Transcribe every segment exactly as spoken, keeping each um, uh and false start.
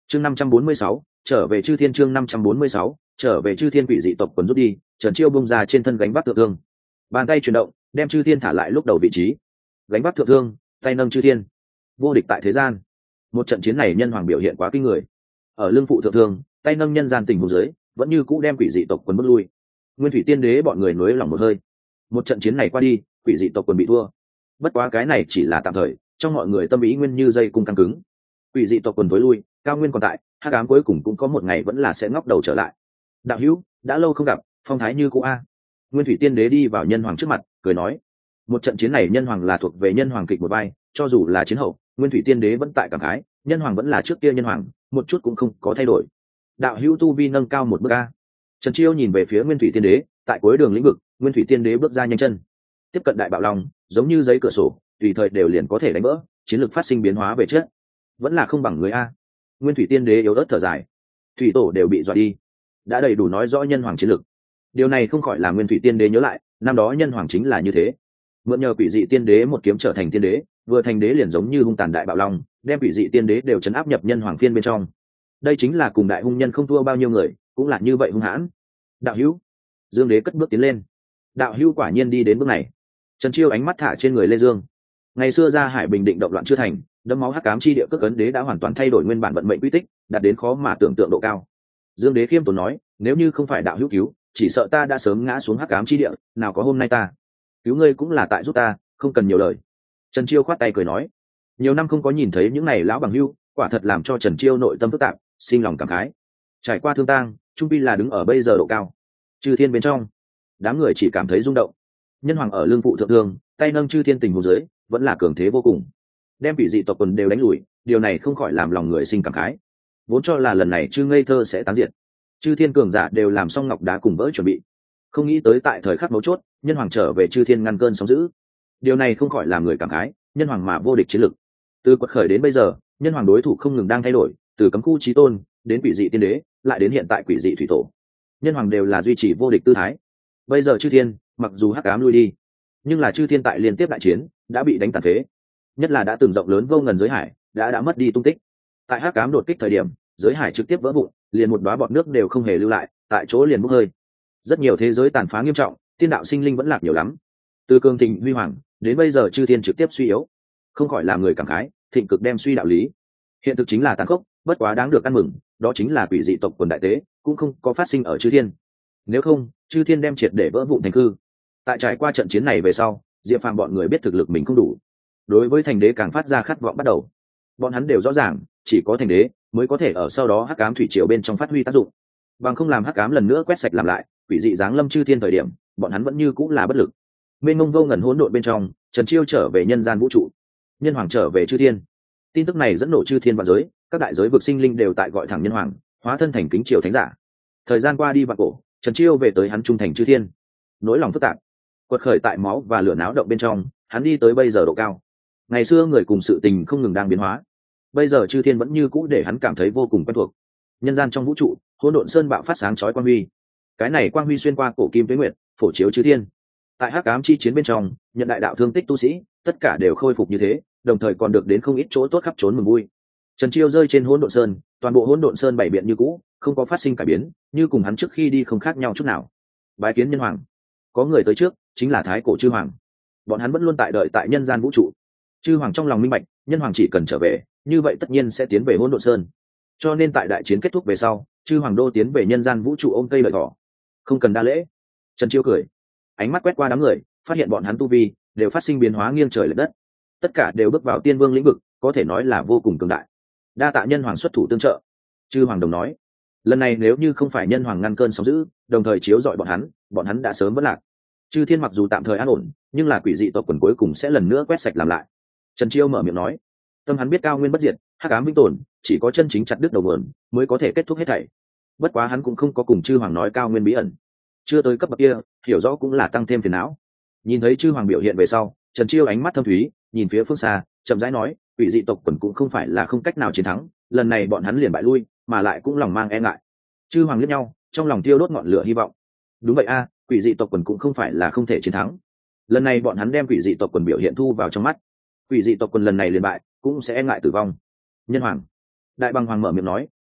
chương năm trăm bốn mươi sáu trở về chư thiên. Chương năm trăm bốn mươi sáu trở về chư thiên. Quỷ dị tộc quần rút đi, Trần Chiêu bung ra trên thân gánh vác thượng thương, bàn tay chuyển động đem chư thiên thả lại lúc đầu vị trí, gánh vác thượng thương, tay nâng chư thiên, vô địch tại thế gian. Một trận chiến này nhân hoàng biểu hiện quá kinh người, ở lưng phụ thượng thương, tay nâng nhân gian tình huống dưới vẫn như cũ đem quỷ dị tộc quần bước lui. Nguyên thủy tiên đế bọn người nối lòng một hơi. Một trận chiến này qua đi, quỷ dị tộc quần bị thua, bất quá cái này chỉ là tạm thời, trong mọi người tâm ý nguyên như dây cung căng cứng. Quỷ dị tộc quần tối lui, cao nguyên còn tại, hắc ám cuối cùng cũng có một ngày vẫn là sẽ ngóc đầu trở lại. Đạo hữu, đã lâu không gặp, phong thái như cũ a. Nguyên thủy tiên đế đi vào nhân hoàng trước mặt, cười nói, một trận chiến này nhân hoàng là thuộc về nhân hoàng kịch một vai, cho dù là chiến hậu, nguyên thủy tiên đế vẫn tại cảm khái, nhân hoàng vẫn là trước kia nhân hoàng, một chút cũng không có thay đổi. Đạo hữu tu vi nâng cao một bước a. Trần Chiêu nhìn về phía nguyên thủy tiên đế, tại cuối đường lĩnh vực, nguyên thủy tiên đế bước ra nhanh chân, tiếp cận đại bạo long, giống như giấy cửa sổ, tùy thời đều liền có thể đánh vỡ, chiến lược phát sinh biến hóa về trước, vẫn là không bằng người a. Nguyên thủy tiên đế yếu ớt thở dài, thủy tổ đều bị dọa đi, đã đầy đủ nói rõ nhân hoàng chiến lược. Điều này không khỏi làm nguyên thủy tiên đế nhớ lại, năm đó nhân hoàng chính là như thế, mượn nhờ quỷ dị tiên đế một kiếm trở thành tiên đế, vừa thành đế liền giống như hung tàn đại bạo long, đem quỷ dị tiên đế đều chấn áp nhập nhân hoàng phiên bên trong. Đây chính là cùng đại hung nhân không thua bao nhiêu người, cũng là như vậy hung hãn. Đạo hữu, Dương đế cất bước tiến lên. Đạo hữu quả nhiên đi đến bước này. Trần Chiêu ánh mắt thả trên người Lê Dương. Ngày xưa ra Hải Bình Định động loạn chưa thành, đẫm máu hắc ám chi địa cước ấn đế đã hoàn toàn thay đổi nguyên bản vận mệnh quy tích, đạt đến khó mà tưởng tượng độ cao. Dương đế khiêm tốn nói, nếu như không phải đạo hữu cứu, chỉ sợ ta đã sớm ngã xuống hắc ám chi địa, nào có hôm nay ta. Cứu ngươi cũng là tại giúp ta, không cần nhiều lời. Trần Chiêu khoát tay cười nói, nhiều năm không có nhìn thấy những này lão bằng hữu, quả thật làm cho Trần Chiêu nội tâm phức tạp, sinh lòng cảm khái. Trải qua thương tang, trung pi là đứng ở bây giờ độ cao. Chư thiên bên trong, đám người chỉ cảm thấy rung động. Nhân hoàng ở lương phụ thượng thương, tay nâng chư thiên tình huống dưới, vẫn là cường thế vô cùng, đem bị dị tộc quần đều đánh lùi, điều này không khỏi làm lòng người sinh cảm khái. Vốn cho là lần này chư ngây thơ sẽ tán diệt, chư thiên cường giả đều làm xong ngọc đá cùng vỡ chuẩn bị, không nghĩ tới tại thời khắc mấu chốt, nhân hoàng trở về chư thiên ngăn cơn sóng dữ. Điều này không khỏi làm người cảm khái, nhân hoàng mà vô địch chiến lực. Từ quật khởi đến bây giờ, nhân hoàng đối thủ không ngừng đang thay đổi, từ cấm khu chí tôn đến quỷ dị tiên đế, lại đến hiện tại quỷ dị thủy tổ, nhân hoàng đều là duy trì vô địch tư thái. Bây giờ chư thiên mặc dù hắc ám lui đi, nhưng là chư thiên tại liên tiếp đại chiến đã bị đánh tàn phế, nhất là đã từng rộng lớn vô ngần giới hải đã đã mất đi tung tích. Tại hắc ám đột kích thời điểm, giới hải trực tiếp vỡ vụn, liền một đóa bọt nước đều không hề lưu lại, tại chỗ liền bốc hơi. Rất nhiều thế giới tàn phá nghiêm trọng, tiên đạo sinh linh vẫn lạc nhiều lắm. Từ cường thịnh huy hoàng đến bây giờ chư thiên trực tiếp suy yếu, không khỏi làm người cảm khái, thịnh cực đem suy đạo lý. Hiện thực chính là tàn khốc, bất quá đáng được ăn mừng, đó chính là quỷ dị tộc quần đại tế cũng không có phát sinh ở chư thiên. Nếu không, chư thiên đem triệt để vỡ vụn thành hư. Tại trải qua trận chiến này về sau, Diệp Phàm bọn người biết thực lực mình không đủ, đối với thành đế càng phát ra khát vọng bắt đầu. Bọn hắn đều rõ ràng, chỉ có thành đế mới có thể ở sau đó hắc ám thủy triều bên trong phát huy tác dụng, bằng không làm hắc ám lần nữa quét sạch làm lại, quỷ dị giáng lâm chư thiên thời điểm, bọn hắn vẫn như cũng là bất lực. Mênh mông vô ngần hỗn độn bên trong, Trần Chiêu trở về nhân gian vũ trụ, nhân hoàng trở về chư thiên. Tin tức này dẫn nổ chư thiên vạn giới, các đại giới vực sinh linh đều tại gọi thẳng nhân hoàng, hóa thân thành kính triều thánh giả. Thời gian qua đi vạn cổ, Trần Chiêu về tới hắn trung thành chư thiên, nỗi lòng phức tạp, quật khởi tại máu và lửa náo động bên trong, hắn đi tới bây giờ độ cao. Ngày xưa người cùng sự tình không ngừng đang biến hóa, bây giờ chư thiên vẫn như cũ để hắn cảm thấy vô cùng quen thuộc. Nhân gian trong vũ trụ, hỗn độn sơn bạo phát sáng chói quang huy, cái này quang huy xuyên qua cổ kim tuế nguyệt, phổ chiếu chư thiên. Tại hắc ám chi chiến bên trong, nhận đại đạo thương tích tu sĩ, tất cả đều khôi phục như thế, đồng thời còn được đến không ít chỗ tốt khắp trốn mừng vui. Trần Chiêu rơi trên hỗn độn sơn, toàn bộ hỗn độn sơn bảy biện như cũ, không có phát sinh cải biến, như cùng hắn trước khi đi không khác nhau chút nào. Bái kiến nhân hoàng. Có người tới trước, chính là thái cổ chư hoàng. Bọn hắn vẫn luôn tại đợi tại nhân gian vũ trụ. Chư hoàng trong lòng minh bạch, nhân hoàng chỉ cần trở về, như vậy tất nhiên sẽ tiến về hỗn độn sơn. Cho nên tại đại chiến kết thúc về sau, chư hoàng đô tiến về nhân gian vũ trụ ôm cây lợi thỏ, không cần đa lễ. Trần Chiêu cười, ánh mắt quét qua đám người, phát hiện bọn hắn tu vi đều phát sinh biến hóa nghiêng trời lệch đất, tất cả đều bước vào tiên vương lĩnh vực, có thể nói là vô cùng cường đại. Đa tạ nhân hoàng xuất thủ tương trợ. Chư hoàng đồng nói, lần này nếu như không phải nhân hoàng ngăn cơn sóng dữ, đồng thời chiếu dọi bọn hắn, bọn hắn đã sớm vỡ lạc. Chư thiên mặc dù tạm thời an ổn, nhưng là quỷ dị tộc quần cuối cùng sẽ lần nữa quét sạch làm lại. Trần Chiêu mở miệng nói, tâm hắn biết cao nguyên bất diệt, hắc ám vĩnh tồn, chỉ có chân chính chặt đứt đầu nguồn mới có thể kết thúc hết thảy. Bất quá hắn cũng không có cùng chư hoàng nói cao nguyên bí ẩn, chưa tới cấp bậc kia, hiểu rõ cũng là tăng thêm phiền não. Nhìn thấy chư hoàng biểu hiện về sau, Trần Chiêu ánh mắt thâm thúy, nhìn phía phương xa, chậm rãi nói, quỷ dị tộc quần cũng không phải là không cách nào chiến thắng, lần này bọn hắn liền bại lui, mà lại cũng lòng mang e ngại. Chư hoàng liếc nhau, trong lòng tiêu đốt ngọn lửa hy vọng. Đúng vậy a, quỷ dị tộc quần cũng không phải là không thể chiến thắng. Lần này bọn hắn đem quỷ dị tộc quần biểu hiện thu vào trong mắt. Quỷ dị tộc quần lần này liền bại, cũng sẽ e ngại tử vong. Nhân hoàng, đại bằng hoàng mở miệng nói,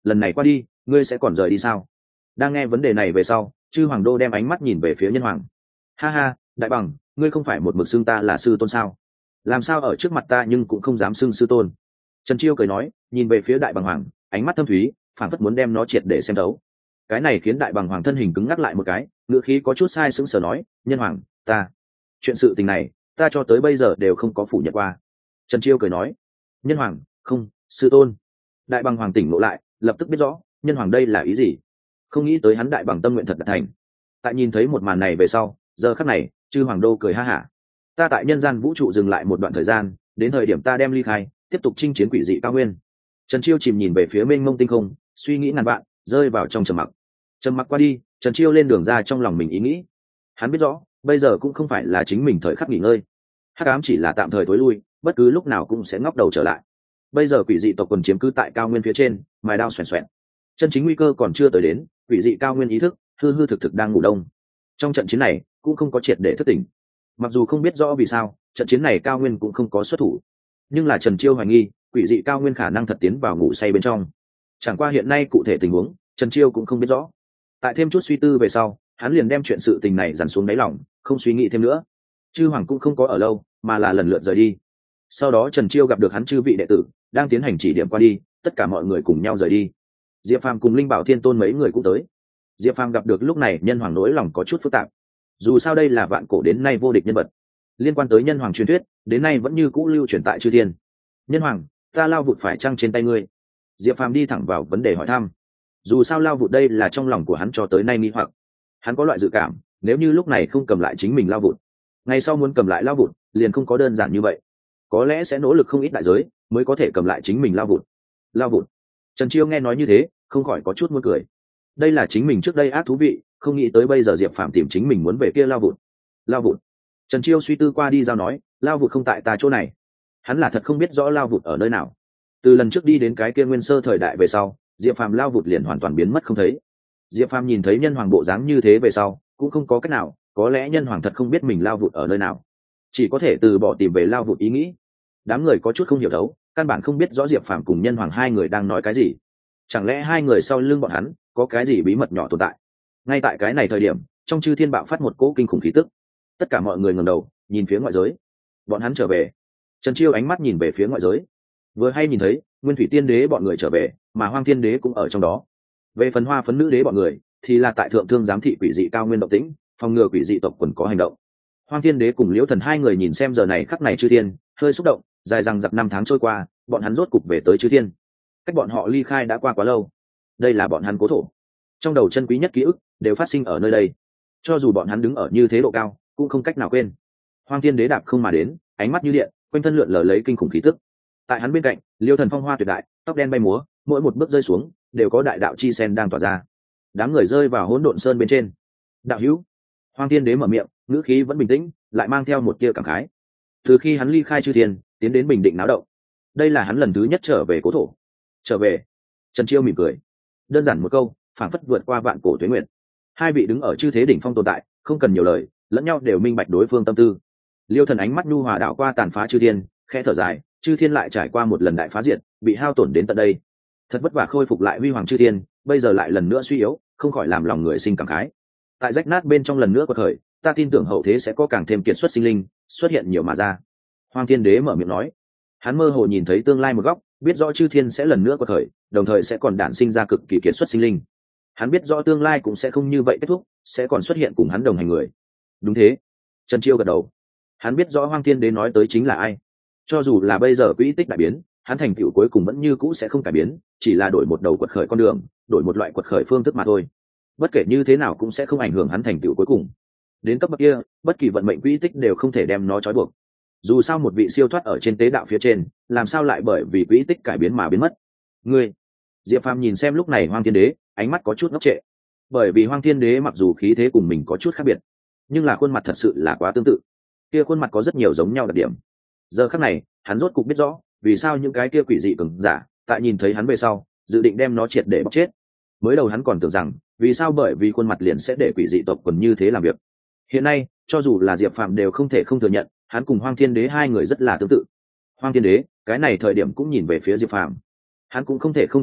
lần này qua đi ngươi sẽ còn rời đi sao? Đang nghe vấn đề này về sau, chư hoàng đô đem ánh mắt nhìn về phía nhân hoàng. Ha ha, đại bằng, ngươi không phải một mực xưng ta là sư tôn sao? Làm sao ở trước mặt ta nhưng cũng không dám xưng sư tôn? Trần Chiêu cười nói, nhìn về phía đại bằng hoàng, ánh mắt thâm thúy, phảng phất muốn đem nó triệt để xem thấu. Cái này khiến đại bằng hoàng thân hình cứng ngắc lại một cái, ngựa khí có chút sai sững sờ nói, nhân hoàng, ta chuyện sự tình này ta cho tới bây giờ đều không có phủ nhận qua. Trần Chiêu cười nói, nhân hoàng, không, sư tôn. Đại bằng hoàng tỉnh ngộ lại, lập tức biết rõ nhân hoàng đây là ý gì. Không nghĩ tới hắn đại bằng tâm nguyện thật đạt thành. Tại nhìn thấy một màn này về sau, giờ khắc này chư hoàng đô cười ha hả. Ta tại nhân gian vũ trụ dừng lại một đoạn thời gian, đến thời điểm ta đem ly khai, tiếp tục chinh chiến quỷ dị cao nguyên. Trần Chiêu chìm nhìn về phía mênh mông tinh không, suy nghĩ ngàn vạn, rơi vào trong trầm mặc. Trầm mặc qua đi, Trần Chiêu lên đường ra trong lòng mình ý nghĩ. Hắn biết rõ bây giờ cũng không phải là chính mình thời khắc nghỉ ngơi, hắc ám chỉ là tạm thời tối lui, bất cứ lúc nào cũng sẽ ngóc đầu trở lại. Bây giờ quỷ dị tộc quần chiếm cứ tại cao nguyên phía trên, mài đao xoèn xoẹn, chân chính nguy cơ còn chưa tới đến. Quỷ dị cao nguyên ý thức hư hư thực thực đang ngủ đông. Trong trận chiến này cũng không có triệt để thức tỉnh. Mặc dù không biết rõ vì sao trận chiến này cao nguyên cũng không có xuất thủ, nhưng là Trần Chiêu hoài nghi quỷ dị cao nguyên khả năng thật tiến vào ngủ say bên trong. Chẳng qua hiện nay cụ thể tình huống Trần Chiêu cũng không biết rõ. Tại thêm chút suy tư về sau, hắn liền đem chuyện sự tình này dằn xuống đáy lòng, không suy nghĩ thêm nữa. Chư hoàng cũng không có ở lâu, mà là lần lượt rời đi. Sau đó Trần Chiêu gặp được hắn chư vị đệ tử đang tiến hành chỉ điểm qua đi, tất cả mọi người cùng nhau rời đi. Diệp Phàm cùng Linh Bảo Thiên Tôn mấy người cũng tới. Diệp Phàm gặp được lúc này nhân hoàng nỗi lòng có chút phức tạp. Dù sao đây là vạn cổ đến nay vô địch nhân vật, liên quan tới nhân hoàng truyền thuyết đến nay vẫn như cũ lưu truyền tại chư thiên. Nhân hoàng, ta lao vụt phải chăng trên tay ngươi? Diệp Phàm đi thẳng vào vấn đề hỏi thăm. Dù sao lao vụt đây là trong lòng của hắn cho tới nay nghi hoặc. Hắn có loại dự cảm, nếu như lúc này không cầm lại chính mình lao vụt, ngày sau muốn cầm lại lao vụt liền không có đơn giản như vậy. Có lẽ sẽ nỗ lực không ít đại giới mới có thể cầm lại chính mình lao vụt. Lao vụt. Trần Chiêu nghe nói như thế không khỏi có chút muốn cười. Đây là chính mình trước đây ác thú vị, không nghĩ tới bây giờ Diệp Phàm tìm chính mình muốn về kia lao vụt. Lao vụt. Trần Chiêu suy tư qua đi giao nói, lao vụt không tại ta chỗ này. Hắn là thật không biết rõ lao vụt ở nơi nào. Từ lần trước đi đến cái kia nguyên sơ thời đại về sau, Diệp Phàm lao vụt liền hoàn toàn biến mất không thấy. Diệp Phàm nhìn thấy nhân hoàng bộ dáng như thế về sau cũng không có cách nào, có lẽ nhân hoàng thật không biết mình lao vụt ở nơi nào, chỉ có thể từ bỏ tìm về lao vụt ý nghĩ. Đám người có chút không hiểu thấu, căn bản không biết rõ Diệp Phàm cùng nhân hoàng hai người đang nói cái gì. Chẳng lẽ hai người sau lưng bọn hắn có cái gì bí mật nhỏ tồn tại? Ngay tại cái này thời điểm, trong chư thiên bạo phát một cỗ kinh khủng khí tức. Tất cả mọi người ngẩng đầu nhìn phía ngoại giới. Bọn hắn trở về. Trần Chiêu ánh mắt nhìn về phía ngoại giới, vừa hay nhìn thấy Nguyên Thủy Tiên Đế bọn người trở về, mà Hoang Thiên Đế cũng ở trong đó. Về phần Hoa Phấn Nữ Đế bọn người thì là tại thượng thương giám thị quỷ dị cao nguyên động tĩnh, phòng ngừa quỷ dị tộc quần có hành động. Hoang Thiên Đế cùng Liễu Thần hai người nhìn xem giờ này khắc này chư thiên, hơi xúc động, dài rằng giặc năm tháng trôi qua, bọn hắn rốt cục về tới chư thiên. Cách bọn họ ly khai đã qua quá lâu. Đây là bọn hắn cố thổ, trong đầu chân quý nhất ký ức đều phát sinh ở nơi đây. Cho dù bọn hắn đứng ở như thế độ cao, cũng không cách nào quên. Hoang Thiên Đế đạp không mà đến, ánh mắt như điện, quanh thân lượn lờ lấy kinh khủng khí tức. Tại hắn bên cạnh, Liêu Thần phong hoa tuyệt đại, tóc đen bay múa, mỗi một bước rơi xuống đều có đại đạo chi sen đang tỏa ra. Đám người rơi vào hỗn độn sơn bên trên. Đạo hữu. Hoang Thiên Đế mở miệng, ngữ khí vẫn bình tĩnh, lại mang theo một tia cảm khái. Từ khi hắn ly khai chư thiên, tiến đến bình định náo động, đây là hắn lần thứ nhất trở về cố thổ. Trở về. Trần Chiêu mỉm cười, đơn giản một câu, phảng phất vượt qua vạn cổ tuế nguyệt. Hai vị đứng ở chư thế đỉnh phong tồn tại, không cần nhiều lời, lẫn nhau đều minh bạch đối phương tâm tư. Liêu Thần ánh mắt nhu hòa đảo qua tàn phá chư thiên, khẽ thở dài, chư thiên lại trải qua một lần đại phá diệt, bị hao tổn đến tận đây, thật vất vả khôi phục lại huy hoàng chư thiên, bây giờ lại lần nữa suy yếu, không khỏi làm lòng người sinh cảm khái. Tại rách nát bên trong lần nữa quật khởi, ta tin tưởng hậu thế sẽ có càng thêm kiệt xuất sinh linh xuất hiện nhiều mà ra. Hoang Thiên Đế mở miệng nói, hắn mơ hồ nhìn thấy tương lai một góc, biết rõ chư thiên sẽ lần nữa quật khởi, đồng thời sẽ còn đản sinh ra cực kỳ kiệt xuất sinh linh. Hắn biết rõ tương lai cũng sẽ không như vậy kết thúc, sẽ còn xuất hiện cùng hắn đồng hành người. Đúng thế. Trần Chiêu gật đầu. Hắn biết rõ Hoang Thiên Đế nói tới chính là ai. Cho dù là bây giờ quỹ tích đại biến, hắn thành tựu cuối cùng vẫn như cũ sẽ không cải biến, chỉ là đổi một đầu quật khởi con đường, đổi một loại quật khởi phương thức mà thôi. Bất kể như thế nào cũng sẽ không ảnh hưởng hắn thành tựu cuối cùng. Đến cấp bậc kia, bất kỳ vận mệnh quỹ tích đều không thể đem nó trói buộc. Dù sao một vị siêu thoát ở trên tế đạo phía trên, làm sao lại bởi vì quỹ tích cải biến mà biến mất? Ngươi. Diệp Phàm nhìn xem lúc này Hoang Thiên Đế, ánh mắt có chút ngốc trệ. Bởi vì Hoang Thiên Đế mặc dù khí thế cùng mình có chút khác biệt, nhưng là khuôn mặt thật sự là quá tương tự. Kia khuôn mặt có rất nhiều giống nhau đặc điểm. Giờ khắc này, hắn rốt cục biết rõ, vì sao những cái kia quỷ dị cường giả, tại nhìn thấy hắn về sau, dự định đem nó triệt để bóc chết. Mới đầu hắn còn tưởng rằng, vì sao bởi vì khuôn mặt liền sẽ để quỷ dị tộc quần như thế làm việc. Hiện nay, cho dù là Diệp Phàm đều không thể không thừa nhận, hắn cùng Hoang Thiên Đế hai người rất là tương tự. Hoang Thiên Đế, cái này thời điểm cũng nhìn về phía Diệp Phàm. Hắn cũng không thể không thừa nhận,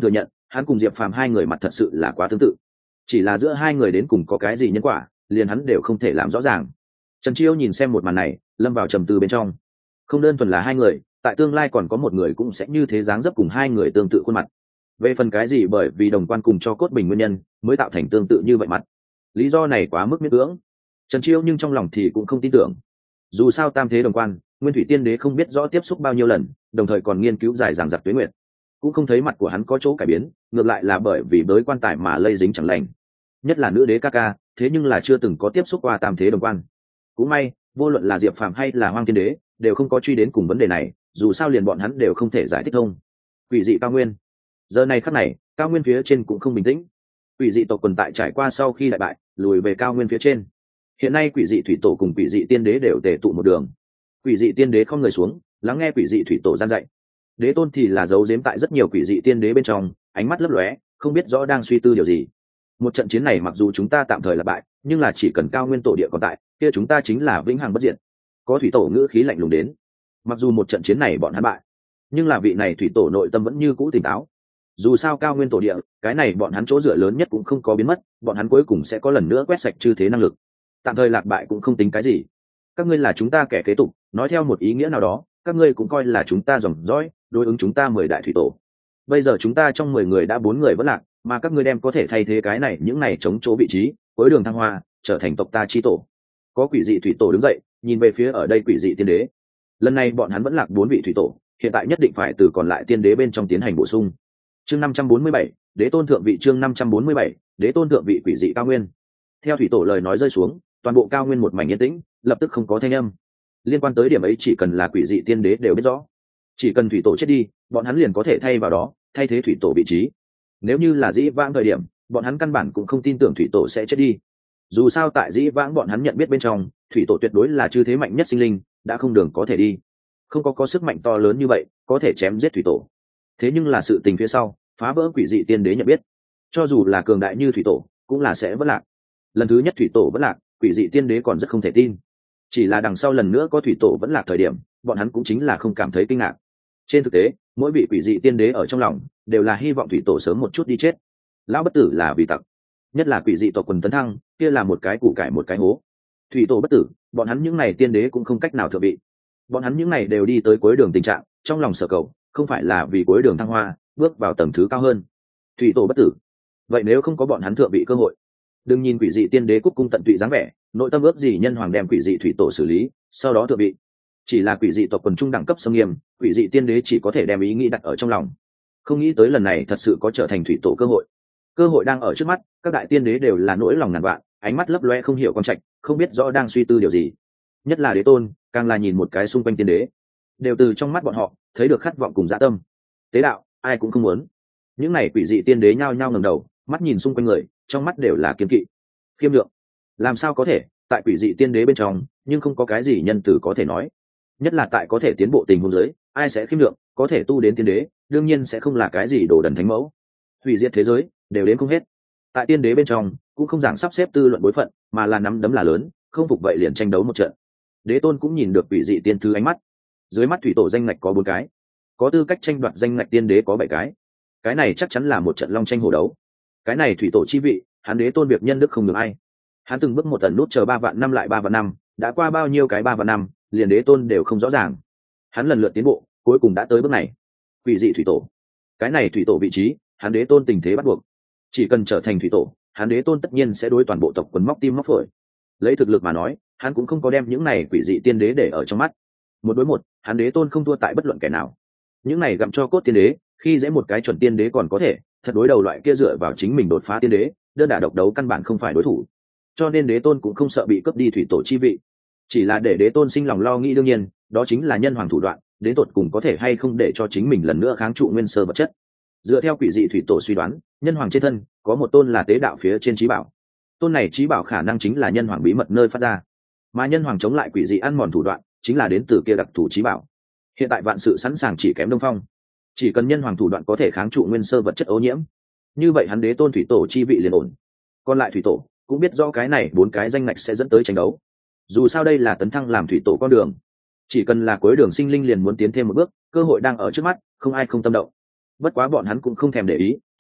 hắn cùng Diệp Phàm hai người mặt thật sự là quá tương tự, chỉ là giữa hai người đến cùng có cái gì nhân quả liền hắn đều không thể làm rõ ràng. Trần Chiêu nhìn xem một màn này lâm vào trầm tư bên trong. Không đơn thuần là hai người, tại tương lai còn có một người cũng sẽ như thế, dáng dấp cùng hai người tương tự khuôn mặt. Về phần cái gì bởi vì đồng quan cùng cho cốt bình nguyên nhân mới tạo thành tương tự như vậy mặt, lý do này quá mức miễn cưỡng. Trần Chiêu nhưng trong lòng thì cũng không tin tưởng. Dù sao tam thế đồng quan, Nguyên Thủy Tiên Đế không biết rõ tiếp xúc bao nhiêu lần, đồng thời còn nghiên cứu dài dằng dặc tuế nguyệt, cũng không thấy mặt của hắn có chỗ cải biến, ngược lại là bởi vì bới quan tài mà lây dính chẳng lành. Nhất là nữ đế ca ca, thế nhưng là chưa từng có tiếp xúc qua tam thế đồng quan. Cũng may, vô luận là Diệp Phàm hay là Hoang Tiên Đế, đều không có truy đến cùng vấn đề này, dù sao liền bọn hắn đều không thể giải thích thông. Quỷ dị cao nguyên. Giờ này khắc này, cao nguyên phía trên cũng không bình tĩnh. Quỷ dị tộc quần tại trải qua sau khi đại bại, lùi về cao nguyên phía trên. Hiện nay quỷ dị thủy tổ cùng quỷ dị tiên đế đều tề tụ một đường. Quỷ dị tiên đế không người xuống, lắng nghe quỷ dị thủy tổ gian dạy. Đế tôn thì là giấu giếm tại rất nhiều quỷ dị tiên đế bên trong, ánh mắt lấp lóe, không biết rõ đang suy tư điều gì. Một trận chiến này mặc dù chúng ta tạm thời là bại, nhưng là chỉ cần cao nguyên tổ địa còn tại, kia chúng ta chính là vĩnh hằng bất diệt. Có thủy tổ ngữ khí lạnh lùng đến. Mặc dù một trận chiến này bọn hắn bại, nhưng là vị này thủy tổ nội tâm vẫn như cũ tỉnh táo. Dù sao cao nguyên tổ địa, cái này bọn hắn chỗ dựa lớn nhất cũng không có biến mất, bọn hắn cuối cùng sẽ có lần nữa quét sạch chư thế năng lực. Tạm thời lạc bại cũng không tính cái gì. Các ngươi là chúng ta kẻ kế tục, nói theo một ý nghĩa nào đó, các ngươi cũng coi là chúng ta dòng dõi, đối ứng chúng ta mười đại thủy tổ. Bây giờ chúng ta trong mười người đã bốn người vẫn lạc, mà các ngươi đem có thể thay thế cái này những này chống chỗ vị trí, cuối đường thăng hoa, trở thành tộc ta chi tổ. Có quỷ dị thủy tổ đứng dậy, nhìn về phía ở đây quỷ dị tiên đế. Lần này bọn hắn vẫn lạc bốn vị thủy tổ, hiện tại nhất định phải từ còn lại tiên đế bên trong tiến hành bổ sung. Chương năm trăm bốn mươi bảy, đế tôn thượng vị. Chương năm trăm bốn mươi bảy, đế tôn thượng vị. Quỷ dị cao nguyên. Theo thủy tổ lời nói rơi xuống, toàn bộ cao nguyên một mảnh yên tĩnh, lập tức không có thanh âm. Liên quan tới điểm ấy chỉ cần là quỷ dị tiên đế đều biết rõ. Chỉ cần thủy tổ chết đi, bọn hắn liền có thể thay vào đó, thay thế thủy tổ vị trí. Nếu như là dĩ vãng thời điểm, bọn hắn căn bản cũng không tin tưởng thủy tổ sẽ chết đi. Dù sao tại dĩ vãng bọn hắn nhận biết bên trong, thủy tổ tuyệt đối là chư thế mạnh nhất sinh linh, đã không đường có thể đi, không có có sức mạnh to lớn như vậy có thể chém giết thủy tổ. Thế nhưng là sự tình phía sau phá vỡ quỷ dị tiên đế nhận biết, cho dù là cường đại như thủy tổ cũng là sẽ vất lạc. Lần thứ nhất thủy tổ vất lạc, quỷ dị tiên đế còn rất không thể tin, chỉ là đằng sau lần nữa có thủy tổ vẫn lạc thời điểm, bọn hắn cũng chính là không cảm thấy kinh ngạc. Trên thực tế, mỗi vị quỷ dị tiên đế ở trong lòng đều là hy vọng thủy tổ sớm một chút đi chết. Lão bất tử là vì tặc, nhất là quỷ dị tộc quần tấn thăng, kia là một cái củ cải một cái hố. Thủy tổ bất tử, bọn hắn những này tiên đế cũng không cách nào thượng vị. Bọn hắn những này đều đi tới cuối đường tình trạng, trong lòng sở cầu không phải là vì cuối đường thăng hoa, bước vào tầng thứ cao hơn. Thủy tổ bất tử, vậy nếu không có bọn hắn thượng vị cơ hội. Đừng nhìn quỷ dị tiên đế cúc cung tận tụy dáng vẻ, nội tâm ước gì nhân hoàng đem quỷ dị thủy tổ xử lý, sau đó thượng vị. Chỉ là quỷ dị tộc quần trung đẳng cấp xâm nghiêm, quỷ dị tiên đế chỉ có thể đem ý nghĩ đặt ở trong lòng, không nghĩ tới lần này thật sự có trở thành thủy tổ cơ hội. Cơ hội đang ở trước mắt, các đại tiên đế đều là nỗi lòng ngàn vạn, ánh mắt lấp loe không hiểu con trạch, không biết rõ đang suy tư điều gì. Nhất là đế tôn, càng là nhìn một cái xung quanh tiên đế, đều từ trong mắt bọn họ thấy được khát vọng cùng dã tâm. Tế đạo, ai cũng không muốn. Những này quỷ dị tiên đế nhao nhao ngẩng đầu, mắt nhìn xung quanh người, trong mắt đều là kiên kỵ, khiêm lượng. Làm sao có thể, tại quỷ dị tiên đế bên trong, nhưng không có cái gì nhân từ có thể nói. Nhất là tại có thể tiến bộ tình huống dưới, ai sẽ khiêm lượng, có thể tu đến tiên đế, đương nhiên sẽ không là cái gì đồ đần thánh mẫu. Hủy diệt thế giới, đều đến không hết. Tại tiên đế bên trong, cũng không giảng sắp xếp tư luận bối phận, mà là nắm đấm là lớn, không phục vậy liền tranh đấu một trận. Đế tôn cũng nhìn được quỷ dị tiên thư ánh mắt. Dưới mắt thủy tổ danh ngạch có bốn cái, có tư cách tranh đoạt danh ngạch tiên đế có bảy cái. Cái này chắc chắn là một trận long tranh hổ đấu. Cái này thủy tổ chi vị, hắn đế tôn việc nhân đức không được ai. Hắn từng bước một tần nút chờ ba vạn năm lại ba vạn năm, đã qua bao nhiêu cái ba vạn năm, liền đế tôn đều không rõ ràng. Hắn lần lượt tiến bộ, cuối cùng đã tới bước này. Quỷ dị thủy tổ, cái này thủy tổ vị trí, hắn đế tôn tình thế bắt buộc. Chỉ cần trở thành thủy tổ, hắn đế tôn tất nhiên sẽ đối toàn bộ tộc quần móc tim móc phổi. Lấy thực lực mà nói, hắn cũng không có đem những này quỷ dị tiên đế để ở trong mắt. Một đối một, hắn đế tôn không thua tại bất luận kẻ nào. Những này gặm cho cốt tiên đế, khi dễ một cái chuẩn tiên đế còn có thể, thật đối đầu loại kia dựa vào chính mình đột phá tiên đế, đơn đả độc đấu căn bản không phải đối thủ. Cho nên đế tôn cũng không sợ bị cướp đi thủy tổ chi vị, chỉ là để đế tôn sinh lòng lo nghĩ đương nhiên, đó chính là nhân hoàng thủ đoạn, đến tột cùng có thể hay không để cho chính mình lần nữa kháng trụ nguyên sơ vật chất. Dựa theo quỷ dị thủy tổ suy đoán, nhân hoàng trên thân có một tôn là tế đạo phía trên trí bảo. Tôn này trí bảo khả năng chính là nhân hoàng bí mật nơi phát ra, mà nhân hoàng chống lại quỷ dị ăn mòn thủ đoạn chính là đến từ kia đặc thù trí bảo. Hiện tại vạn sự sẵn sàng chỉ kém Đông Phong, chỉ cần nhân hoàng thủ đoạn có thể kháng trụ nguyên sơ vật chất ô nhiễm, như vậy hắn đế tôn thủy tổ chi vị liền ổn. Còn lại thủy tổ cũng biết rõ cái này bốn cái danh ngạch sẽ dẫn tới tranh đấu. Dù sao đây là tấn thăng làm thủy tổ con đường, chỉ cần là cuối đường sinh linh liền muốn tiến thêm một bước, cơ hội đang ở trước mắt, không ai không tâm động. Bất quá bọn hắn cũng không thèm để ý,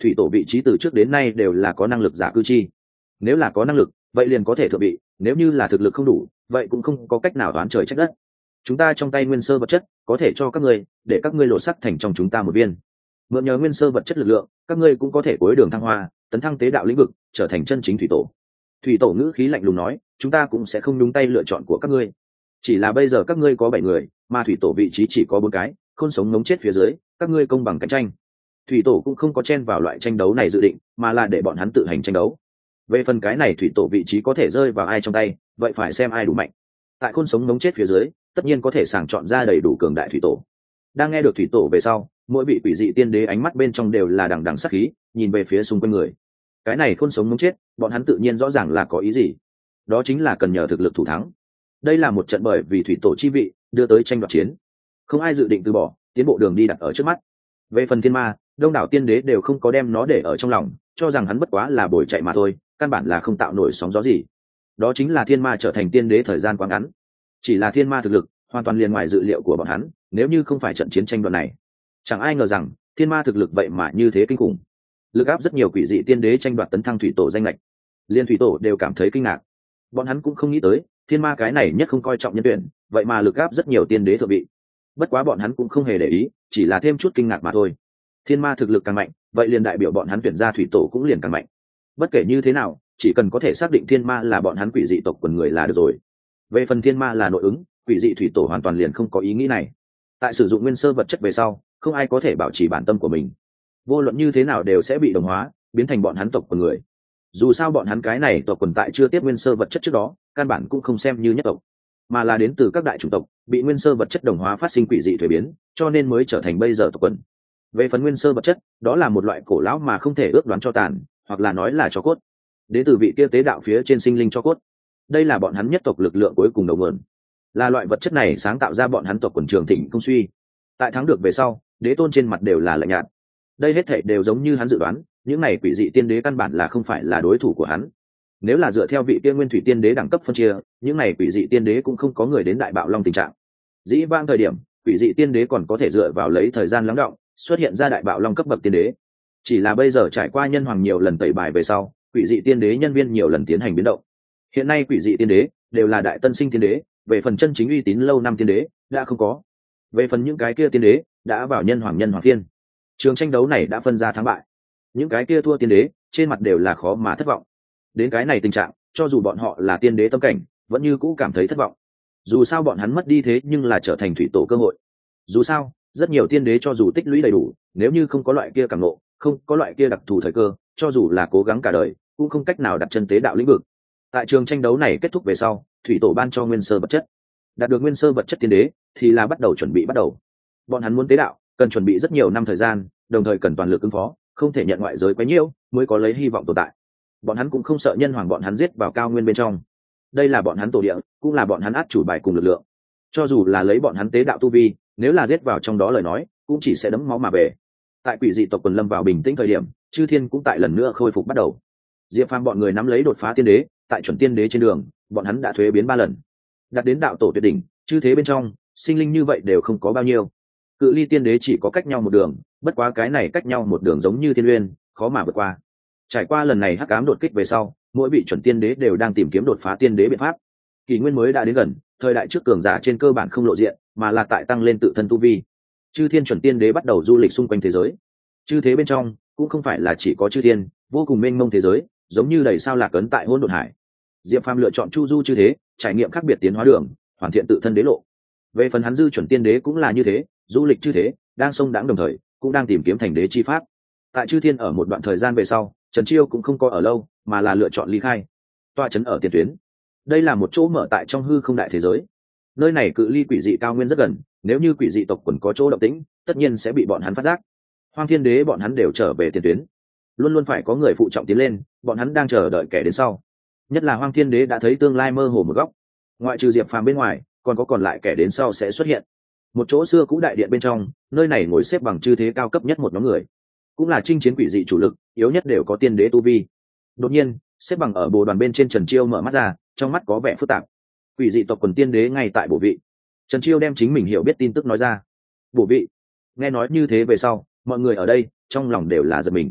thủy tổ vị trí từ trước đến nay đều là có năng lực giả cư chi. Nếu là có năng lực vậy liền có thể thượng vị, nếu như là thực lực không đủ vậy cũng không có cách nào đoán trời trách đất. Chúng ta trong tay nguyên sơ vật chất có thể cho các ngươi, để các ngươi lộ sắc thành trong chúng ta một viên. Mượn nhờ nguyên sơ vật chất lực lượng, các ngươi cũng có thể cuối đường thăng hoa, tấn thăng tế đạo lĩnh vực, trở thành chân chính thủy tổ. Thủy tổ ngữ khí lạnh lùng nói, chúng ta cũng sẽ không nhúng tay lựa chọn của các ngươi. Chỉ là bây giờ các ngươi có bảy người, mà thủy tổ vị trí chỉ có bốn cái, khôn sống ngống chết phía dưới, các ngươi công bằng cạnh tranh. Thủy tổ cũng không có chen vào loại tranh đấu này dự định, mà là để bọn hắn tự hành tranh đấu. Về phần cái này thủy tổ vị trí có thể rơi vào ai trong tay, vậy phải xem ai đủ mạnh. Tại khôn sống ngống chết phía dưới, tất nhiên có thể sàng chọn ra đầy đủ cường đại thủy tổ. Đang nghe được thủy tổ về sau, mỗi vị quỷ dị tiên đế ánh mắt bên trong đều là đằng đằng sát khí, nhìn về phía xung quanh người. Cái này khôn sống ngống chết, bọn hắn tự nhiên rõ ràng là có ý gì. Đó chính là cần nhờ thực lực thủ thắng. Đây là một trận bởi vì thủy tổ chi vị đưa tới tranh đoạt chiến, không ai dự định từ bỏ, tiến bộ đường đi đặt ở trước mắt. Về phần thiên ma, đông đảo tiên đế đều không có đem nó để ở trong lòng, cho rằng hắn bất quá là bồi chạy mà thôi, căn bản là không tạo nổi sóng gió gì. Đó chính là thiên ma trở thành tiên đế thời gian quá ngắn, chỉ là thiên ma thực lực hoàn toàn liền ngoài dự liệu của bọn hắn. Nếu như không phải trận chiến tranh đoạt này, chẳng ai ngờ rằng thiên ma thực lực vậy mà như thế kinh khủng, lực áp rất nhiều quỷ dị tiên đế tranh đoạt tấn thăng thủy tổ danh lệch. Liên thủy tổ đều cảm thấy kinh ngạc, bọn hắn cũng không nghĩ tới thiên ma cái này nhất không coi trọng nhân tuyển, vậy mà lực áp rất nhiều tiên đế thượng vị. Bất quá bọn hắn cũng không hề để ý, chỉ là thêm chút kinh ngạc mà thôi. Thiên ma thực lực càng mạnh, vậy liền đại biểu bọn hắn tuyển ra thủy tổ cũng liền càng mạnh. Bất kể như thế nào, chỉ cần có thể xác định thiên ma là bọn hắn quỷ dị tộc quần người là được rồi. Về phần thiên ma là nội ứng, quỷ dị thủy tổ hoàn toàn liền không có ý nghĩ này. Tại sử dụng nguyên sơ vật chất về sau, không ai có thể bảo trì bản tâm của mình, vô luận như thế nào đều sẽ bị đồng hóa, biến thành bọn hắn tộc quần người. Dù sao bọn hắn cái này tộc quần tại chưa tiếp nguyên sơ vật chất trước đó, căn bản cũng không xem như nhất tộc, mà là đến từ các đại chủng tộc, bị nguyên sơ vật chất đồng hóa phát sinh quỷ dị thuế biến, cho nên mới trở thành bây giờ tộc quần. Về phần nguyên sơ vật chất, đó là một loại cổ lão mà không thể ước đoán cho tàn, hoặc là nói là cho cốt, đến từ vị kia tế đạo phía trên sinh linh cho cốt. Đây là bọn hắn nhất tộc lực lượng cuối cùng đầu nguồn, là loại vật chất này sáng tạo ra bọn hắn tộc quần trường thịnh không suy. Tại thắng được về sau, đế tôn trên mặt đều là lạnh nhạt. Đây hết thảy đều giống như hắn dự đoán, những này quỷ dị tiên đế căn bản là không phải là đối thủ của hắn. Nếu là dựa theo vị tiên nguyên thủy tiên đế đẳng cấp phân chia, những này quỷ dị tiên đế cũng không có người đến đại bạo long tình trạng. Dĩ vãng thời điểm, quỷ dị tiên đế còn có thể dựa vào lấy thời gian lắng đọng, xuất hiện ra đại bạo long cấp bậc tiên đế. Chỉ là bây giờ trải qua nhân hoàng nhiều lần tẩy bài về sau, quỷ dị tiên đế nhân viên nhiều lần tiến hành biến động. Hiện nay quỷ dị tiên đế đều là đại tân sinh tiên đế, về phần chân chính uy tín lâu năm tiên đế đã không có. Về phần những cái kia tiên đế đã vào nhân hoàng nhân hoàng phiên, trường tranh đấu này đã phân ra thắng bại. Những cái kia thua tiên đế trên mặt đều là khó mà thất vọng. Đến cái này tình trạng, cho dù bọn họ là tiên đế tâm cảnh, vẫn như cũ cảm thấy thất vọng. Dù sao bọn hắn mất đi thế nhưng là trở thành thủy tổ cơ hội. Dù sao, rất nhiều tiên đế cho dù tích lũy đầy đủ, nếu như không có loại kia cảm ngộ, không có loại kia đặc thù thời cơ, cho dù là cố gắng cả đời, cũng không cách nào đặt chân tế đạo lĩnh vực. Tại trường tranh đấu này kết thúc về sau, thủy tổ ban cho nguyên sơ vật chất. Đạt được nguyên sơ vật chất tiên đế thì là bắt đầu chuẩn bị bắt đầu. Bọn hắn muốn tế đạo, cần chuẩn bị rất nhiều năm thời gian, đồng thời cần toàn lực ứng phó, không thể nhận ngoại giới quá nhiều, mới có lấy hy vọng tồn tại. Bọn hắn cũng không sợ nhân hoàng bọn hắn giết vào cao nguyên bên trong. Đây là bọn hắn tổ địa, cũng là bọn hắn át chủ bài cùng lực lượng. Cho dù là lấy bọn hắn tế đạo tu vi, nếu là giết vào trong đó lời nói, cũng chỉ sẽ đấm máu mà về. Tại quỷ dị tộc quần lâm vào bình tĩnh thời điểm, chư thiên cũng tại lần nữa khôi phục bắt đầu. Diệp Phàm bọn người nắm lấy đột phá tiên đế, tại chuẩn tiên đế trên đường, bọn hắn đã thuế biến ba lần, đạt đến đạo tổ tuyệt đỉnh. Chư thế bên trong, sinh linh như vậy đều không có bao nhiêu. Cự ly tiên đế chỉ có cách nhau một đường, bất quá cái này cách nhau một đường giống như thiên uyên, khó mà vượt qua. Trải qua lần này hắc ám đột kích về sau, mỗi vị chuẩn tiên đế đều đang tìm kiếm đột phá tiên đế biện pháp. Kỷ nguyên mới đã đến gần, thời đại trước cường giả trên cơ bản không lộ diện, mà là tại tăng lên tự thân tu vi. Chư thiên chuẩn tiên đế bắt đầu du lịch xung quanh thế giới. Chư thế bên trong cũng không phải là chỉ có chư thiên, vô cùng mênh mông thế giới, giống như đầy sao lạc ấn tại hỗn độn hải. Diệp Phàm lựa chọn chu du chư thế, trải nghiệm khác biệt tiến hóa đường, hoàn thiện tự thân đế lộ. Về phần hắn dư chuẩn tiên đế cũng là như thế, du lịch chư thế, đang sông đãng đồng thời, cũng đang tìm kiếm thành đế chi pháp. Tại chư thiên ở một đoạn thời gian về sau, Trần Chiêu cũng không có ở lâu, mà là lựa chọn ly khai, toa chấn ở tiền tuyến. Đây là một chỗ mở tại trong hư không đại thế giới. Nơi này cự ly quỷ dị cao nguyên rất gần, nếu như quỷ dị tộc quần có chỗ động tĩnh, tất nhiên sẽ bị bọn hắn phát giác. Hoang Thiên Đế bọn hắn đều trở về tiền tuyến, luôn luôn phải có người phụ trọng tiến lên, bọn hắn đang chờ đợi kẻ đến sau. Nhất là Hoang Thiên Đế đã thấy tương lai mơ hồ một góc, ngoại trừ Diệp Phàm bên ngoài, còn có còn lại kẻ đến sau sẽ xuất hiện. Một chỗ xưa cũ đại điện bên trong, nơi này ngồi xếp bằng chư thế cao cấp nhất một nhóm người, cũng là chinh chiến quỷ dị chủ lực, yếu nhất đều có tiên đế tu vi. Đột nhiên, xếp bằng ở bồ đoàn bên trên Trần Chiêu mở mắt ra, trong mắt có vẻ phức tạp. Quỷ dị tộc quần tiên đế ngay tại bổ vị. Trần Chiêu đem chính mình hiểu biết tin tức nói ra. Bổ vị. Nghe nói như thế về sau, mọi người ở đây trong lòng đều là giật mình.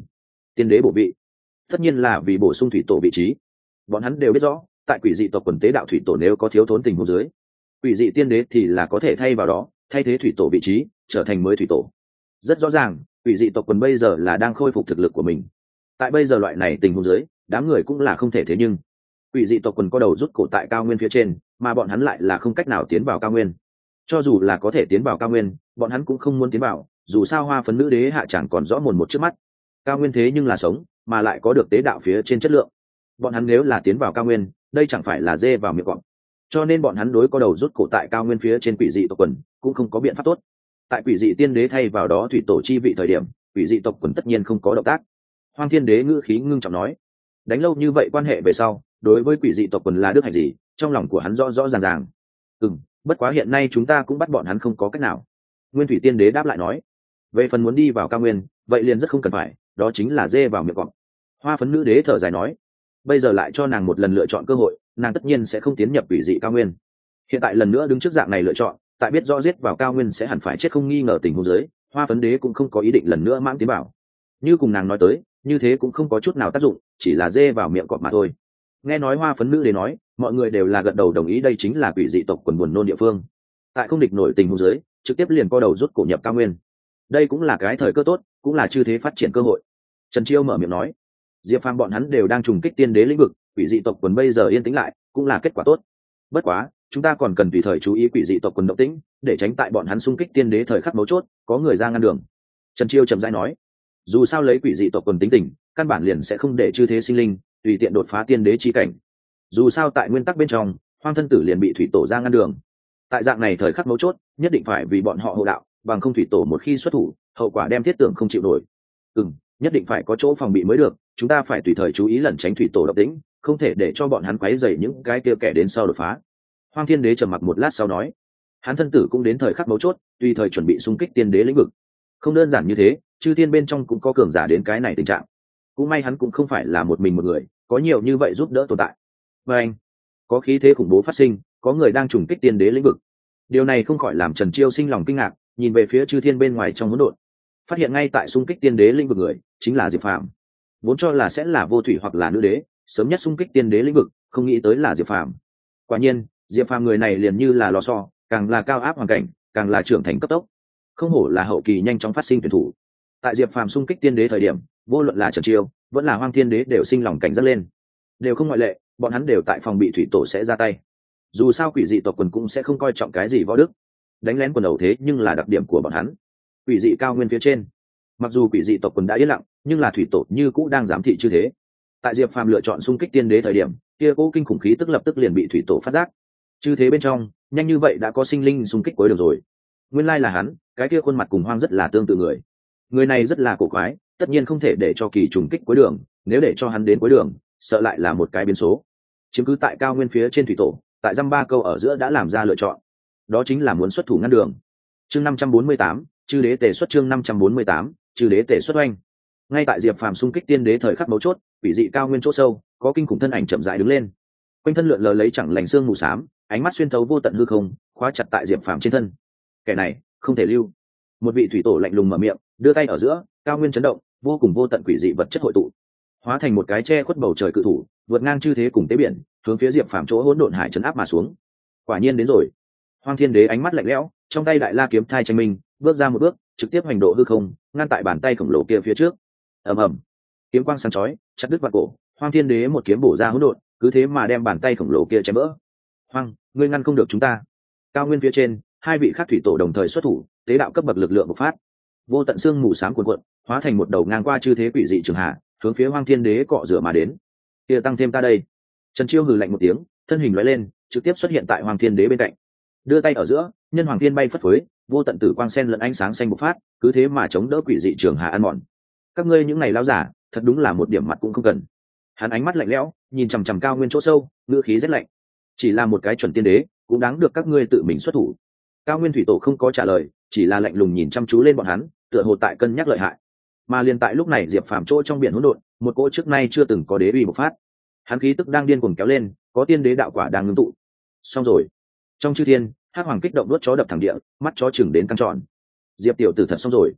tiên đế bổ vị tất nhiên là vì bổ sung thủy tổ vị trí. Bọn hắn đều biết rõ tại quỷ dị tộc quần tế đạo thủy tổ nếu có thiếu thốn tình huống dưới, quỷ dị tiên đế thì là có thể thay vào đó thay thế thủy tổ vị trí trở thành mới thủy tổ. Rất rõ ràng quỷ dị tộc quần bây giờ là đang khôi phục thực lực của mình. Tại bây giờ loại này tình huống dưới, đám người cũng là không thể thế, nhưng quỷ dị tộc quần có đầu rút cổ tại cao nguyên phía trên, mà bọn hắn lại là không cách nào tiến vào cao nguyên. Cho dù là có thể tiến vào cao nguyên, bọn hắn cũng không muốn tiến vào, dù sao hoa phấn nữ đế hạ chẳng còn rõ mồn một trước mắt. Cao nguyên thế nhưng là sống, mà lại có được tế đạo phía trên chất lượng. Bọn hắn nếu là tiến vào cao nguyên, đây chẳng phải là dê vào miệng cọp. Cho nên bọn hắn đối có đầu rút cổ tại cao nguyên phía trên quỷ dị tộc quần cũng không có biện pháp tốt. Tại quỷ dị tiên đế thay vào đó thủy tổ chi vị thời điểm, quỷ dị tộc quần tất nhiên không có động tác. Hoang Thiên Đế ngữ khí ngưng trọng nói, đánh lâu như vậy quan hệ về sau, đối với quỷ dị tộc quần là đức hạnh gì, trong lòng của hắn rõ rõ ràng ràng. Ừm, bất quá hiện nay chúng ta cũng bắt bọn hắn không có cách nào. Nguyên Thủy Tiên Đế đáp lại nói, về phần muốn đi vào cao nguyên, vậy liền rất không cần phải, đó chính là dê vào miệng cọp. Hoa Phấn Nữ Đế thở dài nói, bây giờ lại cho nàng một lần lựa chọn cơ hội, nàng tất nhiên sẽ không tiến nhập quỷ dị cao nguyên. Hiện tại lần nữa đứng trước dạng này lựa chọn, tại biết rõ giết vào cao nguyên sẽ hẳn phải chết không nghi ngờ tình huống dưới, Hoa Phấn Đế cũng không có ý định lần nữa mãng tiến vào. Như cùng nàng nói tới, như thế cũng không có chút nào tác dụng, chỉ là dê vào miệng cọp mà thôi. Nghe nói Hoa Phấn Nữ Đế nói, mọi người đều là gật đầu đồng ý đây chính là quỷ dị tộc quần buồn nôn địa phương. Tại không địch nổi tình huống dưới, trực tiếp liền co đầu rút cổ nhập cao nguyên. Đây cũng là cái thời cơ tốt, cũng là chư thế phát triển cơ hội. Trần Chiêu mở miệng nói, Diệp Phàm bọn hắn đều đang trùng kích tiên đế lĩnh vực, quỷ dị tộc quần bây giờ yên tĩnh lại, cũng là kết quả tốt. Bất quá, chúng ta còn cần tùy thời chú ý quỷ dị tộc quần động tĩnh, để tránh tại bọn hắn xung kích tiên đế thời khắc mấu chốt, có người ra ngăn đường. Trần Chiêu trầm rãi nói, dù sao lấy quỷ dị tộc quần tính tình, căn bản liền sẽ không để chư thế sinh linh tùy tiện đột phá tiên đế chi cảnh. Dù sao tại nguyên tắc bên trong, Hoang thân tử liền bị thủy tổ ra ngăn đường. Tại dạng này thời khắc mấu chốt, nhất định phải vì bọn họ hộ đạo, bằng không thủy tổ một khi xuất thủ, hậu quả đem thiết tưởng không chịu nổi. Ừm, nhất định phải có chỗ phòng bị mới được, chúng ta phải tùy thời chú ý lẩn tránh thủy tổ động tĩnh, không thể để cho bọn hắn quấy rầy những cái kia kẻ đến sau đột phá. Hoang Thiên Đế trầm mặc một lát sau nói, hắn thân tử cũng đến thời khắc mấu chốt, tùy thời chuẩn bị xung kích tiên đế lĩnh vực. Không đơn giản như thế, chư thiên bên trong cũng có cường giả đến cái này tình trạng. Cũng may hắn cũng không phải là một mình một người, có nhiều như vậy giúp đỡ tồn tại. Và anh, có khí thế khủng bố phát sinh, có người đang trùng kích tiên đế lĩnh vực. Điều này không khỏi làm Trần Chiêu sinh lòng kinh ngạc, nhìn về phía chư thiên bên ngoài trong hỗn độn, phát hiện ngay tại xung kích tiên đế lĩnh vực người chính là Diệp Phàm. Vốn cho là sẽ là vô thủy hoặc là nữ đế sớm nhất xung kích tiên đế lĩnh vực, không nghĩ tới là Diệp Phàm. Quả nhiên, Diệp Phàm người này liền như là lò xo, càng là cao áp hoàn cảnh, càng là trưởng thành cấp tốc. Không hổ là hậu kỳ nhanh chóng phát sinh tuyển thủ. Tại Diệp Phàm xung kích tiên đế thời điểm, vô luận là Trần Chiêu, vẫn là Hoang Thiên Đế đều sinh lòng cảnh giác lên. Đều không ngoại lệ, bọn hắn đều tại phòng bị thủy tổ sẽ ra tay. Dù sao quỷ dị tộc quần cũng sẽ không coi trọng cái gì võ đức. Đánh lén quần đầu thế nhưng là đặc điểm của bọn hắn. Quỷ dị cao nguyên phía trên, mặc dù quỷ dị tộc quần đã yên lặng, nhưng là thủy tổ như cũ đang giám thị chư thế. Tại Diệp Phàm lựa chọn xung kích tiên đế thời điểm, kia cố kinh khủng khí tức lập tức liền bị thủy tổ phát giác. Chư thế bên trong, nhanh như vậy đã có sinh linh xung kích cuối đường rồi. Nguyên lai là hắn, cái kia khuôn mặt cùng Hoang rất là tương tự người. Người này rất là cổ quái, tất nhiên không thể để cho kỳ trùng kích cuối đường, nếu để cho hắn đến cuối đường, sợ lại là một cái biến số. Chiếm cứ tại cao nguyên phía trên thủy tổ, tại dăm ba câu ở giữa đã làm ra lựa chọn, đó chính là muốn xuất thủ ngăn đường. Chương năm trăm bốn mươi tám, chư đế tề xuất chương năm trăm bốn mươi tám, chư đế tề xuất oanh. Ngay tại Diệp Phàm xung kích tiên đế thời khắc mấu chốt, quỷ dị cao nguyên chỗ sâu, có kinh khủng thân ảnh chậm rãi đứng lên. Quanh thân lượn lờ lấy chẳng lành xương mù xám, ánh mắt xuyên thấu vô tận hư không, khóa chặt tại Diệp Phàm trên thân. Kẻ này, không thể lưu. Một vị thủy tổ lạnh lùng mở miệng, đưa tay ở giữa, cao nguyên chấn động, vô cùng vô tận quỷ dị vật chất hội tụ, hóa thành một cái che khuất bầu trời cự thủ, vượt ngang chư thế cùng tế biển, hướng phía Diệp Phàm chỗ hỗn độn hải chấn áp mà xuống. Quả nhiên đến rồi. Hoang Thiên Đế ánh mắt lạnh lẽo, trong tay đại la kiếm thai tranh minh, bước ra một bước, trực tiếp hành độ hư không, ngăn tại bàn tay khổng lồ kia phía trước. Ầm ầm, kiếm quang sáng chói, chặt đứt vạn cổ. Hoang Thiên Đế một kiếm bổ ra hỗn độn, cứ thế mà đem bàn tay khổng lồ kia chém vỡ. Hoang, ngươi ngăn không được chúng ta. Cao nguyên phía trên, hai vị khác thủy tổ đồng thời xuất thủ, tế đạo cấp bậc lực lượng bộc phát. Vô tận xương mù sáng cuồn cuộn, hóa thành một đầu ngang qua chư thế quỷ dị trường hạ, hướng phía Hoang Thiên Đế cọ rửa mà đến. Kia tăng thêm ta đây. Trần Chiêu hừ lạnh một tiếng, thân hình lóe lên, trực tiếp xuất hiện tại Hoang Thiên Đế bên cạnh. Đưa tay ở giữa, nhân hoàng thiên bay phất phới, vô tận tử quang sen lẫn ánh sáng xanh bộc phát, cứ thế mà chống đỡ quỷ dị trường hà ăn mòn. Các ngươi những này lão giả, thật đúng là một điểm mặt cũng không cần. Hắn ánh mắt lạnh lẽo, nhìn chằm chằm cao nguyên chỗ sâu, ngữ khí rất lạnh. Chỉ là một cái chuẩn tiên đế, cũng đáng được các ngươi tự mình xuất thủ. Cao nguyên thủy tổ không có trả lời, chỉ là lạnh lùng nhìn chăm chú lên bọn hắn, tựa hồ tại cân nhắc lợi hại. Mà liền tại lúc này Diệp Phàm chỗ trong biển hỗn độn, một cỗ trước nay chưa từng có đế uy bộc phát. Hắn khí tức đang điên cuồng kéo lên, có tiên đế đạo quả đang ngưng tụ. Xong rồi. Trong chư thiên, hắc hoàng kích động đuốt chó đập thẳng địa, mắt chó chừng đến căng tròn. Diệp tiểu tử thật xong rồi.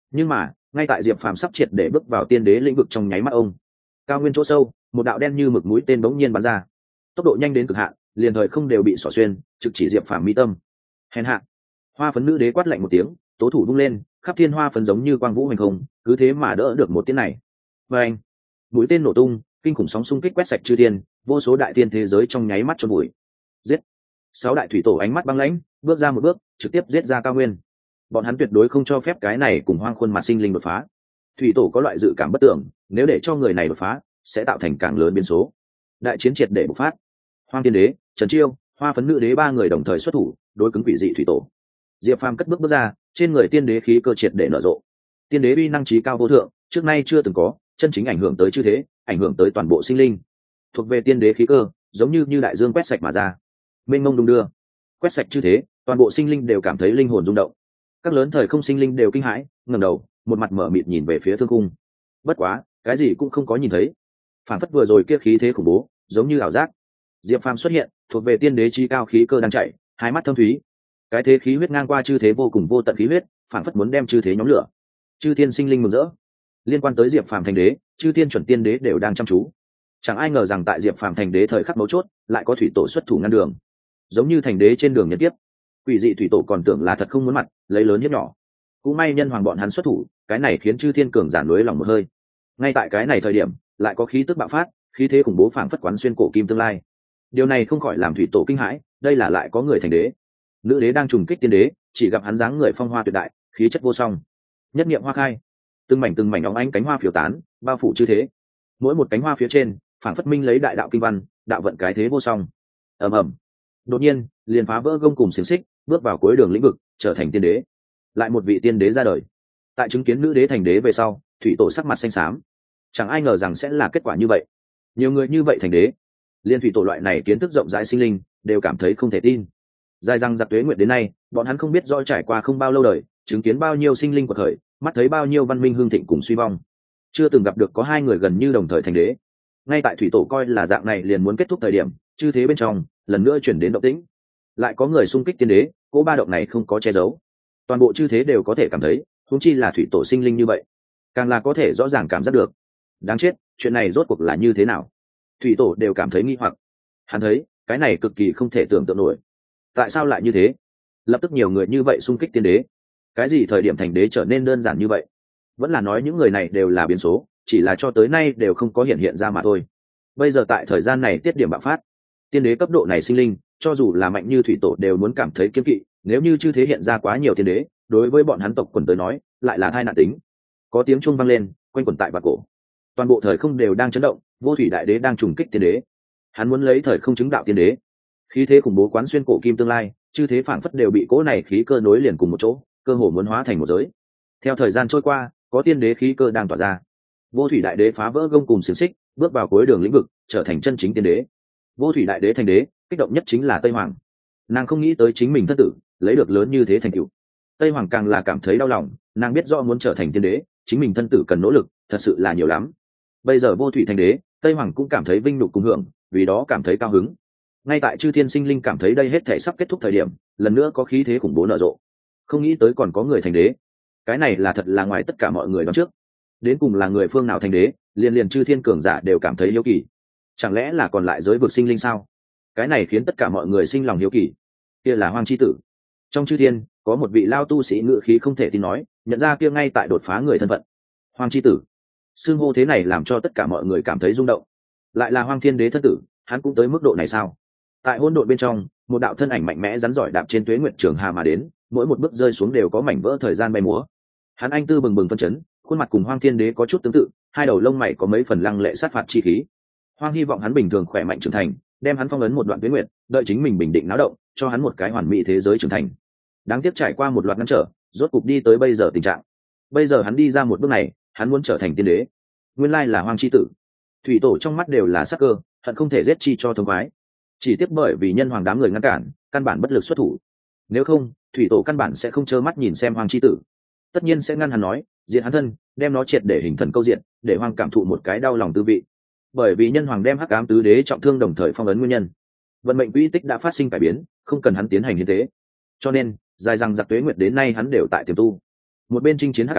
Nhưng mà ngay tại diệp phàm sắp triệt để bước vào tiên đế lĩnh vực trong nháy mắt ông, cao nguyên chỗ sâu một đạo đen như mực mũi tên bỗng nhiên bắn ra, tốc độ nhanh đến cực hạn, liền thời không đều bị xỏ xuyên, trực chỉ diệp phàm mi tâm. Hèn hạ! Hoa phấn nữ đế quát lạnh một tiếng, tố thủ vung lên, khắp thiên hoa phấn giống như quang vũ hành không, cứ thế mà đỡ được một tiếng này. Và anh, mũi tên nổ tung, kinh khủng sóng xung kích quét sạch chư thiên, vô số đại tiên thế giới trong nháy mắt chôn bụi. Giết! Sáu đại thủy tổ ánh mắt băng lãnh, bước ra một bước, trực tiếp giết ra cao nguyên. Bọn hắn tuyệt đối không cho phép cái này cùng hoang khuôn mặt sinh linh đột phá. Thủy tổ có loại dự cảm bất tưởng, nếu để cho người này đột phá, sẽ tạo thành càng lớn biến số. Đại chiến triệt để bộc phát. Hoang tiên đế, Trần Chiêu, Hoa phấn nữ đế ba người đồng thời xuất thủ, đối cứng quỷ dị thủy tổ. Diệp Phàm cất bước bước ra, trên người tiên đế khí cơ triệt để nở rộ. Tiên đế uy năng trí cao vô thượng, trước nay chưa từng có, chân chính ảnh hưởng tới chư thế, ảnh hưởng tới toàn bộ sinh linh. Thuộc về tiên đế khí cơ, giống như như đại dương quét sạch mà ra, mênh mông đung đưa, quét sạch chư thế, toàn bộ sinh linh đều cảm thấy linh hồn rung động. Các lớn thời không sinh linh đều kinh hãi, ngẩng đầu, một mặt mở mịt nhìn về phía thương cung. Bất quá, cái gì cũng không có nhìn thấy. Phản phất vừa rồi kia khí thế khủng bố, giống như ảo giác. Diệp Phàm xuất hiện, thuộc về tiên đế chi cao khí cơ đang chạy, hai mắt thâm thúy. Cái thế khí huyết ngang qua chư thế vô cùng vô tận khí huyết, phản phất muốn đem chư thế nhóm lửa. Chư thiên sinh linh mừng rỡ. Liên quan tới Diệp Phàm thành đế, chư thiên chuẩn tiên đế đều đang chăm chú. Chẳng ai ngờ rằng tại Diệp Phàm thành đế thời khắc mấu chốt, lại có thủy tổ xuất thủ ngăn đường. Giống như thành đế trên đường nhật tiếp, quỷ dị thủy tổ còn tưởng là thật không muốn mặt, lấy lớn hiếp nhỏ. Cũng may nhân hoàng bọn hắn xuất thủ, cái này khiến chư thiên cường giản lưới lòng một hơi. Ngay tại cái này thời điểm, lại có khí tức bạo phát, khí thế khủng bố phảng phất quán xuyên cổ kim tương lai. Điều này không khỏi làm thủy tổ kinh hãi, đây là lại có người thành đế. Nữ đế đang trùng kích tiên đế, chỉ gặp hắn dáng người phong hoa tuyệt đại, khí chất vô song. Nhất niệm hoa khai, từng mảnh từng mảnh óng ánh cánh hoa phiêu tán, bao phủ chư thế. Mỗi một cánh hoa phía trên, phảng phất minh lấy đại đạo kinh văn, đạo vận cái thế vô song. Ầm ầm. Đột nhiên, liền phá vỡ gông cùng xiềng xích, bước vào cuối đường lĩnh vực, trở thành tiên đế. Lại một vị tiên đế ra đời. Tại chứng kiến nữ đế thành đế về sau, thủy tổ sắc mặt xanh xám. Chẳng ai ngờ rằng sẽ là kết quả như vậy. Nhiều người như vậy thành đế, liên thủy tổ loại này kiến thức rộng rãi sinh linh đều cảm thấy không thể tin. Dài răng giặc tuế nguyện đến nay, bọn hắn không biết do trải qua không bao lâu đời, chứng kiến bao nhiêu sinh linh quật khởi, mắt thấy bao nhiêu văn minh hương thịnh cùng suy vong, chưa từng gặp được có hai người gần như đồng thời thành đế. Ngay tại thủy tổ coi là dạng này liền muốn kết thúc thời điểm, chư thế bên trong lần nữa chuyển đến động tĩnh, lại có người xung kích tiên đế, cỗ ba động này không có che giấu, toàn bộ chư thế đều có thể cảm thấy, huống chi là thủy tổ sinh linh như vậy, càng là có thể rõ ràng cảm giác được. Đáng chết, chuyện này rốt cuộc là như thế nào? Thủy tổ đều cảm thấy nghi hoặc. Hắn thấy cái này cực kỳ không thể tưởng tượng nổi, tại sao lại như thế? Lập tức nhiều người như vậy xung kích tiên đế, cái gì thời điểm thành đế trở nên đơn giản như vậy? Vẫn là nói những người này đều là biến số, chỉ là cho tới nay đều không có hiện hiện ra mà thôi. Bây giờ tại thời gian này tiết điểm bạo phát, tiên đế cấp độ này sinh linh, cho dù là mạnh như thủy tổ đều muốn cảm thấy kiêng kỵ. Nếu như chư thế hiện ra quá nhiều tiên đế, đối với bọn hắn tộc quần tới nói lại là tai nạn tính. Có tiếng chuông vang lên, quanh quẩn tại vạt cổ, toàn bộ thời không đều đang chấn động. Vô thủy đại đế đang trùng kích tiên đế, hắn muốn lấy thời không chứng đạo tiên đế. Khí thế khủng bố quán xuyên cổ kim tương lai, chư thế phảng phất đều bị cỗ này khí cơ nối liền cùng một chỗ, cơ hồ muốn hóa thành một giới. Theo thời gian trôi qua, có tiên đế khí cơ đang tỏa ra. Vô thủy đại đế phá vỡ gông cùng xiềng xích, bước vào cuối đường lĩnh vực, trở thành chân chính tiên đế. Vô thủy đại đế thành đế, kích động nhất chính là Tây Hoàng. Nàng không nghĩ tới chính mình thất tử lấy được lớn như thế thành tựu. Tây Hoàng càng là cảm thấy đau lòng, nàng biết rõ muốn trở thành tiên đế, chính mình thân tử cần nỗ lực, thật sự là nhiều lắm. Bây giờ vô thủy thành đế, Tây Hoàng cũng cảm thấy vinh nhục cùng hưởng, vì đó cảm thấy cao hứng. Ngay tại chư thiên sinh linh cảm thấy đây hết thể sắp kết thúc thời điểm, lần nữa có khí thế khủng bố nở rộ. Không nghĩ tới còn có người thành đế, cái này là thật là ngoài tất cả mọi người đoán trước. Đến cùng là người phương nào thành đế, liền liền chư thiên cường giả đều cảm thấy hiếu kỳ. Chẳng lẽ là còn lại giới vực sinh linh sao? Cái này khiến tất cả mọi người sinh lòng hiếu kỳ. Kia là Hoang chi tử. Trong chư thiên có một vị lao tu sĩ ngự khí không thể tin nói, nhận ra kia ngay tại đột phá người thân phận. Hoang chi tử, xưng hô thế này làm cho tất cả mọi người cảm thấy rung động. Lại là Hoang thiên đế thân tử, hắn cũng tới mức độ này sao? Tại hỗn độn bên trong, một đạo thân ảnh mạnh mẽ rắn giỏi đạp trên tuế nguyệt trường hà mà đến, mỗi một bước rơi xuống đều có mảnh vỡ thời gian bay múa. Hắn anh tư bừng bừng phân chấn, khuôn mặt cùng Hoang thiên đế có chút tương tự, hai đầu lông mày có mấy phần lăng lệ sát phạt chi khí. Hoang hy vọng hắn bình thường khỏe mạnh trưởng thành, đem hắn phong ấn một đoạn tuế nguyệt, đợi chính mình bình định náo động, cho hắn một cái hoàn mỹ thế giới trưởng thành. Đáng tiếc trải qua một loạt ngăn trở, rốt cục đi tới bây giờ tình trạng. Bây giờ hắn đi ra một bước này, hắn muốn trở thành tiên đế. Nguyên lai là Hoang chi tử. Thủy tổ trong mắt đều là sắc cơ, hận không thể giết chi cho thông khoái. Chỉ tiếc bởi vì nhân hoàng đám người ngăn cản, căn bản bất lực xuất thủ. Nếu không, thủy tổ căn bản sẽ không trơ mắt nhìn xem Hoang chi tử. Tất nhiên sẽ ngăn hắn nói, diệt hắn thân, đem nó triệt để hình thần câu diện, để Hoang cảm thụ một cái đau lòng tư vị. Bởi vì nhân hoàng đem hắc ám tứ đế trọng thương đồng thời phong ấn nguyên nhân, vận mệnh quỹ tích đã phát sinh cải biến, không cần hắn tiến hành như thế. Cho nên dài rằng giặc tuế nguyệt đến nay hắn đều tại tiềm tu, một bên chinh chiến hắc ám,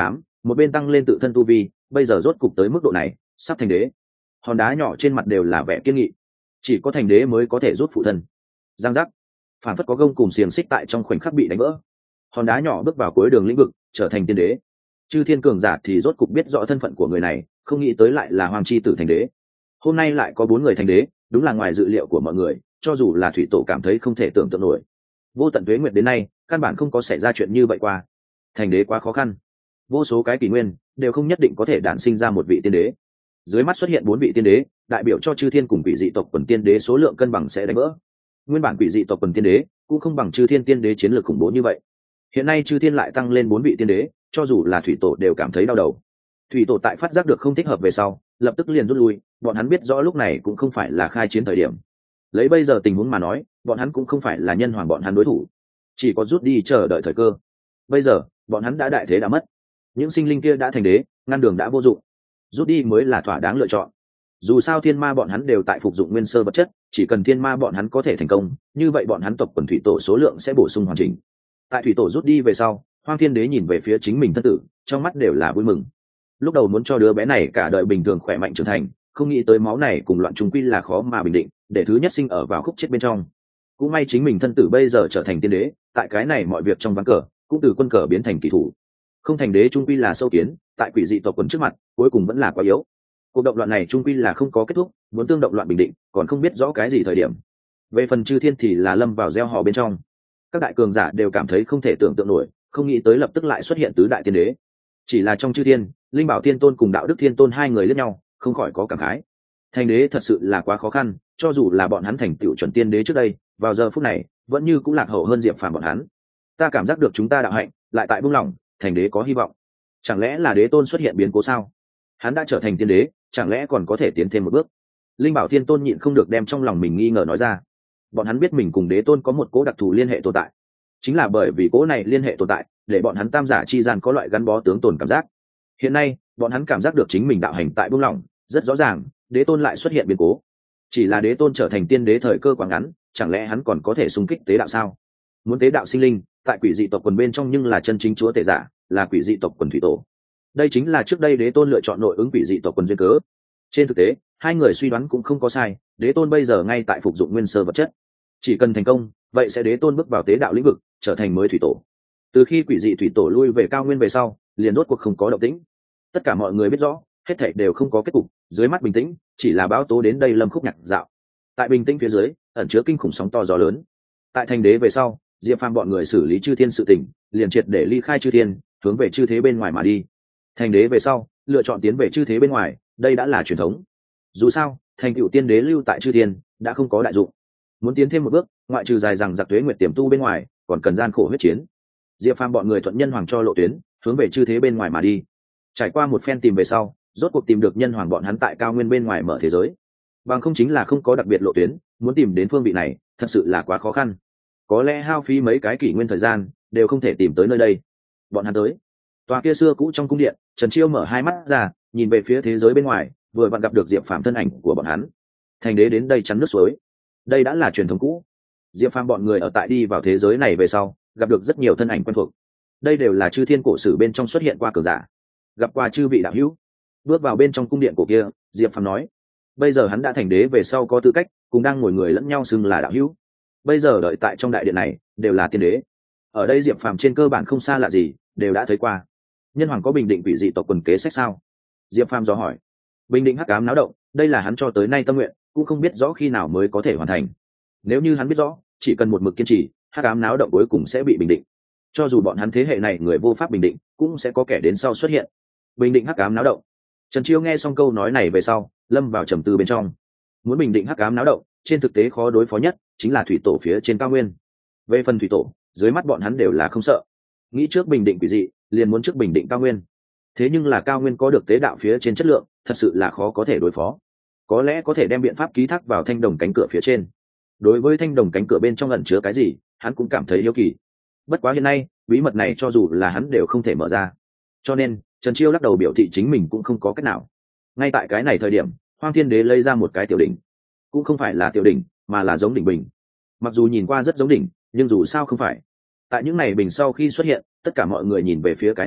một bên tăng lên tự thân tu vi, bây giờ rốt cục tới mức độ này, sắp thành đế. Hòn đá nhỏ trên mặt đều là vẻ kiên nghị, chỉ có thành đế mới có thể rút phụ thân. Giang giác, phản phất có gông cùng xiềng xích tại trong khoảnh khắc bị đánh vỡ. Hòn đá nhỏ bước vào cuối đường lĩnh vực, trở thành tiên đế. Chư thiên cường giả thì rốt cục biết rõ thân phận của người này, không nghĩ tới lại là hoàng chi tử thành đế. Hôm nay lại có bốn người thành đế, đúng là ngoài dự liệu của mọi người, cho dù là thủy tổ cảm thấy không thể tưởng tượng nổi. Vô tận tuế nguyệt đến nay, căn bản không có xảy ra chuyện như vậy qua. Thành đế quá khó khăn, vô số cái kỷ nguyên đều không nhất định có thể đản sinh ra một vị tiên đế. Dưới mắt xuất hiện bốn vị tiên đế, đại biểu cho chư thiên cùng quỷ dị tộc quần tiên đế số lượng cân bằng sẽ đánh vỡ. Nguyên bản quỷ dị tộc quần tiên đế cũng không bằng chư thiên tiên đế chiến lược khủng bố như vậy. Hiện nay chư thiên lại tăng lên bốn vị tiên đế, cho dù là thủy tổ đều cảm thấy đau đầu. Thủy tổ tại phát giác được không thích hợp về sau, lập tức liền rút lui, bọn hắn biết rõ lúc này cũng không phải là khai chiến thời điểm. Lấy bây giờ tình huống mà nói, bọn hắn cũng không phải là nhân hoàng bọn hắn đối thủ, chỉ có rút đi chờ đợi thời cơ. Bây giờ bọn hắn đã đại thế đã mất, những sinh linh kia đã thành đế, ngăn đường đã vô dụng, rút đi mới là thỏa đáng lựa chọn. Dù sao thiên ma bọn hắn đều tại phục dụng nguyên sơ vật chất, chỉ cần thiên ma bọn hắn có thể thành công, như vậy bọn hắn tộc quần thủy tổ số lượng sẽ bổ sung hoàn chỉnh. Tại thủy tổ rút đi về sau, Hoang Thiên Đế nhìn về phía chính mình thân tử, trong mắt đều là vui mừng. Lúc đầu muốn cho đứa bé này cả đời bình thường khỏe mạnh trưởng thành, không nghĩ tới máu này cùng loạn trùng quy là khó mà bình định, để thứ nhất sinh ở vào khúc chết bên trong. Cũng may chính mình thân tử bây giờ trở thành tiên đế, tại cái này mọi việc trong ván cờ cũng từ quân cờ biến thành kỳ thủ. Không thành đế trung quy là sâu kiến, tại quỷ dị tộc quần trước mặt, cuối cùng vẫn là quá yếu. Cuộc động loạn này trung quy là không có kết thúc, muốn tương động loạn bình định, còn không biết rõ cái gì thời điểm. Về phần chư thiên thì là lâm vào gieo họ bên trong. Các đại cường giả đều cảm thấy không thể tưởng tượng nổi, không nghĩ tới lập tức lại xuất hiện tứ đại tiên đế. Chỉ là trong chư thiên, Linh Bảo Thiên Tôn cùng Đạo Đức Thiên Tôn hai người liếc nhau, không khỏi có cảm khái. Thành đế thật sự là quá khó khăn, cho dù là bọn hắn thành tựu chuẩn tiên đế trước đây, vào giờ phút này, vẫn như cũng lạc hậu hơn Diệp Phàm bọn hắn. Ta cảm giác được chúng ta đạo hạnh, lại tại buông lỏng, thành đế có hy vọng. Chẳng lẽ là đế tôn xuất hiện biến cố sao? Hắn đã trở thành tiên đế, chẳng lẽ còn có thể tiến thêm một bước? Linh Bảo Thiên Tôn nhịn không được đem trong lòng mình nghi ngờ nói ra. Bọn hắn biết mình cùng đế tôn có một cố đặc thù liên hệ tồn tại, chính là bởi vì cố này liên hệ tồn tại, để bọn hắn tam giả chi gian có loại gắn bó tướng tồn cảm giác. Hiện nay, bọn hắn cảm giác được chính mình đạo hành tại buông lỏng, rất rõ ràng, đế tôn lại xuất hiện biến cố. Chỉ là đế tôn trở thành tiên đế thời cơ quá ngắn, chẳng lẽ hắn còn có thể xung kích tế đạo sao? Muốn tế đạo sinh linh, tại quỷ dị tộc quần bên trong nhưng là chân chính chúa tể giả, là quỷ dị tộc quần thủy tổ. Đây chính là trước đây đế tôn lựa chọn nội ứng quỷ dị tộc quần duyên cớ. Trên thực tế, hai người suy đoán cũng không có sai, đế tôn bây giờ ngay tại phục dụng nguyên sơ vật chất. Chỉ cần thành công, vậy sẽ đế tôn bước vào tế đạo lĩnh vực, trở thành mới thủy tổ. Từ khi quỷ dị thủy tổ lui về cao nguyên về sau, liền rốt cuộc không có động tĩnh. Tất cả mọi người biết rõ, hết thảy đều không có kết cục, dưới mắt bình tĩnh, chỉ là báo tố đến đây lâm khúc nhạc dạo. Tại bình tĩnh phía dưới, ẩn chứa kinh khủng sóng to gió lớn. Tại thành đế về sau, Diệp Phàm bọn người xử lý chư thiên sự tình, liền triệt để ly khai chư thiên, hướng về chư thế bên ngoài mà đi. Thành đế về sau, lựa chọn tiến về chư thế bên ngoài, đây đã là truyền thống. Dù sao, thành cựu tiên đế lưu tại chư thiên đã không có đại dụng. Muốn tiến thêm một bước, ngoại trừ dài rằng giặc tuế nguyệt tiềm tu bên ngoài, còn cần gian khổ huyết chiến. Diệp Phàm bọn người thuận nhân hoàng cho lộ tuyến, hướng về chư thế bên ngoài mà đi. Trải qua một phen tìm về sau, rốt cuộc tìm được nhân hoàng bọn hắn tại cao nguyên bên ngoài mở thế giới. Bằng không chính là không có đặc biệt lộ tuyến, muốn tìm đến phương vị này, thật sự là quá khó khăn. Có lẽ hao phí mấy cái kỷ nguyên thời gian, đều không thể tìm tới nơi đây. Bọn hắn tới tòa kia xưa cũ trong cung điện, Trần Chiêu mở hai mắt ra, nhìn về phía thế giới bên ngoài, vừa vặn gặp được Diệp Phàm thân ảnh của bọn hắn. Thành đế đến đây chắn nước suối, đây đã là truyền thống cũ. Diệp Phàm bọn người ở tại đi vào thế giới này về sau, gặp được rất nhiều thân ảnh quen thuộc. Đây đều là chư thiên cổ sử bên trong xuất hiện qua cường giả, gặp qua chư vị đạo hữu. Bước vào bên trong cung điện cổ kia, Diệp Phàm nói, bây giờ hắn đã thành đế về sau có tư cách cùng đang ngồi người lẫn nhau xưng là đạo hữu. Bây giờ đợi tại trong đại điện này đều là tiên đế. Ở đây Diệp Phàm trên cơ bản không xa lạ gì, đều đã thấy qua. Nhân hoàng có bình định quỷ dị tộc quần kế sách sao? Diệp Phàm dò hỏi. Bình định hắc ám náo động, đây là hắn cho tới nay tâm nguyện, cũng không biết rõ khi nào mới có thể hoàn thành. Nếu như hắn biết rõ, chỉ cần một mực kiên trì, hắc ám náo động cuối cùng sẽ bị bình định. Cho dù bọn hắn thế hệ này người vô pháp bình định, cũng sẽ có kẻ đến sau xuất hiện. Bình định hắc ám náo động. Trần Chiêu nghe xong câu nói này về sau, lâm vào trầm tư bên trong. Muốn bình định hắc ám náo động, trên thực tế khó đối phó nhất chính là thủy tổ phía trên cao nguyên. Về phần thủy tổ, dưới mắt bọn hắn đều là không sợ. Nghĩ trước bình định quỷ dị, liền muốn trước bình định cao nguyên. Thế nhưng là cao nguyên có được tế đạo phía trên chất lượng, thật sự là khó có thể đối phó. Có lẽ có thể đem biện pháp ký thác vào thanh đồng cánh cửa phía trên. Đối với thanh đồng cánh cửa bên trong ẩn chứa cái gì, hắn cũng cảm thấy hiếu kỳ. Bất quá hiện nay, bí mật này cho dù là hắn đều không thể mở ra. Cho nên, Trần Chiêu lắc đầu biểu thị chính mình cũng không có cách nào. Ngay tại cái này thời điểm, Hoang Thiên Đế lấy ra một cái tiểu đỉnh. Cũng không phải là tiểu đỉnh, mà là giống đỉnh bình. Mặc dù nhìn qua rất giống đỉnh, nhưng dù sao không phải. Tại những này bình sau khi xuất hiện, tất cả mọi người nhìn về phía cái này bình,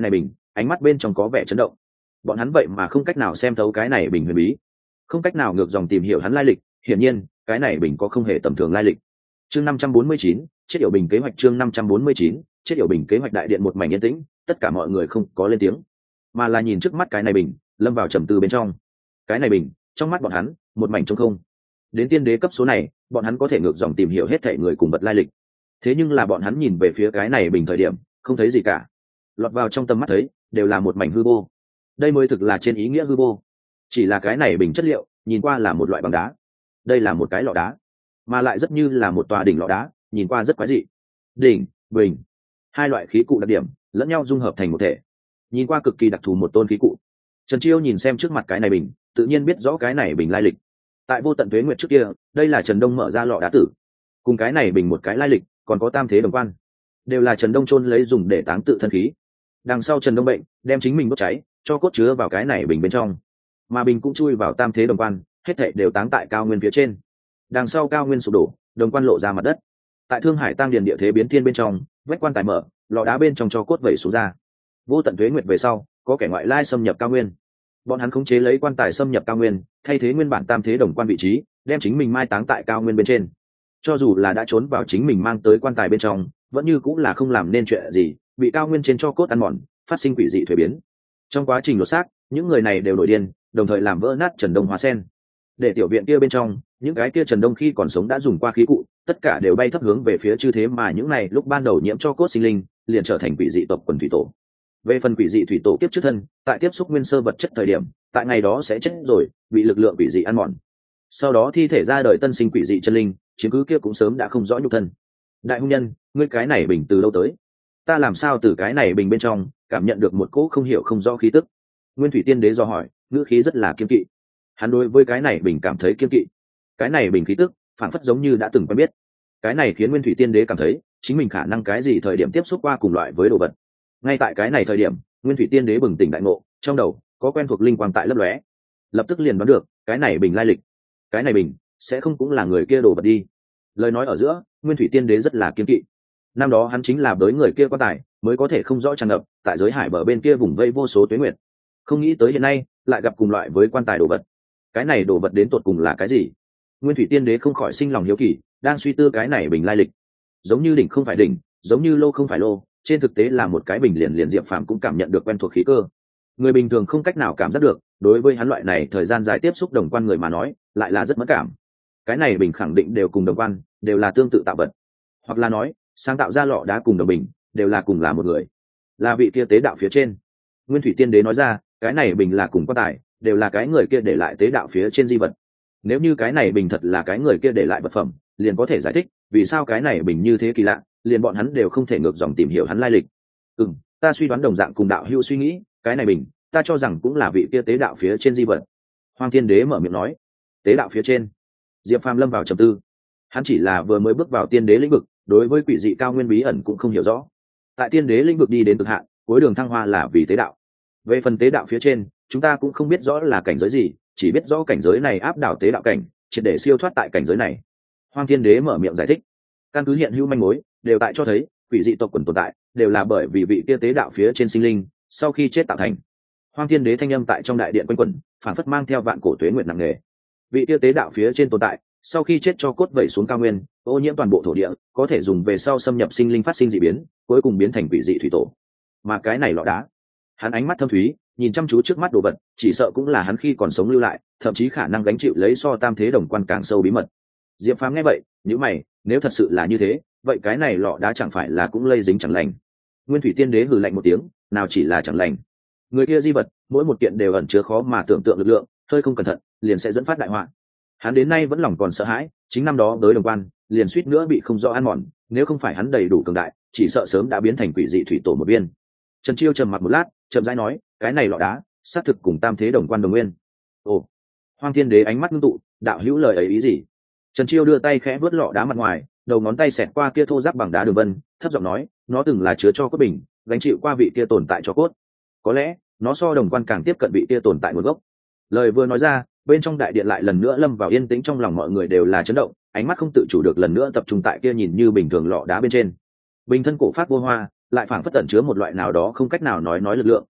ánh mắt bên trong có vẻ chấn động. Bọn hắn vậy mà không cách nào xem thấu cái này bình huyền bí, không cách nào ngược dòng tìm hiểu hắn lai lịch. Hiển nhiên cái này bình có không hề tầm thường lai lịch. Chương năm trăm bốn mươi chín, chết yểu bình kế hoạch. Chương năm trăm bốn mươi chín, chết yểu bình kế hoạch. Đại điện một mảnh yên tĩnh, tất cả mọi người không có lên tiếng, mà là nhìn trước mắt cái này bình, lâm vào trầm tư bên trong. Cái này bình, trong mắt bọn hắn, một mảnh trống không. Đến tiên đế cấp số này, bọn hắn có thể ngược dòng tìm hiểu hết thảy người cùng vật lai lịch. Thế nhưng là bọn hắn nhìn về phía cái này bình thời điểm, không thấy gì cả. Lọt vào trong tầm mắt thấy, đều là một mảnh hư vô. Đây mới thực là trên ý nghĩa hư vô. Chỉ là cái này bình chất liệu, nhìn qua là một loại bằng đá. Đây là một cái lọ đá, mà lại rất như là một tòa đỉnh lọ đá, nhìn qua rất quái dị. Đỉnh, bình, hai loại khí cụ đặc điểm lẫn nhau dung hợp thành một thể, nhìn qua cực kỳ đặc thù một tôn khí cụ. Trần Chiêu nhìn xem trước mặt cái này bình, tự nhiên biết rõ cái này bình lai lịch. Tại vô tận tuế nguyệt trước kia, đây là Trần Đông mở ra lọ đá tử, cùng cái này bình một cái lai lịch, còn có tam thế đồng quan, đều là Trần Đông chôn lấy dùng để táng tự thân khí. Đằng sau Trần Đông bệnh, đem chính mình đốt cháy, cho cốt chứa vào cái này bình bên trong, mà bình cũng chui vào tam thế đồng quan, hết thảy đều táng tại cao nguyên phía trên. Đằng sau cao nguyên sụp đổ, đồng quan lộ ra mặt đất. Tại Thương Hải Tăng Điền địa thế biến thiên bên trong, vách quan tài mở, lò đá bên trong cho cốt vẩy xuống ra. Vô tận tuế nguyệt về sau, có kẻ ngoại lai xâm nhập cao nguyên. Bọn hắn khống chế lấy quan tài xâm nhập cao nguyên, thay thế nguyên bản tam thế đồng quan vị trí, đem chính mình mai táng tại cao nguyên bên trên. Cho dù là đã trốn vào chính mình mang tới quan tài bên trong, vẫn như cũng là không làm nên chuyện gì, bị cao nguyên trên cho cốt ăn mòn, phát sinh quỷ dị thuế biến. Trong quá trình lột xác, những người này đều nổi điên, đồng thời làm vỡ nát Trần Đông hóa sen. Để tiểu viện kia bên trong, những cái kia Trần Đông khi còn sống đã dùng qua khí cụ, tất cả đều bay thấp hướng về phía chư thế, mà những này lúc ban đầu nhiễm cho cốt sinh linh, liền trở thành quỷ dị tộc quần thủy tổ. Về phần quỷ dị thủy tổ kiếp trước thân, tại tiếp xúc nguyên sơ vật chất thời điểm, tại ngày đó sẽ chết rồi, bị lực lượng quỷ dị ăn mòn. Sau đó thi thể ra đời tân sinh quỷ dị chân linh, chiếm cứ kia cũng sớm đã không rõ nhục thân. Đại hung nhân, ngươi cái này bình từ đâu tới? Ta làm sao từ cái này bình bên trong cảm nhận được một cỗ không hiểu không rõ khí tức? Nguyên Thủy Tiên Đế do hỏi, ngữ khí rất là kiên kỵ. Hắn đối với cái này bình cảm thấy kiên kỵ. Cái này bình khí tức, phản phất giống như đã từng quen biết. Cái này khiến Nguyên Thủy Tiên Đế cảm thấy, chính mình khả năng cái gì thời điểm tiếp xúc qua cùng loại với đồ vật. Ngay tại cái này thời điểm, Nguyên Thủy Tiên Đế bừng tỉnh đại ngộ, trong đầu có quen thuộc linh quang tại lấp lóe, lập tức liền đoán được cái này bình lai lịch. Cái này bình sẽ không cũng là người kia đồ vật đi. Lời nói ở giữa, Nguyên Thủy Tiên Đế rất là kiên kỵ. Năm đó hắn chính là đối người kia quan tài, mới có thể không rõ tràn ngập tại giới hải bờ bên kia vùng vây vô số tuế nguyệt. Không nghĩ tới hiện nay lại gặp cùng loại với quan tài đồ vật. Cái này đồ vật đến tột cùng là cái gì? Nguyên Thủy Tiên Đế không khỏi sinh lòng hiếu kỳ, đang suy tư cái này bình lai lịch. Giống như đỉnh không phải đỉnh, giống như lô không phải lô, trên thực tế là một cái bình liền liền Diệp Phàm cũng cảm nhận được quen thuộc khí cơ. Người bình thường không cách nào cảm giác được, đối với hắn loại này thời gian dài tiếp xúc đồng quan người mà nói, lại là rất mất cảm. Cái này bình khẳng định đều cùng đồng quan, đều là tương tự tạo vật, hoặc là nói, sáng tạo ra lọ đá cùng đồng bình, đều là cùng là một người, là vị kia tế đạo phía trên. Nguyên Thủy Tiên Đế nói ra, cái này bình là cùng quan tài, đều là cái người kia để lại tế đạo phía trên di vật. Nếu như cái này bình thật là cái người kia để lại vật phẩm, liền có thể giải thích vì sao cái này bình như thế kỳ lạ, liền bọn hắn đều không thể ngược dòng tìm hiểu hắn lai lịch. Ừm, ta suy đoán đồng dạng cùng đạo hữu suy nghĩ, cái này bình, ta cho rằng cũng là vị kia tế đạo phía trên di vật. Hoàng Thiên Đế mở miệng nói, tế đạo phía trên. Diệp Phàm lâm vào trầm tư. Hắn chỉ là vừa mới bước vào tiên đế lĩnh vực, đối với quỷ dị cao nguyên bí ẩn cũng không hiểu rõ. Tại tiên đế lĩnh vực đi đến cực hạn, cuối đường thăng hoa là vì tế đạo. Về phần tế đạo phía trên, chúng ta cũng không biết rõ là cảnh giới gì, chỉ biết rõ cảnh giới này áp đảo tế đạo cảnh, triệt để siêu thoát tại cảnh giới này. Hoàng Thiên Đế mở miệng giải thích, căn cứ hiện hữu manh mối, đều tại cho thấy quỷ dị tộc quần tồn tại, đều là bởi vì vị kia tế đạo phía trên sinh linh sau khi chết tạo thành. Hoàng Thiên Đế thanh âm tại trong đại điện quanh quẩn, phản phất mang theo vạn cổ tuế nguyệt nặng nề. Vị kia tế đạo phía trên tồn tại, sau khi chết cho cốt vẩy xuống cao nguyên, ô nhiễm toàn bộ thổ địa, có thể dùng về sau xâm nhập sinh linh phát sinh dị biến, cuối cùng biến thành quỷ dị thủy tổ. Mà cái này lọ đá, hắn ánh mắt thâm thúy, nhìn chăm chú trước mắt đồ vật, chỉ sợ cũng là hắn khi còn sống lưu lại, thậm chí khả năng gánh chịu lấy so tam thế đồng quan càng sâu bí mật. Diệp Phàm nghe vậy, nhíu mày, nếu thật sự là như thế, vậy cái này lọ đá chẳng phải là cũng lây dính chẳng lành? Nguyên Thủy Tiên Đế hừ lạnh một tiếng, nào chỉ là chẳng lành, người kia di vật, mỗi một kiện đều ẩn chứa khó mà tưởng tượng lực lượng, hơi không cẩn thận, liền sẽ dẫn phát đại họa. Hắn đến nay vẫn lòng còn sợ hãi, chính năm đó tới đồng quan, liền suýt nữa bị không rõ ăn mòn, nếu không phải hắn đầy đủ cường đại, chỉ sợ sớm đã biến thành quỷ dị thủy tổ một viên. Trần Chiêu trầm mặt một lát, chậm rãi nói, cái này lọ đá, xác thực cùng tam thế đồng quan đồng nguyên. Ồ. Hoàng Thiên Đế ánh mắt ngưng tụ, đạo hữu lời ấy ý gì? Trần Chiêu đưa tay khẽ vớt lọ đá mặt ngoài, đầu ngón tay xẹt qua kia thô ráp bằng đá đường vân, thấp giọng nói, nó từng là chứa cho cốt bình, gánh chịu qua vị kia tồn tại cho cốt. Có lẽ, nó so đồng quan càng tiếp cận vị kia tồn tại nguồn gốc. Lời vừa nói ra, bên trong đại điện lại lần nữa lâm vào yên tĩnh, trong lòng mọi người đều là chấn động, ánh mắt không tự chủ được lần nữa tập trung tại kia nhìn như bình thường lọ đá bên trên. Bình thân cổ phát vô hoa, lại phảng phất tẩn chứa một loại nào đó không cách nào nói nói lực lượng,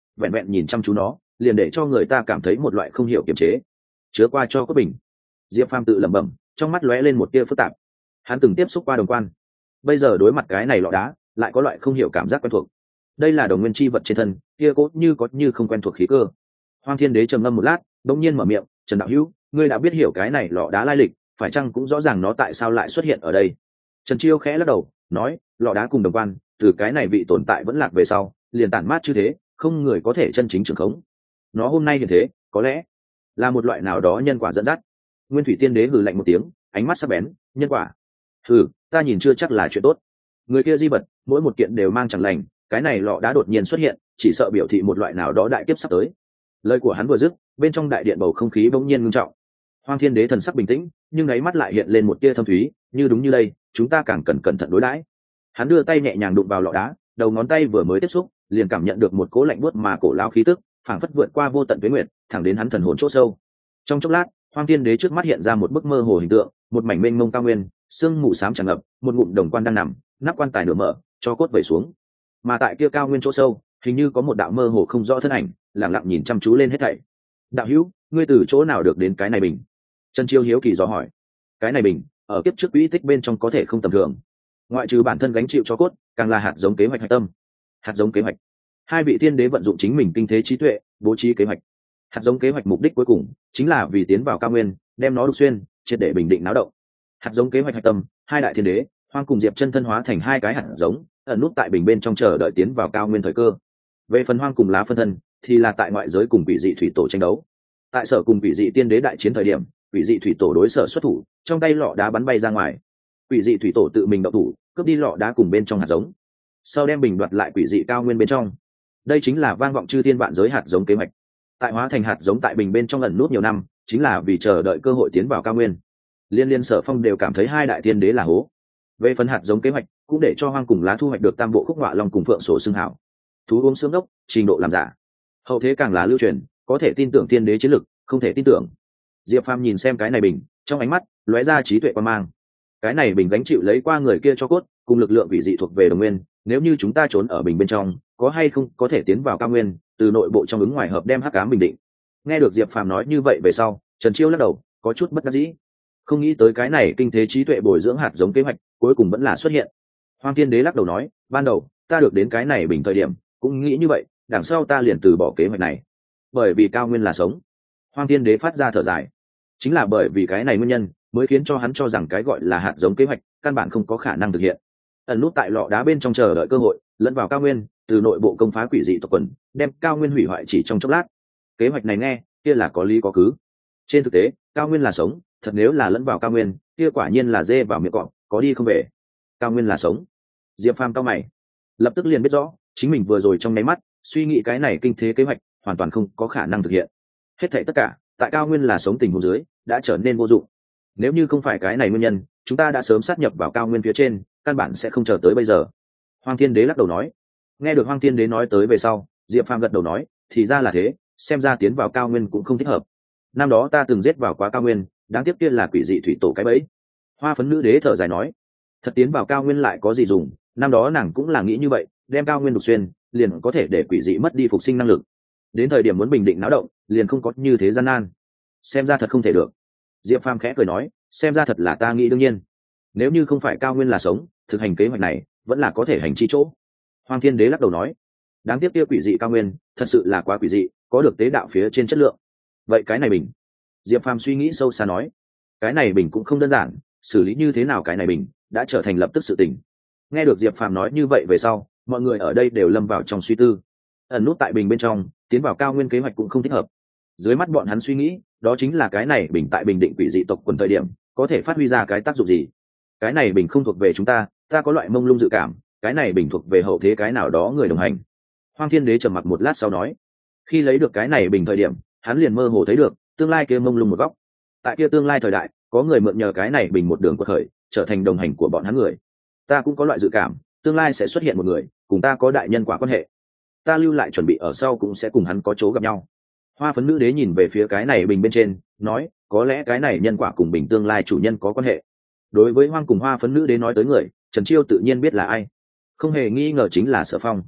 vẹn vẹn nhìn chăm chú nó liền để cho người ta cảm thấy một loại không hiểu kiềm chế. Chứa qua cho cốt bình. Diệp Phàm tự lẩm bẩm, trong mắt lóe lên một tia phức tạp. Hắn từng tiếp xúc qua đồng quan, bây giờ đối mặt cái này lọ đá lại có loại không hiểu cảm giác quen thuộc. Đây là đồng nguyên chi vật trên thân kia cốt như có như không quen thuộc khí cơ. Hoang Thiên Đế trầm ngâm một lát, đống nhiên mở miệng, Trần đạo hữu, ngươi đã biết hiểu cái này lọ đá lai lịch, phải chăng cũng rõ ràng nó tại sao lại xuất hiện ở đây? Trần Chiêu khẽ lắc đầu nói, lọ đá cùng đồng quan từ cái này vị tồn tại vẫn lạc về sau liền tản mát như thế, không người có thể chân chính trường khống. Nó hôm nay hiện thế có lẽ là một loại nào đó nhân quả dẫn dắt. Nguyên Thủy Tiên Đế hừ lạnh một tiếng, ánh mắt sắc bén, nhân quả? Hừ, ta nhìn chưa chắc là chuyện tốt. Người kia di vật mỗi một kiện đều mang chẳng lành, cái này lọ đá đột nhiên xuất hiện chỉ sợ biểu thị một loại nào đó đại kiếp sắp tới. Lời của hắn vừa dứt, bên trong đại điện bầu không khí bỗng nhiên ngưng trọng. Hoang Thiên Đế thần sắc bình tĩnh, nhưng đáy mắt lại hiện lên một tia thâm thúy, như đúng như đây, chúng ta càng cần cẩn thận đối đãi. Hắn đưa tay nhẹ nhàng đụng vào lọ đá, đầu ngón tay vừa mới tiếp xúc, liền cảm nhận được một cỗ lạnh buốt mà cổ lao khí tức, phảng phất vượt qua vô tận tuế nguyệt, thẳng đến hắn thần hồn chỗ sâu. Trong chốc lát, Hoang Thiên Đế trước mắt hiện ra một bức mơ hồ hình tượng, một mảnh mênh mông cao nguyên, sương mù xám tràn ngập, một ngụm đồng quan đang nằm, nắp quan tài nửa mở, cho cốt vẩy xuống. Mà tại kia cao nguyên chỗ sâu, hình như có một đạo mơ hồ không rõ thân ảnh, lặng lặng nhìn chăm chú lên hết thảy. Đạo hữu, ngươi từ chỗ nào được đến cái này bình? Trần Chiêu hiếu kỳ dò hỏi. Cái này bình ở kiếp trước quỹ tích bên trong có thể không tầm thường, ngoại trừ bản thân gánh chịu cho cốt, càng là hạt giống kế hoạch hạch tâm. Hạt giống kế hoạch. Hai vị tiên đế vận dụng chính mình kinh thế trí tuệ, bố trí kế hoạch. Hạt giống kế hoạch mục đích cuối cùng chính là vì tiến vào cao nguyên, đem nó đục xuyên, triệt để bình định náo động. Hạt giống kế hoạch hạch tâm, hai đại thiên đế, Hoang cùng Diệp chân thân hóa thành hai cái hạt giống, ẩn nút tại bình bên trong chờ đợi tiến vào cao nguyên thời cơ. Về phần Hoang cùng Lá phân thân, thì là tại ngoại giới cùng quỷ dị thủy tổ tranh đấu. Tại sở cùng quỷ dị tiên đế đại chiến thời điểm, quỷ dị thủy tổ đối sở xuất thủ, trong tay lọ đá bắn bay ra ngoài. Quỷ dị thủy tổ tự mình động thủ, cướp đi lọ đá cùng bên trong hạt giống, sau đem bình đoạt lại quỷ dị cao nguyên bên trong. Đây chính là vang vọng chư thiên vạn giới hạt giống kế hoạch. Tại hóa thành hạt giống tại bình bên trong ẩn nút nhiều năm, chính là vì chờ đợi cơ hội tiến vào cao nguyên. Liên liên Sở Phong đều cảm thấy hai đại tiên đế là hố. Về phần hạt giống kế hoạch, cũng để cho Hoang cùng Lá thu hoạch được tam bộ khúc ngọa long cùng phượng sổ xương hảo. Thú uống xương đốc, trình độ làm giả. Hậu thế càng là lưu truyền, có thể tin tưởng tiên đế chiến lực, không thể tin tưởng. Diệp Phàm nhìn xem cái này bình, trong ánh mắt lóe ra trí tuệ quan mang. Cái này bình gánh chịu lấy qua người kia cho cốt, cùng lực lượng quỷ dị thuộc về đồng nguyên, nếu như chúng ta trốn ở bình bên trong, có hay không có thể tiến vào cao nguyên, từ nội bộ trong ứng ngoài hợp đem hắc ám bình định. Nghe được Diệp Phàm nói như vậy về sau, Trần Chiêu lắc đầu, có chút bất đắc dĩ. Không nghĩ tới cái này kinh thế trí tuệ bồi dưỡng hạt giống kế hoạch, cuối cùng vẫn là xuất hiện. Hoang Thiên Đế lắc đầu nói, ban đầu ta được đến cái này bình thời điểm, cũng nghĩ như vậy, đằng sau ta liền từ bỏ kế hoạch này. Bởi vì cao nguyên là sống. Hoang Thiên Đế phát ra thở dài. Chính là bởi vì cái này nguyên nhân, mới khiến cho hắn cho rằng cái gọi là hạt giống kế hoạch căn bản không có khả năng thực hiện. Ẩn nút tại lọ đá bên trong chờ đợi cơ hội, lẫn vào cao nguyên, từ nội bộ công phá quỷ dị tộc quần, đem cao nguyên hủy hoại chỉ trong chốc lát. Kế hoạch này nghe kia là có lý có cứ. Trên thực tế, cao nguyên là sống, thật nếu là lẫn vào cao nguyên, kia quả nhiên là dê vào miệng cọp, có đi không về. Cao nguyên là sống. Diệp Phàm cao mày, lập tức liền biết rõ, chính mình vừa rồi trong nháy mắt suy nghĩ cái này kinh thế kế hoạch hoàn toàn không có khả năng thực hiện. Hết thảy tất cả tại cao nguyên là sống tình huống dưới đã trở nên vô dụng. Nếu như không phải cái này nguyên nhân, chúng ta đã sớm sát nhập vào cao nguyên phía trên, căn bản sẽ không chờ tới bây giờ. Hoang Thiên Đế lắc đầu nói. Nghe được Hoang Thiên Đế nói tới về sau, Diệp Phàm gật đầu nói, thì ra là thế, xem ra tiến vào cao nguyên cũng không thích hợp. Năm đó ta từng giết vào quá cao nguyên, đáng tiếc kia là quỷ dị thủy tổ cái bẫy. Hoa Phấn Nữ Đế thở dài nói, thật tiến vào cao nguyên lại có gì dùng, năm đó nàng cũng là nghĩ như vậy, đem cao nguyên đục xuyên, liền có thể để quỷ dị mất đi phục sinh năng lực. Đến thời điểm muốn bình định náo động, liền không có như thế gian nan. Xem ra thật không thể được. Diệp Phàm khẽ cười nói, xem ra thật là ta nghĩ đương nhiên. Nếu như không phải cao nguyên là sống, thực hành kế hoạch này vẫn là có thể hành chi chỗ. Hoang Thiên Đế lắc đầu nói, đáng tiếc kia quỷ dị cao nguyên thật sự là quá quỷ dị, có được tế đạo phía trên chất lượng. Vậy cái này bình? Diệp Phàm suy nghĩ sâu xa nói, cái này bình cũng không đơn giản, xử lý như thế nào cái này bình đã trở thành lập tức sự tình. Nghe được Diệp Phàm nói như vậy về sau, mọi người ở đây đều lâm vào trong suy tư. Ẩn nút tại bình bên trong, tiến vào cao nguyên kế hoạch cũng không thích hợp. Dưới mắt bọn hắn suy nghĩ, đó chính là cái này bình tại bình định quỷ dị tộc quần thời điểm có thể phát huy ra cái tác dụng gì. Cái này bình không thuộc về chúng ta, ta có loại mông lung dự cảm, cái này bình thuộc về hậu thế cái nào đó người đồng hành. Hoang Thiên Đế trầm mặc một lát sau nói, khi lấy được cái này bình thời điểm, hắn liền mơ hồ thấy được tương lai kia mông lung một góc. Tại kia tương lai thời đại, có người mượn nhờ cái này bình một đường quật khởi, trở thành đồng hành của bọn hắn người. Ta cũng có loại dự cảm, tương lai sẽ xuất hiện một người cùng ta có đại nhân quả quan hệ. Ta lưu lại chuẩn bị ở sau cũng sẽ cùng hắn có chỗ gặp nhau. Hoa Phấn Nữ Đế nhìn về phía cái này bình bên trên, nói, có lẽ cái này nhân quả cùng bình tương lai chủ nhân có quan hệ. Đối với Hoang cùng Hoa Phấn Nữ Đế nói tới người, Trần Chiêu tự nhiên biết là ai, không hề nghi ngờ chính là Sở Phong.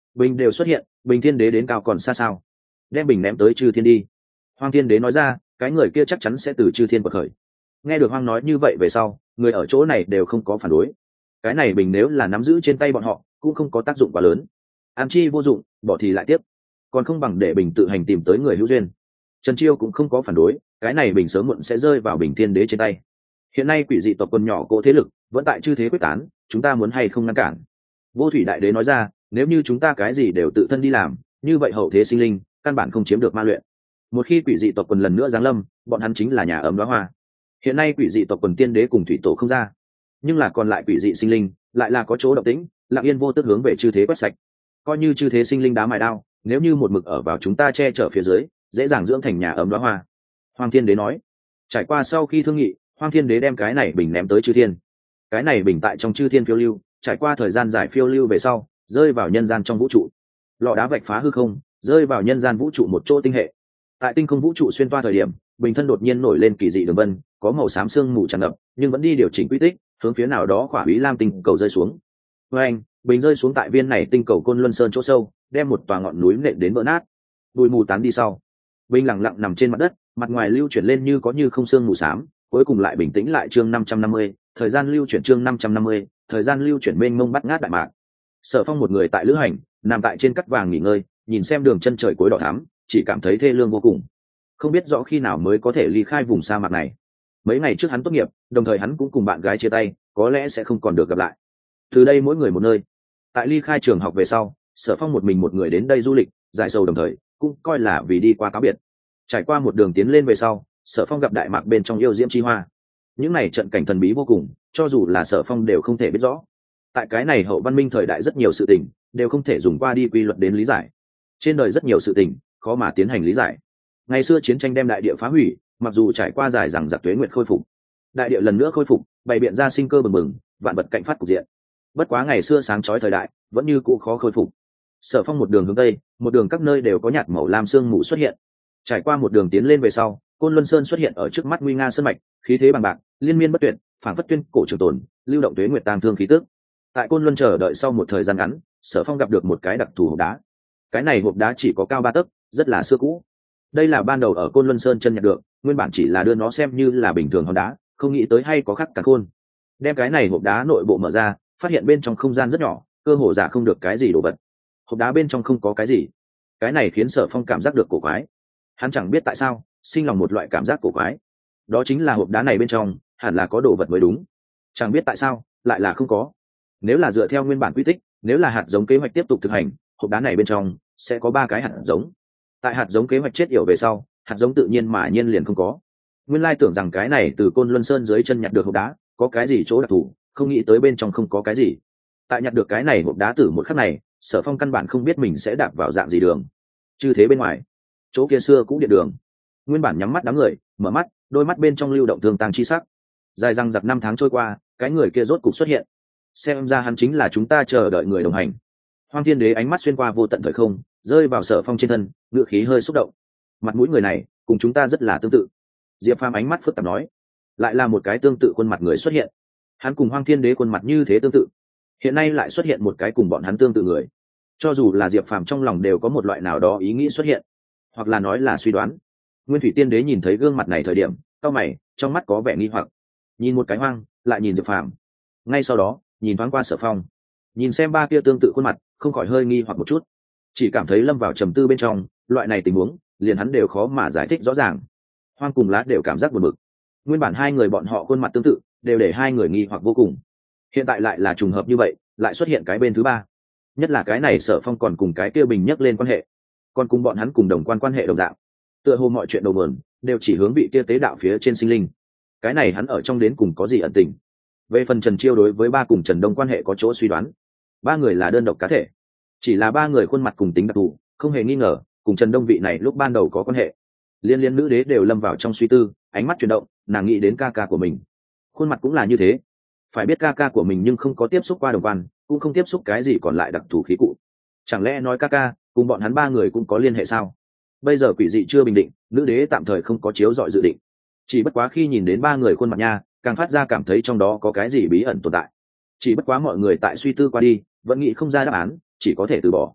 bình đều xuất hiện, bình thiên đế đến cao còn xa sao? Đem bình ném tới chư thiên đi. Hoang thiên đế nói ra, cái người kia chắc chắn sẽ từ chư thiên bật khởi. Nghe được Hoang nói như vậy về sau, người ở chỗ này đều không có phản đối. Cái này bình nếu là nắm giữ trên tay bọn họ, cũng không có tác dụng quá lớn. An chi vô dụng, bỏ thì lại tiếp, còn không bằng để bình tự hành tìm tới người hữu duyên. Trần Chiêu cũng không có phản đối, cái này bình sớm muộn sẽ rơi vào bình thiên đế trên tay. Hiện nay quỷ dị tộc quân nhỏ cỗ thế lực vẫn tại chư thế quyết tán, chúng ta muốn hay không ngăn cản? Vô thủy đại đế nói ra, nếu như chúng ta cái gì đều tự thân đi làm, như vậy hậu thế sinh linh căn bản không chiếm được ma luyện. Một khi quỷ dị tộc quần lần nữa giáng lâm, bọn hắn chính là nhà ấm đóa hoa. Hiện nay quỷ dị tộc quần tiên đế cùng thủy tổ không ra, nhưng là còn lại quỷ dị sinh linh lại là có chỗ động tĩnh, lặng yên vô tức hướng về chư thế quét sạch. Coi như chư thế sinh linh đá mài đao, nếu như một mực ở vào chúng ta che chở phía dưới, dễ dàng dưỡng thành nhà ấm đóa hoa. Hoàng thiên đế nói. Trải qua sau khi thương nghị, Hoàng thiên đế đem cái này bình ném tới chư thiên. Cái này bình tại trong chư thiên phiêu lưu, trải qua thời gian dài phiêu lưu về sau, rơi vào nhân gian trong vũ trụ. Lọ đá vạch phá hư không, rơi vào nhân gian vũ trụ một chỗ tinh hệ. Tại tinh không vũ trụ xuyên toa thời điểm, bình thân đột nhiên nổi lên kỳ dị đường vân, có màu xám sương mù tràn ngập, nhưng vẫn đi điều chỉnh quy tích, hướng phía nào đó khỏa úy lam tinh cầu rơi xuống. Với anh, bình rơi xuống tại viên này tinh cầu Côn Luân Sơn chỗ sâu, đem một tòa ngọn núi nện đến vỡ nát. Bụi mù tán đi sau, bình lặng lặng nằm trên mặt đất, mặt ngoài lưu chuyển lên như có như không sương mù xám, cuối cùng lại bình tĩnh lại. Chương năm trăm năm mươi, thời gian lưu chuyển. Chương năm trăm năm mươi, thời gian lưu chuyển mênh mông bắt ngát đại mạc. Sở Phong một người tại lữ hành, nằm tại trên cắt vàng nghỉ ngơi, nhìn xem đường chân trời cuối đỏ thắm, chỉ cảm thấy thê lương vô cùng. Không biết rõ khi nào mới có thể ly khai vùng sa mạc này. Mấy ngày trước hắn tốt nghiệp, đồng thời hắn cũng cùng bạn gái chia tay, có lẽ sẽ không còn được gặp lại. Từ đây mỗi người một nơi. Tại ly khai trường học về sau, Sở Phong một mình một người đến đây du lịch, giải sầu đồng thời cũng coi là vì đi qua cáo biệt. Trải qua một đường tiến lên về sau, Sở Phong gặp đại mạc bên trong yêu diễm chi hoa. Những này trận cảnh thần bí vô cùng, cho dù là Sở Phong đều không thể biết rõ. Tại cái này hậu văn minh thời đại rất nhiều sự tình đều không thể dùng qua đi quy luật đến lý giải. Trên đời rất nhiều sự tình khó mà tiến hành lý giải. Ngày xưa chiến tranh đem đại địa phá hủy, mặc dù trải qua dài rằng giặc tuế nguyệt khôi phục, đại địa lần nữa khôi phục, bày biện ra sinh cơ bừng bừng, vạn vật cạnh phát cục diện. Bất quá ngày xưa sáng chói thời đại vẫn như cũ khó khôi phục. Sở Phong một đường hướng tây, một đường các nơi đều có nhạt màu lam sương mù xuất hiện. Trải qua một đường tiến lên về sau, Côn Luân Sơn xuất hiện ở trước mắt nguy nga sơn mạch, khí thế bằng bạc, liên miên bất tuyệt, phảng phất tuyên cổ trường tồn, lưu động tuế nguyệt tang thương khí tức. Tại Côn Luân chờ đợi sau một thời gian ngắn, Sở Phong gặp được một cái đặc thù hộp đá. Cái này hộp đá chỉ có cao ba tấc, rất là xưa cũ. Đây là ban đầu ở Côn Luân Sơn chân nhặt được, nguyên bản chỉ là đưa nó xem như là bình thường hòn đá, không nghĩ tới hay có khắc cả khôn. Đem cái này hộp đá nội bộ mở ra, phát hiện bên trong không gian rất nhỏ, cơ hồ giả không được cái gì đồ vật. Hộp đá bên trong không có cái gì. Cái này khiến Sở Phong cảm giác được cổ quái. Hắn chẳng biết tại sao, sinh lòng một loại cảm giác cổ quái. Đó chính là hộp đá này bên trong hẳn là có đồ vật mới đúng. Chẳng biết tại sao, lại là không có. Nếu là dựa theo nguyên bản quy tích, nếu là hạt giống kế hoạch tiếp tục thực hành, hộp đá này bên trong sẽ có ba cái hạt giống. Tại hạt giống kế hoạch chết yểu về sau, hạt giống tự nhiên mà nhiên liền không có. Nguyên lai tưởng rằng cái này từ Côn Luân Sơn dưới chân nhặt được hộp đá, có cái gì chỗ đặc thù, không nghĩ tới bên trong không có cái gì. Tại nhặt được cái này hộp đá từ một khắc này, Sở Phong căn bản không biết mình sẽ đạp vào dạng gì đường. Chứ thế bên ngoài, chỗ kia xưa cũng điện đường. Nguyên bản nhắm mắt đám người, mở mắt, đôi mắt bên trong lưu động thương tang chi sắc. Dài răng giặc năm tháng trôi qua, cái người kia rốt cục xuất hiện. Xem ra hắn chính là chúng ta chờ đợi người đồng hành. Hoang Thiên Đế ánh mắt xuyên qua vô tận thời không, rơi vào Sở Phong trên thân, ngựa khí hơi xúc động. Mặt mũi người này cùng chúng ta rất là tương tự. Diệp Phàm ánh mắt phức tạp nói, lại là một cái tương tự khuôn mặt người xuất hiện. Hắn cùng Hoang Thiên Đế khuôn mặt như thế tương tự, hiện nay lại xuất hiện một cái cùng bọn hắn tương tự người. Cho dù là Diệp Phàm trong lòng đều có một loại nào đó ý nghĩ xuất hiện, hoặc là nói là suy đoán. Nguyên Thủy Tiên Đế nhìn thấy gương mặt này thời điểm, cau mày, trong mắt có vẻ nghi hoặc. Nhìn một cái Hoang, lại nhìn Diệp Phàm. Ngay sau đó, nhìn thoáng qua Sở Phong, nhìn xem ba kia tương tự khuôn mặt, không khỏi hơi nghi hoặc một chút, chỉ cảm thấy lâm vào trầm tư bên trong. Loại này tình huống liền hắn đều khó mà giải thích rõ ràng. Hoang cùng Lát đều cảm giác buồn bực. Nguyên bản hai người bọn họ khuôn mặt tương tự, đều để hai người nghi hoặc vô cùng. Hiện tại lại là trùng hợp như vậy, lại xuất hiện cái bên thứ ba. Nhất là cái này Sở Phong còn cùng cái kia Bình nhắc lên quan hệ, còn cùng bọn hắn cùng đồng quan quan hệ đồng dạng. Tựa hồ mọi chuyện đầu nguồn đều chỉ hướng vị kia tế đạo phía trên sinh linh. Cái này hắn ở trong đến cùng có gì ẩn tình? Về phần Trần Chiêu đối với ba cùng Trần Đông quan hệ có chỗ suy đoán. Ba người là đơn độc cá thể, chỉ là ba người khuôn mặt cùng tính đặc thù, không hề nghi ngờ cùng Trần Đông vị này lúc ban đầu có quan hệ. Liên liên nữ đế đều lâm vào trong suy tư, ánh mắt chuyển động, nàng nghĩ đến ca ca của mình, khuôn mặt cũng là như thế. Phải biết ca ca của mình nhưng không có tiếp xúc qua đồng văn, cũng không tiếp xúc cái gì còn lại đặc thù khí cụ. Chẳng lẽ nói ca ca cùng bọn hắn ba người cũng có liên hệ sao? Bây giờ quỷ dị chưa bình định, nữ đế tạm thời không có chiếu dọi dự định. Chỉ bất quá khi nhìn đến ba người khuôn mặt nha, càng phát ra cảm thấy trong đó có cái gì bí ẩn tồn tại. Chỉ bất quá mọi người tại suy tư qua đi, vẫn nghĩ không ra đáp án, chỉ có thể từ bỏ.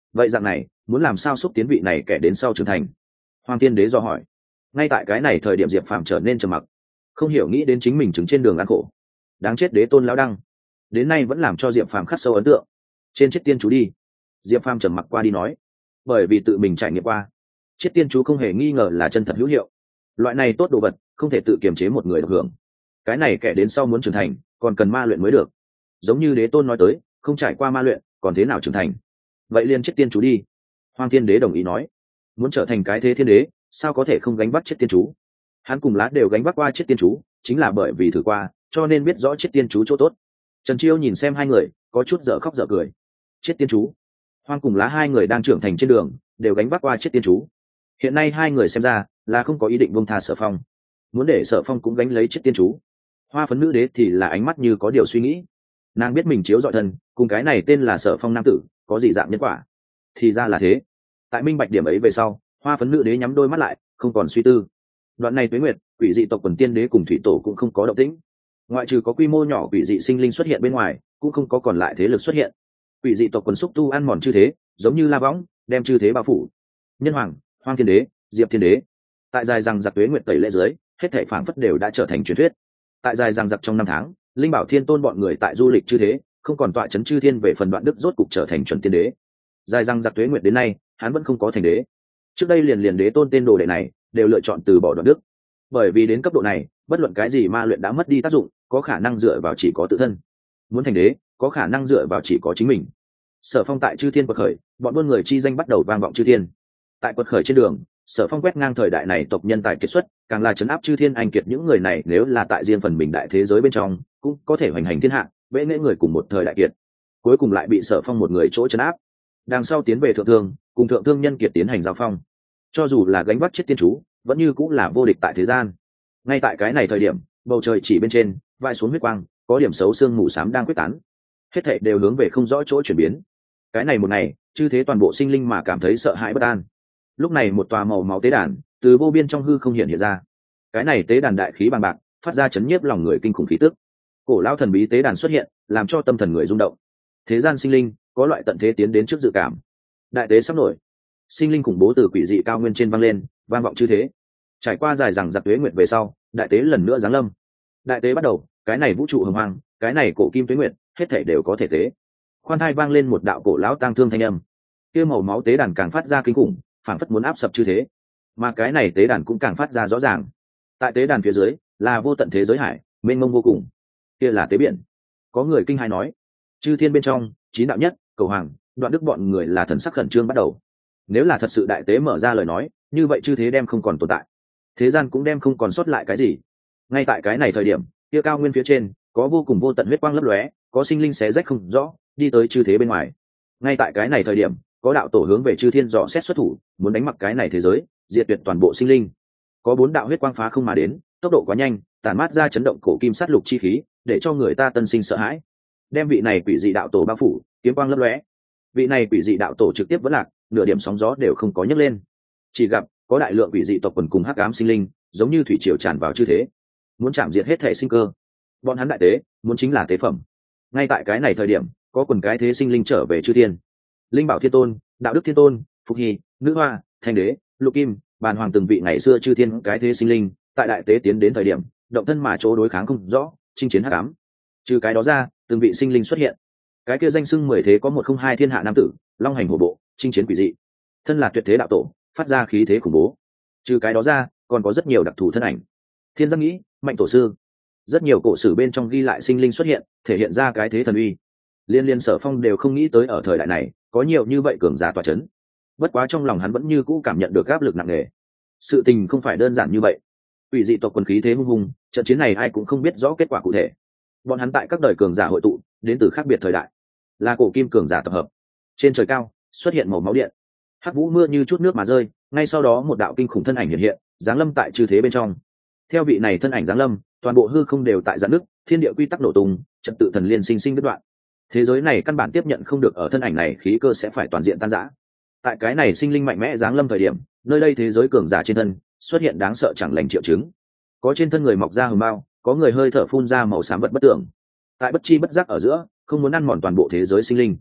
vậy dạng này muốn làm sao xúc tiến vị này kẻ đến sau trưởng thành? Hoàng Tiên Đế do hỏi. Ngay tại cái này thời điểm Diệp Phàm trở nên trầm mặc, không hiểu nghĩ đến chính mình chứng trên đường ăn khổ. Đáng chết đế tôn lão đăng, đến nay vẫn làm cho Diệp Phàm khắc sâu ấn tượng. Trên chết tiên chú đi. Diệp Phàm trầm mặc qua đi nói, bởi vì tự mình trải nghiệm qua, chết tiên chú không hề nghi ngờ là chân thật hữu hiệu. Loại này tốt đồ vật không thể tự kiềm chế một người được hưởng. Cái này kẻ đến sau muốn trưởng thành còn cần ma luyện mới được. Giống như đế tôn nói tới, không trải qua ma luyện còn thế nào trưởng thành? Vậy liền chết tiên chú đi. Hoàng Thiên Đế đồng ý nói, muốn trở thành cái thế thiên đế sao có thể không gánh vác chết tiên chú? Hắn cùng Lá đều gánh vác qua chết tiên chú, chính là bởi vì thử qua cho nên biết rõ chết tiên chú chỗ tốt. Trần Chiêu nhìn xem hai người có chút dở khóc dở cười. Chết tiên chú? Hoang cùng Lá hai người đang trưởng thành trên đường đều gánh vác qua chết tiên chú, hiện nay hai người xem ra là không có ý định buông tha Sở Phong, muốn để Sở Phong cũng gánh lấy chết tiên chú. Hoa phấn nữ đế thì là ánh mắt như có điều suy nghĩ, nàng biết mình chiếu dọi thân cùng cái này tên là Sở Phong nam tử có gì dạng nhân quả. Thì ra là thế. Tại minh bạch điểm ấy về sau, hoa phấn nữ đế nhắm đôi mắt lại không còn suy tư. Đoạn này tuế nguyệt, quỷ dị tộc quần tiên đế cùng thủy tổ cũng không có động tĩnh, ngoại trừ có quy mô nhỏ quỷ dị sinh linh xuất hiện bên ngoài cũng không có còn lại thế lực xuất hiện. Quỷ dị tộc quần xúc tu ăn mòn chư thế, giống như la võng đem chư thế bao phủ. Nhân hoàng, Hoang Thiên Đế, Diệp Thiên Đế, tại dài rằng giặc tuế nguyệt tẩy lễ dưới, hết thảy phảng phất đều đã trở thành truyền thuyết. Tại dài rằng giặc trong năm tháng, linh bảo thiên tôn bọn người tại du lịch chư thế, không còn tọa chấn chư thiên về phần đoạn đức rốt cục trở thành chuẩn tiên đế. Dài rằng giặc tuế nguyệt đến nay, hắn vẫn không có thành đế. Trước đây liền liền đế tôn tên đồ đệ này đều lựa chọn từ bỏ đoạn đức, bởi vì đến cấp độ này, bất luận cái gì ma luyện đã mất đi tác dụng, có khả năng dựa vào chỉ có tự thân. Muốn thành đế, có khả năng dựa vào chỉ có chính mình. Sở Phong tại chư thiên quật khởi, bọn buôn người chi danh bắt đầu vang vọng chư thiên. Tại quật khởi trên đường, Sở Phong quét ngang thời đại này tộc nhân tài kiệt xuất, càng là chấn áp chư thiên anh kiệt. Những người này nếu là tại riêng phần mình đại thế giới bên trong, cũng có thể hoành hành thiên hạ, vẽ nghệ người cùng một thời đại kiệt. Cuối cùng lại bị Sở Phong một người chỗ chấn áp. Đằng sau tiến về thượng thương, cùng thượng thương nhân kiệt tiến hành giao phong. Cho dù là gánh vác chết tiên chú, vẫn như cũng là vô địch tại thế gian. Ngay tại cái này thời điểm, bầu trời chỉ bên trên vai xuống huyết quang, có điểm xấu xương mù xám đang quyết tán, hết thảy đều hướng về không rõ chỗ chuyển biến. Cái này một ngày, chư thế toàn bộ sinh linh mà cảm thấy sợ hãi bất an. Lúc này một tòa màu máu tế đàn từ vô biên trong hư không hiện hiện ra. Cái này tế đàn đại khí bằng bạc, phát ra chấn nhiếp lòng người kinh khủng khí tức. Cổ lão thần bí tế đàn xuất hiện, làm cho tâm thần người rung động. Thế gian sinh linh có loại tận thế tiến đến trước dự cảm. Đại tế sắp nổi, sinh linh khủng bố từ quỷ dị cao nguyên trên vang lên, vang vọng chư thế. Trải qua dài rằng giặc tuế nguyệt về sau, đại tế lần nữa giáng lâm. Đại tế bắt đầu, cái này vũ trụ hồng hoang, cái này cổ kim tuế nguyệt, hết thảy đều có thể tế. Khoan thai vang lên một đạo cổ lão tang thương thanh âm. Kia màu máu tế đàn càng phát ra kinh khủng, phảng phất muốn áp sập chư thế. Mà cái này tế đàn cũng càng phát ra rõ ràng. Tại tế đàn phía dưới là vô tận thế giới hải, mênh mông vô cùng. Kia là tế biển. Có người kinh hai nói, chư thiên bên trong, chín đạo nhất, cầu hoàng, đoạn đức bọn người là thần sắc khẩn trương bắt đầu. Nếu là thật sự đại tế mở ra lời nói, như vậy chư thế đem không còn tồn tại, thế gian cũng đem không còn sót lại cái gì. Ngay tại cái này thời điểm, kia cao nguyên phía trên có vô cùng vô tận huyết quang lấp lóe, có sinh linh xé rách không rõ đi tới chư thế bên ngoài. Ngay tại cái này thời điểm, có đạo tổ hướng về chư thiên dò xét xuất thủ, muốn đánh mặc cái này thế giới, diệt tuyệt toàn bộ sinh linh. Có bốn đạo huyết quang phá không mà đến, tốc độ quá nhanh, tản mát ra chấn động cổ kim sát lục chi khí, để cho người ta tân sinh sợ hãi. Đem vị này quỷ dị đạo tổ bao phủ, kiếm quang lấp lóe. Vị này quỷ dị đạo tổ trực tiếp vẫn lạc, nửa điểm sóng gió đều không có nhấc lên. Chỉ gặp có đại lượng quỷ dị tộc quần cùng hắc ám sinh linh, giống như thủy triều tràn vào chư thế, muốn chạm diệt hết thể sinh cơ. Bọn hắn đại tế muốn chính là tế phẩm. Ngay tại cái này thời điểm, có quần cái thế sinh linh trở về chư thiên. Linh bảo thiên tôn, đạo đức thiên tôn, phục hy, nữ hoa, thanh đế, lục kim, bàn hoàng từng vị ngày xưa chư thiên cái thế sinh linh, tại đại tế tiến đến thời điểm, động thân mà chỗ đối kháng không rõ, chinh chiến hắc ám. Trừ cái đó ra, từng vị sinh linh xuất hiện. Cái kia danh xưng mười thế có một không hai thiên hạ nam tử, long hành hổ bộ, chinh chiến quỷ dị. Thân là tuyệt thế đạo tổ, phát ra khí thế khủng bố. Trừ cái đó ra, còn có rất nhiều đặc thù thân ảnh. Thiên giác nghĩ, mạnh tổ sư, rất nhiều cổ sử bên trong ghi lại sinh linh xuất hiện, thể hiện ra cái thế thần uy. Liên liên Sở Phong đều không nghĩ tới ở thời đại này có nhiều như vậy cường giả tọa chấn. Bất quá trong lòng hắn vẫn như cũ cảm nhận được áp lực nặng nề. Sự tình không phải đơn giản như vậy. Quỷ dị tộc quần khí thế hung hùng, trận chiến này ai cũng không biết rõ kết quả cụ thể. Bọn hắn tại các đời cường giả hội tụ, đến từ khác biệt thời đại, là cổ kim cường giả tập hợp. Trên trời cao xuất hiện màu máu điện, hắc vũ mưa như chút nước mà rơi. Ngay sau đó một đạo kinh khủng thân ảnh hiện hiện, giáng lâm tại chư thế bên trong. Theo vị này thân ảnh giáng lâm, toàn bộ hư không đều tại giãn nứt, thiên địa quy tắc nổ tung, trật tự thần liên sinh sinh đứt đoạn. Thế giới này căn bản tiếp nhận không được ở thân ảnh này, khí cơ sẽ phải toàn diện tan rã. Tại cái này sinh linh mạnh mẽ giáng lâm thời điểm, nơi đây thế giới cường giả trên thân xuất hiện đáng sợ chẳng lành triệu chứng. Có trên thân người mọc ra hừng bao, có người hơi thở phun ra màu xám vật bất tưởng. Tại bất chi bất giác ở giữa, không muốn ăn mòn toàn bộ thế giới sinh linh.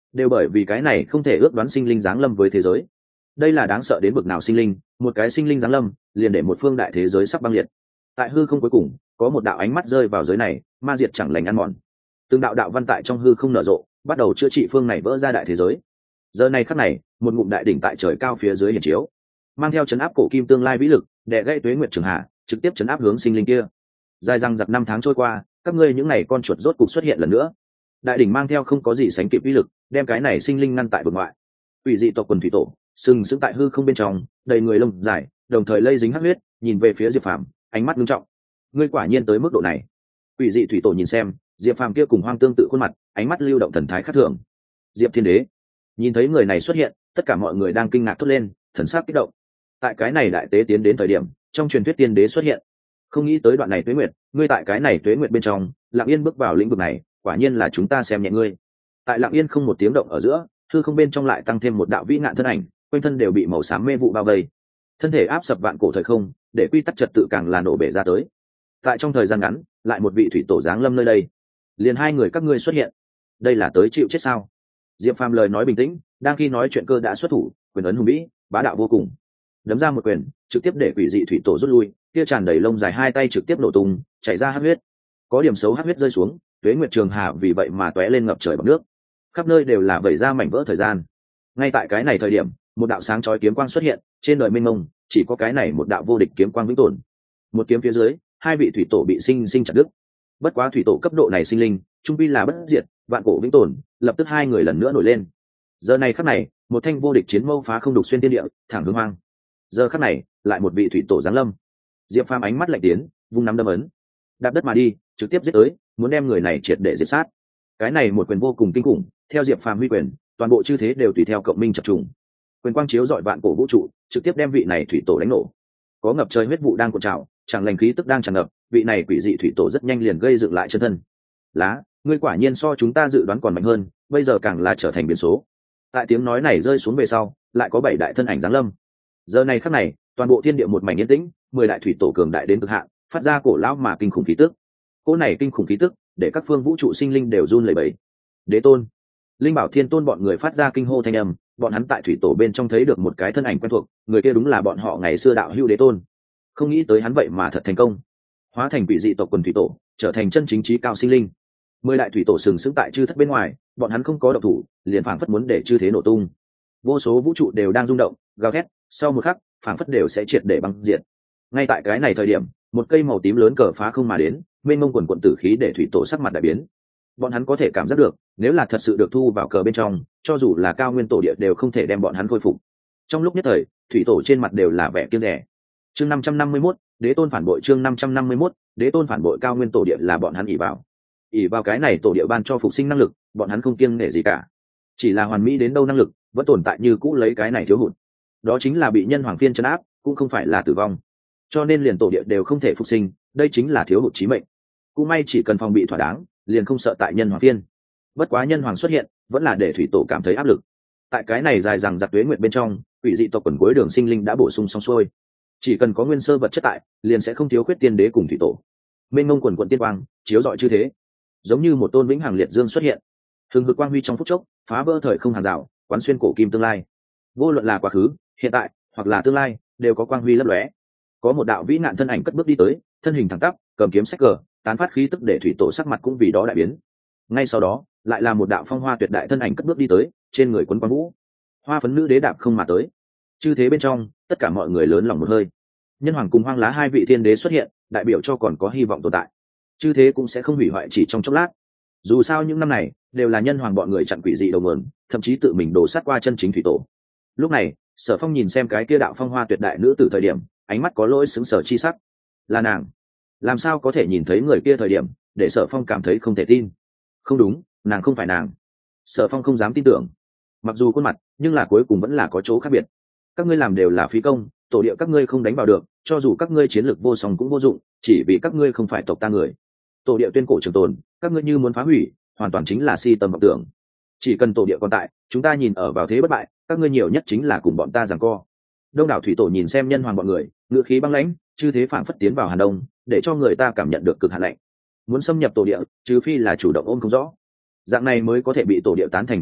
đều bởi vì cái này không thể ước đoán sinh linh giáng lâm với thế giới. Đây là đáng sợ đến bực nào sinh linh, một cái sinh linh giáng lâm liền để một phương đại thế giới sắp băng liệt. Tại hư không cuối cùng có một đạo ánh mắt rơi vào giới này, ma diệt chẳng lành ăn mòn, từng đạo đạo văn tại trong hư không nở rộ, bắt đầu chữa trị phương này vỡ ra đại thế giới. Giờ này khắc này, một ngụm đại đỉnh tại trời cao phía dưới hiển chiếu, mang theo chấn áp cổ kim tương lai vĩ lực, đè gãy tuế nguyệt trường hạ, trực tiếp chấn áp hướng sinh linh kia. Dài răng giặc năm tháng trôi qua, các ngươi những này con chuột rốt cục xuất hiện lần nữa. Đại đỉnh mang theo không có gì sánh kịp vĩ lực, đem cái này sinh linh ngăn tại vực ngoại. Quỷ dị tộc quần thủy tổ sừng sững tại hư không bên trong, đầy người lông dài, đồng thời lây dính hắc huyết, nhìn về phía Diệp Phàm, ánh mắt nghiêm trọng. Ngươi quả nhiên tới mức độ này. Quỷ dị thủy tổ nhìn xem Diệp Phàm kia cùng hoang tương tự khuôn mặt, ánh mắt lưu động thần thái khác thường. Diệp Thiên Đế nhìn thấy người này xuất hiện, tất cả mọi người đang kinh ngạc thốt lên, thần sắc kích động. Tại cái này đại tế tiến đến thời điểm, trong truyền thuyết tiên đế xuất hiện. Không nghĩ tới đoạn này tuế nguyệt, ngươi tại cái này tuế nguyệt bên trong, lặng yên bước vào lĩnh vực này, quả nhiên là chúng ta xem nhẹ ngươi. Tại lặng yên không một tiếng động ở giữa, hư không bên trong lại tăng thêm một đạo vĩ ngạn thân ảnh, quanh thân đều bị màu xám mê vụ bao vây, thân thể áp sập vạn cổ thời không, để quy tắc trật tự càng là nổ bể ra tới. Tại trong thời gian ngắn, lại một vị thủy tổ giáng lâm nơi đây, liền hai người các ngươi xuất hiện, đây là tới chịu chết sao? Diệp Phàm lời nói bình tĩnh, đang khi nói chuyện cơ đã xuất thủ, quyền ấn hùng vĩ, bá đạo vô cùng, đấm ra một quyền, trực tiếp để quỷ dị thủy tổ rút lui, kia tràn đầy lông dài hai tay trực tiếp nổ tung, chảy ra hắc huyết. Có điểm xấu hắc huyết rơi xuống, tuế nguyệt trường hà vì vậy mà tóe lên ngập trời bọt nước, khắp nơi đều là vẩy ra mảnh vỡ thời gian. Ngay tại cái này thời điểm, một đạo sáng chói kiếm quang xuất hiện, trên đời mênh mông chỉ có cái này một đạo vô địch kiếm quang vĩnh tồn. Một kiếm phía dưới, hai vị thủy tổ bị sinh sinh chặt đứt. Bất quá thủy tổ cấp độ này sinh linh, trung quy là bất diệt, vạn cổ vĩnh tồn, lập tức hai người lần nữa nổi lên. Giờ này khắc này, một thanh vô địch chiến mâu phá không đục xuyên thiên địa, thẳng hướng hoang. Giờ khắc này, lại một vị thủy tổ giáng lâm. Diệp Phàm ánh mắt lạnh tiến, vung nắm đâm ấn, đạp đất mà đi, trực tiếp giết tới, muốn đem người này triệt để diệt sát. Cái này một quyền vô cùng kinh khủng, theo Diệp Phàm huy quyền, toàn bộ chư thế đều tùy theo cộng minh chập trùng. Quyền quang chiếu dọi vạn cổ vũ trụ, trực tiếp đem vị này thủy tổ đánh nổ. Có ngập trời huyết vụ đang cuộn trào, chẳng lành khí tức đang tràn ngập, vị này quỷ dị thủy tổ rất nhanh liền gây dựng lại chân thân. Lá, ngươi quả nhiên so chúng ta dự đoán còn mạnh hơn, bây giờ càng là trở thành biến số. Tại tiếng nói này rơi xuống về sau, lại có bảy đại thân ảnh giáng lâm. Giờ này khắc này, toàn bộ thiên địa một mảnh yên tĩnh, mười đại thủy tổ cường đại đến cực hạn, phát ra cổ lão mà kinh khủng khí tức. Cỗ này kinh khủng khí tức, để các phương vũ trụ sinh linh đều run lẩy bẩy. Đế tôn, linh bảo thiên tôn bọn người phát ra kinh hô thanh âm, bọn hắn tại thủy tổ bên trong thấy được một cái thân ảnh quen thuộc, người kia đúng là bọn họ ngày xưa đạo hữu đế tôn. Không nghĩ tới hắn vậy mà thật thành công, hóa thành quỷ dị tộc quần thủy tổ, trở thành chân chính trí cao sinh linh. Mười đại thủy tổ sừng sững tại chư thất bên ngoài, bọn hắn không có động thủ, liền phảng phất muốn để chư thế nổ tung. Vô số vũ trụ đều đang rung động, gào thét, sau một khắc, phảng phất đều sẽ triệt để băng diệt. Ngay tại cái này thời điểm, một cây màu tím lớn cờ phá không mà đến, mênh mông quần quần tử khí để thủy tổ sắc mặt đại biến. Bọn hắn có thể cảm giác được, nếu là thật sự được thu vào cờ bên trong, cho dù là cao nguyên tổ địa đều không thể đem bọn hắn khôi phục. Trong lúc nhất thời, thủy tổ trên mặt đều là vẻ kiêng dè. Chương năm trăm năm mươi mốt, đế tôn phản bội. Chương năm trăm năm mươi mốt, đế tôn phản bội. Cao nguyên tổ địa là bọn hắn ỷ vào. ỷ vào cái này tổ địa ban cho phục sinh năng lực, bọn hắn không kiêng nể gì cả. Chỉ là hoàn mỹ đến đâu năng lực, vẫn tồn tại như cũ lấy cái này thiếu hụt. Đó chính là bị nhân hoàng phiên trấn áp, cũng không phải là tử vong. Cho nên liền tổ địa đều không thể phục sinh, đây chính là thiếu hụt chí mệnh. Cũng may chỉ cần phòng bị thỏa đáng, liền không sợ tại nhân hoàng phiên. Bất quá nhân hoàng xuất hiện, vẫn là để thủy tổ cảm thấy áp lực. Tại cái này dài dằng dặc tuế nguyệt bên trong, quỷ dị tộc quần cuối đường sinh linh đã bổ sung xong xuôi. Chỉ cần có nguyên sơ vật chất tại, liền sẽ không thiếu khuyết tiên đế cùng thủy tổ. Mênh mông quần quận tiên quang chiếu rọi chư thế, giống như một tôn vĩnh hằng liệt dương xuất hiện, hừng hực quang huy trong phút chốc, phá vỡ thời không hàng rào, quán xuyên cổ kim tương lai. Vô luận là quá khứ, hiện tại hoặc là tương lai, đều có quang huy lấp lóe. Có một đạo vĩ nạn thân ảnh cất bước đi tới, thân hình thẳng tắp, cầm kiếm sách cờ, tán phát khí tức để thủy tổ sắc mặt cũng vì đó đại biến. Ngay sau đó, lại là một đạo phong hoa tuyệt đại thân ảnh cất bước đi tới, trên người quấn quang vũ, hoa phấn nữ đế đạp không mà tới. Chư thế bên trong, tất cả mọi người lớn lòng một hơi. Nhân hoàng cùng hoang lá hai vị thiên đế xuất hiện, đại biểu cho còn có hy vọng tồn tại. Chư thế cũng sẽ không hủy hoại chỉ trong chốc lát. Dù sao những năm này đều là nhân hoàng bọn người chặn quỷ dị đầu nguồn, thậm chí tự mình đổ sát qua chân chính thủy tổ. Lúc này, Sở Phong nhìn xem cái kia đạo phong hoa tuyệt đại nữ từ thời điểm, ánh mắt có lỗi sững sờ chi sắc. Là nàng? Làm sao có thể nhìn thấy người kia thời điểm, để Sở Phong cảm thấy không thể tin. Không đúng, nàng không phải nàng. Sở Phong không dám tin tưởng. Mặc dù khuôn mặt, nhưng là cuối cùng vẫn là có chỗ khác biệt. Các ngươi làm đều là phí công, tổ địa các ngươi không đánh vào được, cho dù các ngươi chiến lược vô song cũng vô dụng, chỉ vì các ngươi không phải tộc ta người. Tổ địa tuyên cổ trường tồn, các ngươi như muốn phá hủy, hoàn toàn chính là si tầm vọng tưởng. Chỉ cần tổ địa còn tại, chúng ta nhìn ở vào thế bất bại, các ngươi nhiều nhất chính là cùng bọn ta giằng co. Đông đảo thủy tổ nhìn xem nhân hoàng bọn người, ngựa khí băng lãnh, chư thế phảng phất tiến vào hàn đông, để cho người ta cảm nhận được cực hạn lạnh. Muốn xâm nhập tổ địa, trừ phi là chủ động ôm không rõ, dạng này mới có thể bị tổ địa tán thành thân phận,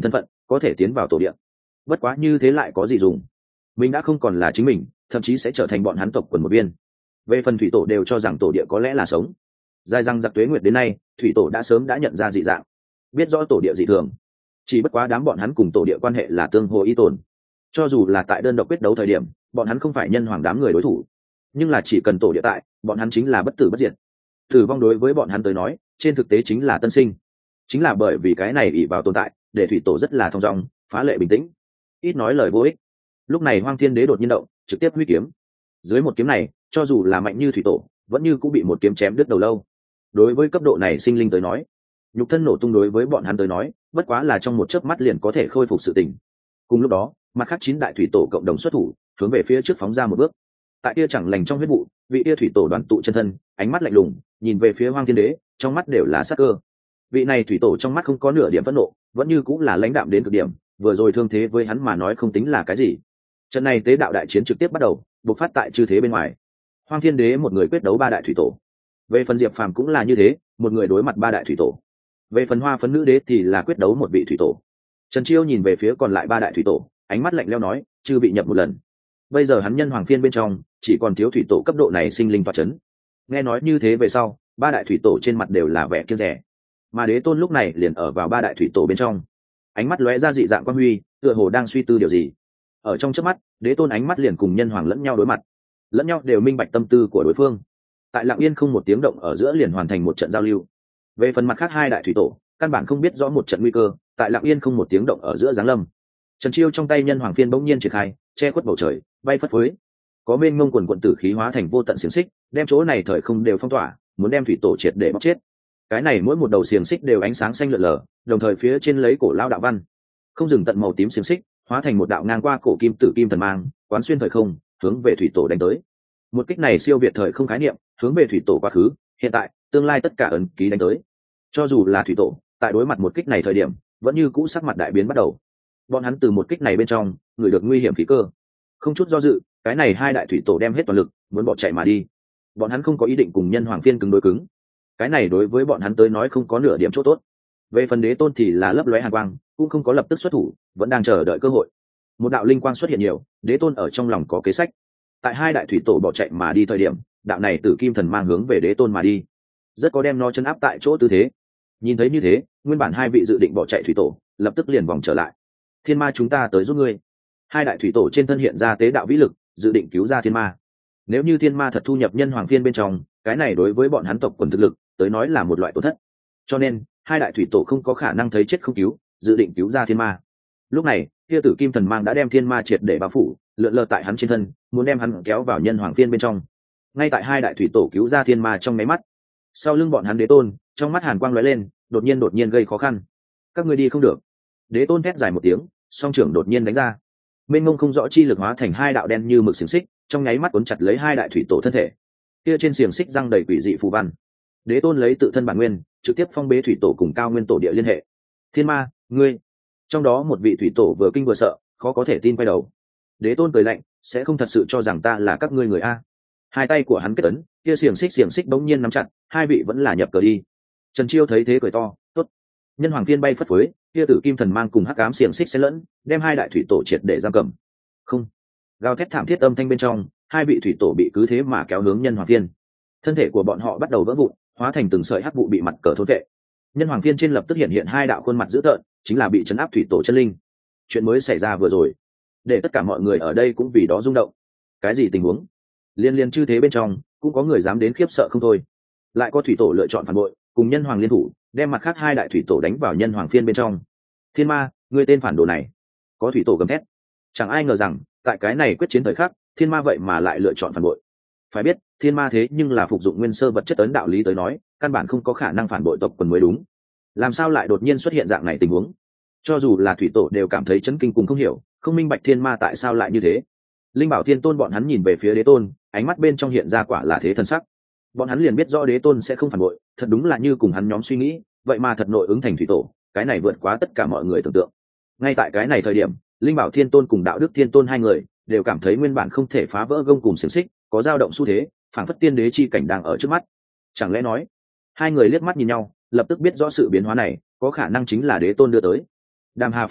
có thể tiến vào tổ địa. Bất quá như thế lại có gì dùng, mình đã không còn là chính mình, thậm chí sẽ trở thành bọn hắn tộc quần một viên. Về phần thủy tổ đều cho rằng tổ địa có lẽ là sống. Dài răng giặc tuế nguyệt đến nay, thủy tổ đã sớm đã nhận ra dị dạng, biết rõ tổ địa dị thường, chỉ bất quá đám bọn hắn cùng tổ địa quan hệ là tương hồ y tồn. Cho dù là tại đơn độc quyết đấu thời điểm, bọn hắn không phải nhân hoàng đám người đối thủ, nhưng là chỉ cần tổ địa tại, bọn hắn chính là bất tử bất diệt. Tử vong đối với bọn hắn tới nói, trên thực tế chính là tân sinh. Chính là bởi vì cái này ỷ vào tồn tại, để thủy tổ rất là thong dong, phá lệ bình tĩnh, ít nói lời vô ích. Lúc này Hoang Thiên Đế đột nhiên động, trực tiếp huy kiếm. Dưới một kiếm này, cho dù là mạnh như thủy tổ, vẫn như cũng bị một kiếm chém đứt đầu lâu. Đối với cấp độ này sinh linh tới nói, nhục thân nổ tung đối với bọn hắn tới nói, bất quá là trong một chớp mắt liền có thể khôi phục sự tỉnh. Cùng lúc đó, mặt khác chín đại thủy tổ cộng đồng xuất thủ, hướng về phía trước phóng ra một bước. Tại kia chẳng lành trong huyết vụ, vị kia thủy tổ đoàn tụ chân thân, ánh mắt lạnh lùng, nhìn về phía Hoang Thiên Đế, trong mắt đều là sát cơ. Vị này thủy tổ trong mắt không có nửa điểm phẫn nộ, vẫn như cũng là lãnh đạm đến cực điểm, vừa rồi thương thế với hắn mà nói không tính là cái gì. Trận này tế đạo đại chiến trực tiếp bắt đầu, bộc phát tại chư thế bên ngoài. Hoang Thiên Đế một người quyết đấu ba đại thủy tổ. Về phần Diệp Phàm cũng là như thế, một người đối mặt ba đại thủy tổ. Về phần Hoa Phấn Nữ Đế thì là quyết đấu một vị thủy tổ. Trần Chiêu nhìn về phía còn lại ba đại thủy tổ, ánh mắt lạnh lẽo nói, chưa bị nhập một lần. Bây giờ hắn nhân hoàng phiên bên trong, chỉ còn thiếu thủy tổ cấp độ này sinh linh tọa chấn. Nghe nói như thế về sau, ba đại thủy tổ trên mặt đều là vẻ kiêng dè. Mà Đế Tôn lúc này liền ở vào ba đại thủy tổ bên trong, ánh mắt lóe ra dị dạng quan huy, tựa hồ đang suy tư điều gì. Ở trong chớp mắt, Đế Tôn ánh mắt liền cùng nhân hoàng lẫn nhau đối mặt, lẫn nhau đều minh bạch tâm tư của đối phương. Tại lặng yên không một tiếng động ở giữa liền hoàn thành một trận giao lưu. Về phần mặt khác hai đại thủy tổ, căn bản không biết rõ một trận nguy cơ, tại lặng yên không một tiếng động ở giữa giáng lâm. Trần Chiêu trong tay nhân hoàng phiên bỗng nhiên triển khai, che khuất bầu trời, bay phất phới. Có bên ngông quần quần tử khí hóa thành vô tận xiềng xích, đem chỗ này thời không đều phong tỏa, muốn đem thủy tổ triệt để bóc chết. Cái này mỗi một đầu xiềng xích đều ánh sáng xanh lượn lờ, đồng thời phía trên lấy cổ lao đạo văn, không dừng tận màu tím xiềng xích, hóa thành một đạo ngang qua cổ kim tử kim thần mang, quán xuyên thời không, hướng về thủy tổ đánh tới. Một kích này siêu việt thời không khái niệm, hướng về thủy tổ quá khứ, hiện tại, tương lai tất cả ấn ký đánh tới. Cho dù là thủy tổ, tại đối mặt một kích này thời điểm, vẫn như cũ sắc mặt đại biến bắt đầu. Bọn hắn từ một kích này bên trong, người được nguy hiểm khí cơ. Không chút do dự, cái này hai đại thủy tổ đem hết toàn lực, muốn bỏ chạy mà đi. Bọn hắn không có ý định cùng nhân hoàng phiên cứng đối cứng. Cái này đối với bọn hắn tới nói không có nửa điểm chỗ tốt. Về phần Đế Tôn thì là lấp lóe hàn quang, cũng không có lập tức xuất thủ, vẫn đang chờ đợi cơ hội. Một đạo linh quang xuất hiện nhiều, Đế Tôn ở trong lòng có kế sách. Tại hai đại thủy tổ bỏ chạy mà đi thời điểm, đạo này tử kim thần mang hướng về Đế Tôn mà đi, rất có đem nó chân áp tại chỗ tư thế. Nhìn thấy như thế, nguyên bản hai vị dự định bỏ chạy thủy tổ lập tức liền vòng trở lại. Thiên ma chúng ta tới giúp ngươi. Hai đại thủy tổ trên thân hiện ra tế đạo vĩ lực, dự định cứu ra thiên ma. Nếu như thiên ma thật thu nhập nhân hoàng phiên bên trong, cái này đối với bọn hắn tộc quần thực lực tới nói là một loại tổn thất. Cho nên hai đại thủy tổ không có khả năng thấy chết không cứu, dự định cứu ra thiên ma. Lúc này kia tử kim thần mang đã đem thiên ma triệt để bao phủ, lượn lờ tại hắn trên thân, muốn đem hắn kéo vào nhân hoàng phiên bên trong. Ngay tại hai đại thủy tổ cứu ra thiên ma trong máy mắt, sau lưng bọn hắn Đế Tôn trong mắt hàn quang lóe lên, đột nhiên đột nhiên gây khó khăn. Các ngươi đi không được. Đế Tôn thét dài một tiếng, song trưởng đột nhiên đánh ra, mênh mông không rõ chi lực hóa thành hai đạo đen như mực xiềng xích, trong nháy mắt cuốn chặt lấy hai đại thủy tổ thân thể. Kia trên xiềng xích răng đầy quỷ dị phù văn. Đế Tôn lấy tự thân bản nguyên, trực tiếp phong bế thủy tổ cùng cao nguyên tổ địa liên hệ. Thiên ma, ngươi. Trong đó một vị thủy tổ vừa kinh vừa sợ, khó có thể tin quay đầu. Đế Tôn cười lạnh, sẽ không thật sự cho rằng ta là các ngươi người a. Hai tay của hắn kết ấn, kia xiềng xích xiềng xích bỗng nhiên nắm chặt, hai vị vẫn là nhập cờ đi. Trần Chiêu thấy thế cười to, tốt. Nhân hoàng phiên bay phất phới, kia tử kim thần mang cùng hắc ám xiềng xích xen lẫn, đem hai đại thủy tổ triệt để giam cầm. Không. Gào thét thảm thiết âm thanh bên trong, hai vị thủy tổ bị cứ thế mà kéo hướng nhân hoàng phiên. Thân thể của bọn họ bắt đầu vỡ vụn, hóa thành từng sợi hắc vụ bị mặt cờ thôn vệ. Nhân hoàng phiên trên lập tức hiện hiện hai đạo khuôn mặt dữ tợn, chính là bị chấn áp thủy tổ chân linh. Chuyện mới xảy ra vừa rồi, để tất cả mọi người ở đây cũng vì đó rung động. Cái gì tình huống? Liên liên chư thế bên trong, cũng có người dám đến khiếp sợ không thôi. Lại có thủy tổ lựa chọn phản bội, cùng nhân hoàng liên thủ, đem mặt khác hai đại thủy tổ đánh vào nhân hoàng phiên bên trong. Thiên ma, ngươi tên phản đồ này! Có thủy tổ gầm thét. Chẳng ai ngờ rằng, tại cái này quyết chiến thời khắc, thiên ma vậy mà lại lựa chọn phản bội. Phải biết, thiên ma thế nhưng là phục dụng nguyên sơ vật chất ấn đạo lý tới nói, căn bản không có khả năng phản bội tộc quần mới đúng. Làm sao lại đột nhiên xuất hiện dạng này tình huống? Cho dù là thủy tổ đều cảm thấy chấn kinh cùng không hiểu, không minh bạch thiên ma tại sao lại như thế. Linh Bảo Thiên Tôn bọn hắn nhìn về phía Đế Tôn, ánh mắt bên trong hiện ra quả là thế thần sắc. Bọn hắn liền biết rõ Đế Tôn sẽ không phản bội, thật đúng là như cùng hắn nhóm suy nghĩ, vậy mà thật nội ứng thành thủy tổ, cái này vượt quá tất cả mọi người tưởng tượng. Ngay tại cái này thời điểm, Linh Bảo Thiên Tôn cùng Đạo Đức Thiên Tôn hai người đều cảm thấy nguyên bản không thể phá vỡ gông cùng xiềng xích, có dao động xu thế, phảng phất tiên đế chi cảnh đang ở trước mắt. Chẳng lẽ nói, hai người liếc mắt nhìn nhau, lập tức biết rõ sự biến hóa này có khả năng chính là Đế Tôn đưa tới. Đàm Hà phản bội,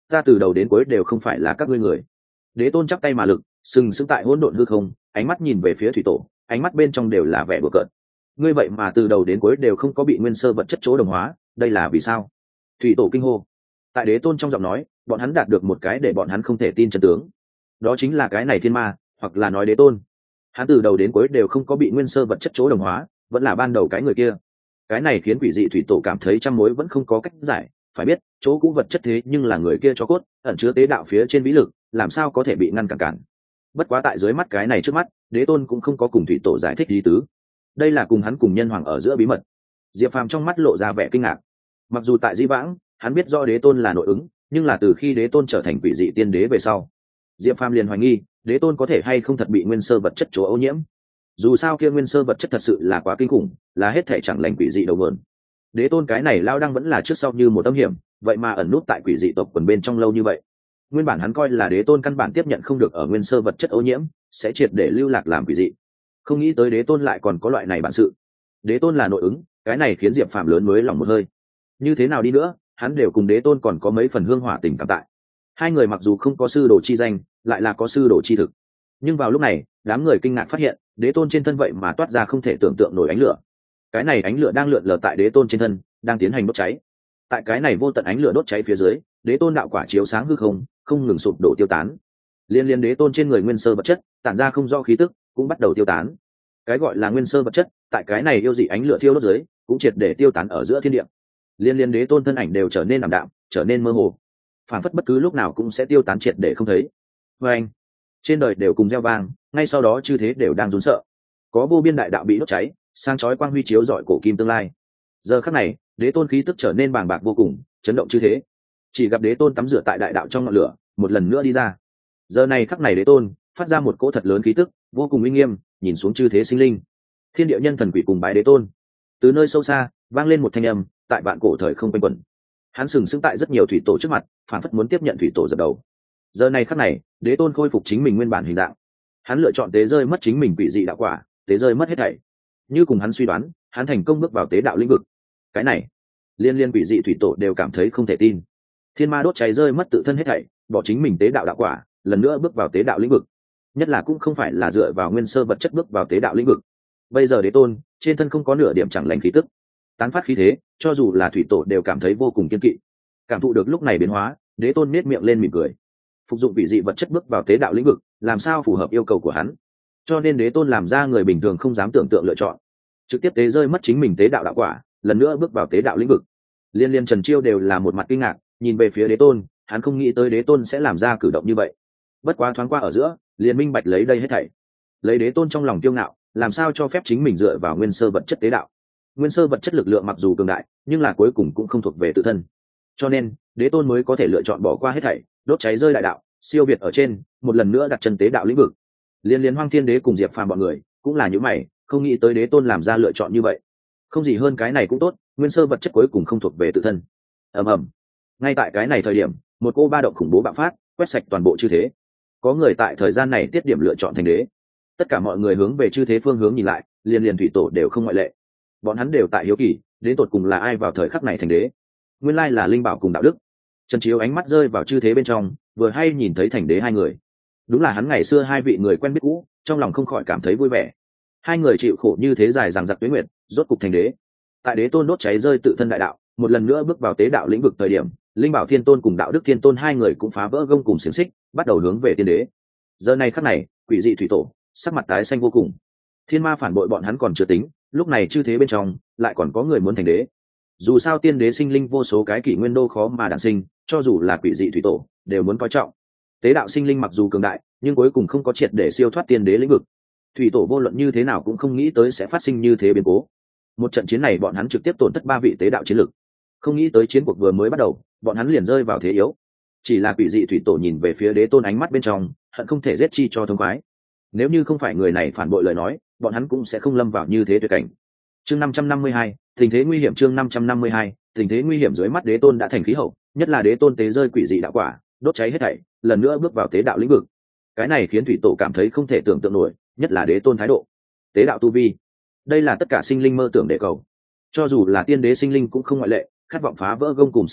ta từ đầu đến cuối đều không phải là các ngươi người. Đế tôn chắp tay mà lực, sừng sững tại hỗn độn hư không, ánh mắt nhìn về phía thủy tổ, ánh mắt bên trong đều là vẻ bừa cợt. Ngươi vậy mà từ đầu đến cuối đều không có bị nguyên sơ vật chất chỗ đồng hóa, đây là vì sao? Thủy tổ kinh hô. Tại đế tôn trong giọng nói, bọn hắn đạt được một cái để bọn hắn không thể tin chân tướng. Đó chính là cái này thiên ma, hoặc là nói đế tôn. Hắn từ đầu đến cuối đều không có bị nguyên sơ vật chất chỗ đồng hóa, vẫn là ban đầu cái người kia. Cái này khiến quỷ dị thủy tổ cảm thấy trăm mối vẫn không có cách giải. Phải biết, chỗ cũ vật chất thế nhưng là người kia cho cốt, ẩn chứa tế đạo phía trên vĩ lực, làm sao có thể bị ngăn cản cản. Bất quá tại dưới mắt cái này trước mắt, đế tôn cũng không có cùng thủy tổ giải thích ý tứ. Đây là cùng hắn cùng nhân hoàng ở giữa bí mật. Diệp Phàm trong mắt lộ ra vẻ kinh ngạc. Mặc dù tại Di Vãng, hắn biết do đế tôn là nội ứng, nhưng là từ khi đế tôn trở thành quỷ dị tiên đế về sau, Diệp Phàm liền hoài nghi đế tôn có thể hay không thật bị nguyên sơ vật chất chỗ ô nhiễm. Dù sao kia nguyên sơ vật chất thật sự là quá kinh khủng, là hết thể chẳng lành quỷ dị đầu nguồn. Đế tôn cái này lao đăng vẫn là trước sau như một tâm hiểm, vậy mà ẩn nút tại quỷ dị tộc quần bên trong lâu như vậy. Nguyên bản hắn coi là đế tôn căn bản tiếp nhận không được ở nguyên sơ vật chất ô nhiễm, sẽ triệt để lưu lạc làm quỷ dị. Không nghĩ tới đế tôn lại còn có loại này bản sự. Đế tôn là nội ứng, cái này khiến Diệp Phàm lớn mới lòng một hơi. Như thế nào đi nữa, hắn đều cùng đế tôn còn có mấy phần hương hỏa tình cảm tại. Hai người mặc dù không có sư đồ chi danh, lại là có sư đồ chi thực. Nhưng vào lúc này, đám người kinh ngạc phát hiện, đế tôn trên thân vậy mà toát ra không thể tưởng tượng nổi ánh lửa. Cái này ánh lửa đang lượn lờ tại đế tôn trên thân, đang tiến hành đốt cháy. Tại cái này vô tận ánh lửa đốt cháy phía dưới, đế tôn đạo quả chiếu sáng hư không, không ngừng sụp đổ tiêu tán. Liên liên đế tôn trên người nguyên sơ vật chất, tản ra không do khí tức, cũng bắt đầu tiêu tán. Cái gọi là nguyên sơ vật chất, tại cái này yêu dị ánh lửa thiêu đốt dưới, cũng triệt để tiêu tán ở giữa thiên địa. Liên liên đế tôn thân ảnh đều trở nên ảm đạm, trở nên mơ hồ, phản phất bất cứ lúc nào cũng sẽ tiêu tán triệt để không thấy. Và anh, trên đời đều cùng gieo vang, ngay sau đó chư thế đều đang run sợ. Có vô biên đại đạo bị đốt cháy, sáng chói quang huy chiếu rọi cổ kim tương lai. Giờ khắc này, đế tôn khí tức trở nên bàng bạc vô cùng, chấn động chư thế. Chỉ gặp đế tôn tắm rửa tại đại đạo trong ngọn lửa, một lần nữa đi ra. Giờ này khắc này đế tôn phát ra một cỗ thật lớn khí tức, vô cùng uy nghiêm, nhìn xuống chư thế sinh linh. Thiên địa nhân thần quỷ cùng bái đế tôn. Từ nơi sâu xa, vang lên một thanh âm, tại vạn cổ thời không quanh quẩn. Hắn sừng sững tại rất nhiều thủy tổ trước mặt, phản phất muốn tiếp nhận thủy tổ dập đầu. Giờ này khắc này, đế tôn khôi phục chính mình nguyên bản hình dạng. Hắn lựa chọn tế rơi mất chính mình quỷ dị đạo quả, tế rơi mất hết thảy. Như cùng hắn suy đoán, hắn thành công bước vào tế đạo lĩnh vực. Cái này, liên liên quỷ dị thủy tổ đều cảm thấy không thể tin. Thiên ma đốt cháy rơi mất tự thân hết thảy, bỏ chính mình tế đạo đạo quả, lần nữa bước vào tế đạo lĩnh vực. Nhất là cũng không phải là dựa vào nguyên sơ vật chất bước vào tế đạo lĩnh vực. Bây giờ đế tôn trên thân không có nửa điểm chẳng lành khí tức, tán phát khí thế, cho dù là thủy tổ đều cảm thấy vô cùng kiên kỵ. Cảm thụ được lúc này biến hóa, đế tôn nét miệng lên mỉm cười. Phục dụng vị dị vật chất bước vào tế đạo lĩnh vực, làm sao phù hợp yêu cầu của hắn. Cho nên đế tôn làm ra người bình thường không dám tưởng tượng lựa chọn, trực tiếp tế rơi mất chính mình tế đạo đạo quả, lần nữa bước vào tế đạo lĩnh vực. Liên liên Trần Chiêu đều là một mặt kinh ngạc, nhìn về phía đế tôn, hắn không nghĩ tới đế tôn sẽ làm ra cử động như vậy. Bất quá thoáng qua ở giữa, liền minh bạch lấy đây hết thảy. Lấy đế tôn trong lòng kiêu ngạo, làm sao cho phép chính mình dựa vào nguyên sơ vật chất tế đạo. Nguyên sơ vật chất lực lượng mặc dù cường đại, nhưng là cuối cùng cũng không thuộc về tự thân. Cho nên, đế tôn mới có thể lựa chọn bỏ qua hết thảy, đốt cháy rơi đại đạo, siêu việt ở trên, một lần nữa đặt chân tế đạo lĩnh vực. Liên liên Hoang Thiên Đế cùng Diệp Phàm bọn người, cũng là những mày, không nghĩ tới đế tôn làm ra lựa chọn như vậy. Không gì hơn cái này cũng tốt, nguyên sơ vật chất cuối cùng không thuộc về tự thân. Ầm ầm. Ngay tại cái này thời điểm, một cô ba động khủng bố bạo phát, quét sạch toàn bộ chư thế. Có người tại thời gian này tiết điểm lựa chọn thành đế. Tất cả mọi người hướng về chư thế phương hướng nhìn lại, liên liên thủy tổ đều không ngoại lệ. Bọn hắn đều tại hiếu kỳ, đến tột cùng là ai vào thời khắc này thành đế. Nguyên lai là Linh Bảo cùng Đạo Đức. Trần Chiếu ánh mắt rơi vào chư thế bên trong, vừa hay nhìn thấy thành đế hai người. Đúng là hắn ngày xưa hai vị người quen biết cũ, trong lòng không khỏi cảm thấy vui vẻ. Hai người chịu khổ như thế dài dằng dặc tuế nguyệt, rốt cục thành đế. Tại đế tôn đốt cháy rơi tự thân đại đạo, một lần nữa bước vào tế đạo lĩnh vực thời điểm, Linh Bảo Thiên Tôn cùng Đạo Đức Thiên Tôn hai người cũng phá vỡ gông cùng xiềng xích, bắt đầu hướng về tiên đế. Giờ này khắc này, quỷ dị thủy tổ sắc mặt tái xanh vô cùng. Thiên ma phản bội bọn hắn còn chưa tính, lúc này chư thế bên trong lại còn có người muốn thành đế. Dù sao tiên đế sinh linh vô số cái kỷ nguyên đô khó mà đản sinh, cho dù là quỷ dị thủy tổ đều muốn coi trọng. Tế đạo sinh linh mặc dù cường đại, nhưng cuối cùng không có triệt để siêu thoát tiên đế lĩnh vực. Thủy tổ vô luận như thế nào cũng không nghĩ tới sẽ phát sinh như thế biến cố. Một trận chiến này bọn hắn trực tiếp tổn thất ba vị tế đạo chiến lực. Không nghĩ tới chiến cuộc vừa mới bắt đầu, bọn hắn liền rơi vào thế yếu. Chỉ là quỷ dị thủy tổ nhìn về phía đế tôn ánh mắt bên trong, hận không thể giết chi cho thông khoái. Nếu như không phải người này phản bội lời nói, bọn hắn cũng sẽ không lâm vào như thế tuyệt cảnh. Chương năm trăm năm mươi hai, tình thế nguy hiểm. Chương năm trăm năm mươi hai, tình thế nguy hiểm. Dưới mắt đế tôn đã thành khí hậu, nhất là đế tôn tế rơi quỷ dị đạo quả, đốt cháy hết thảy, lần nữa bước vào tế đạo lĩnh vực. Cái này khiến thủy tổ cảm thấy không thể tưởng tượng nổi, nhất là đế tôn thái độ. Tế đạo tu vi, đây là tất cả sinh linh mơ tưởng để cầu. Cho dù là tiên đế sinh linh cũng không ngoại lệ, khát vọng phá vỡ gông cùng xiềng xích,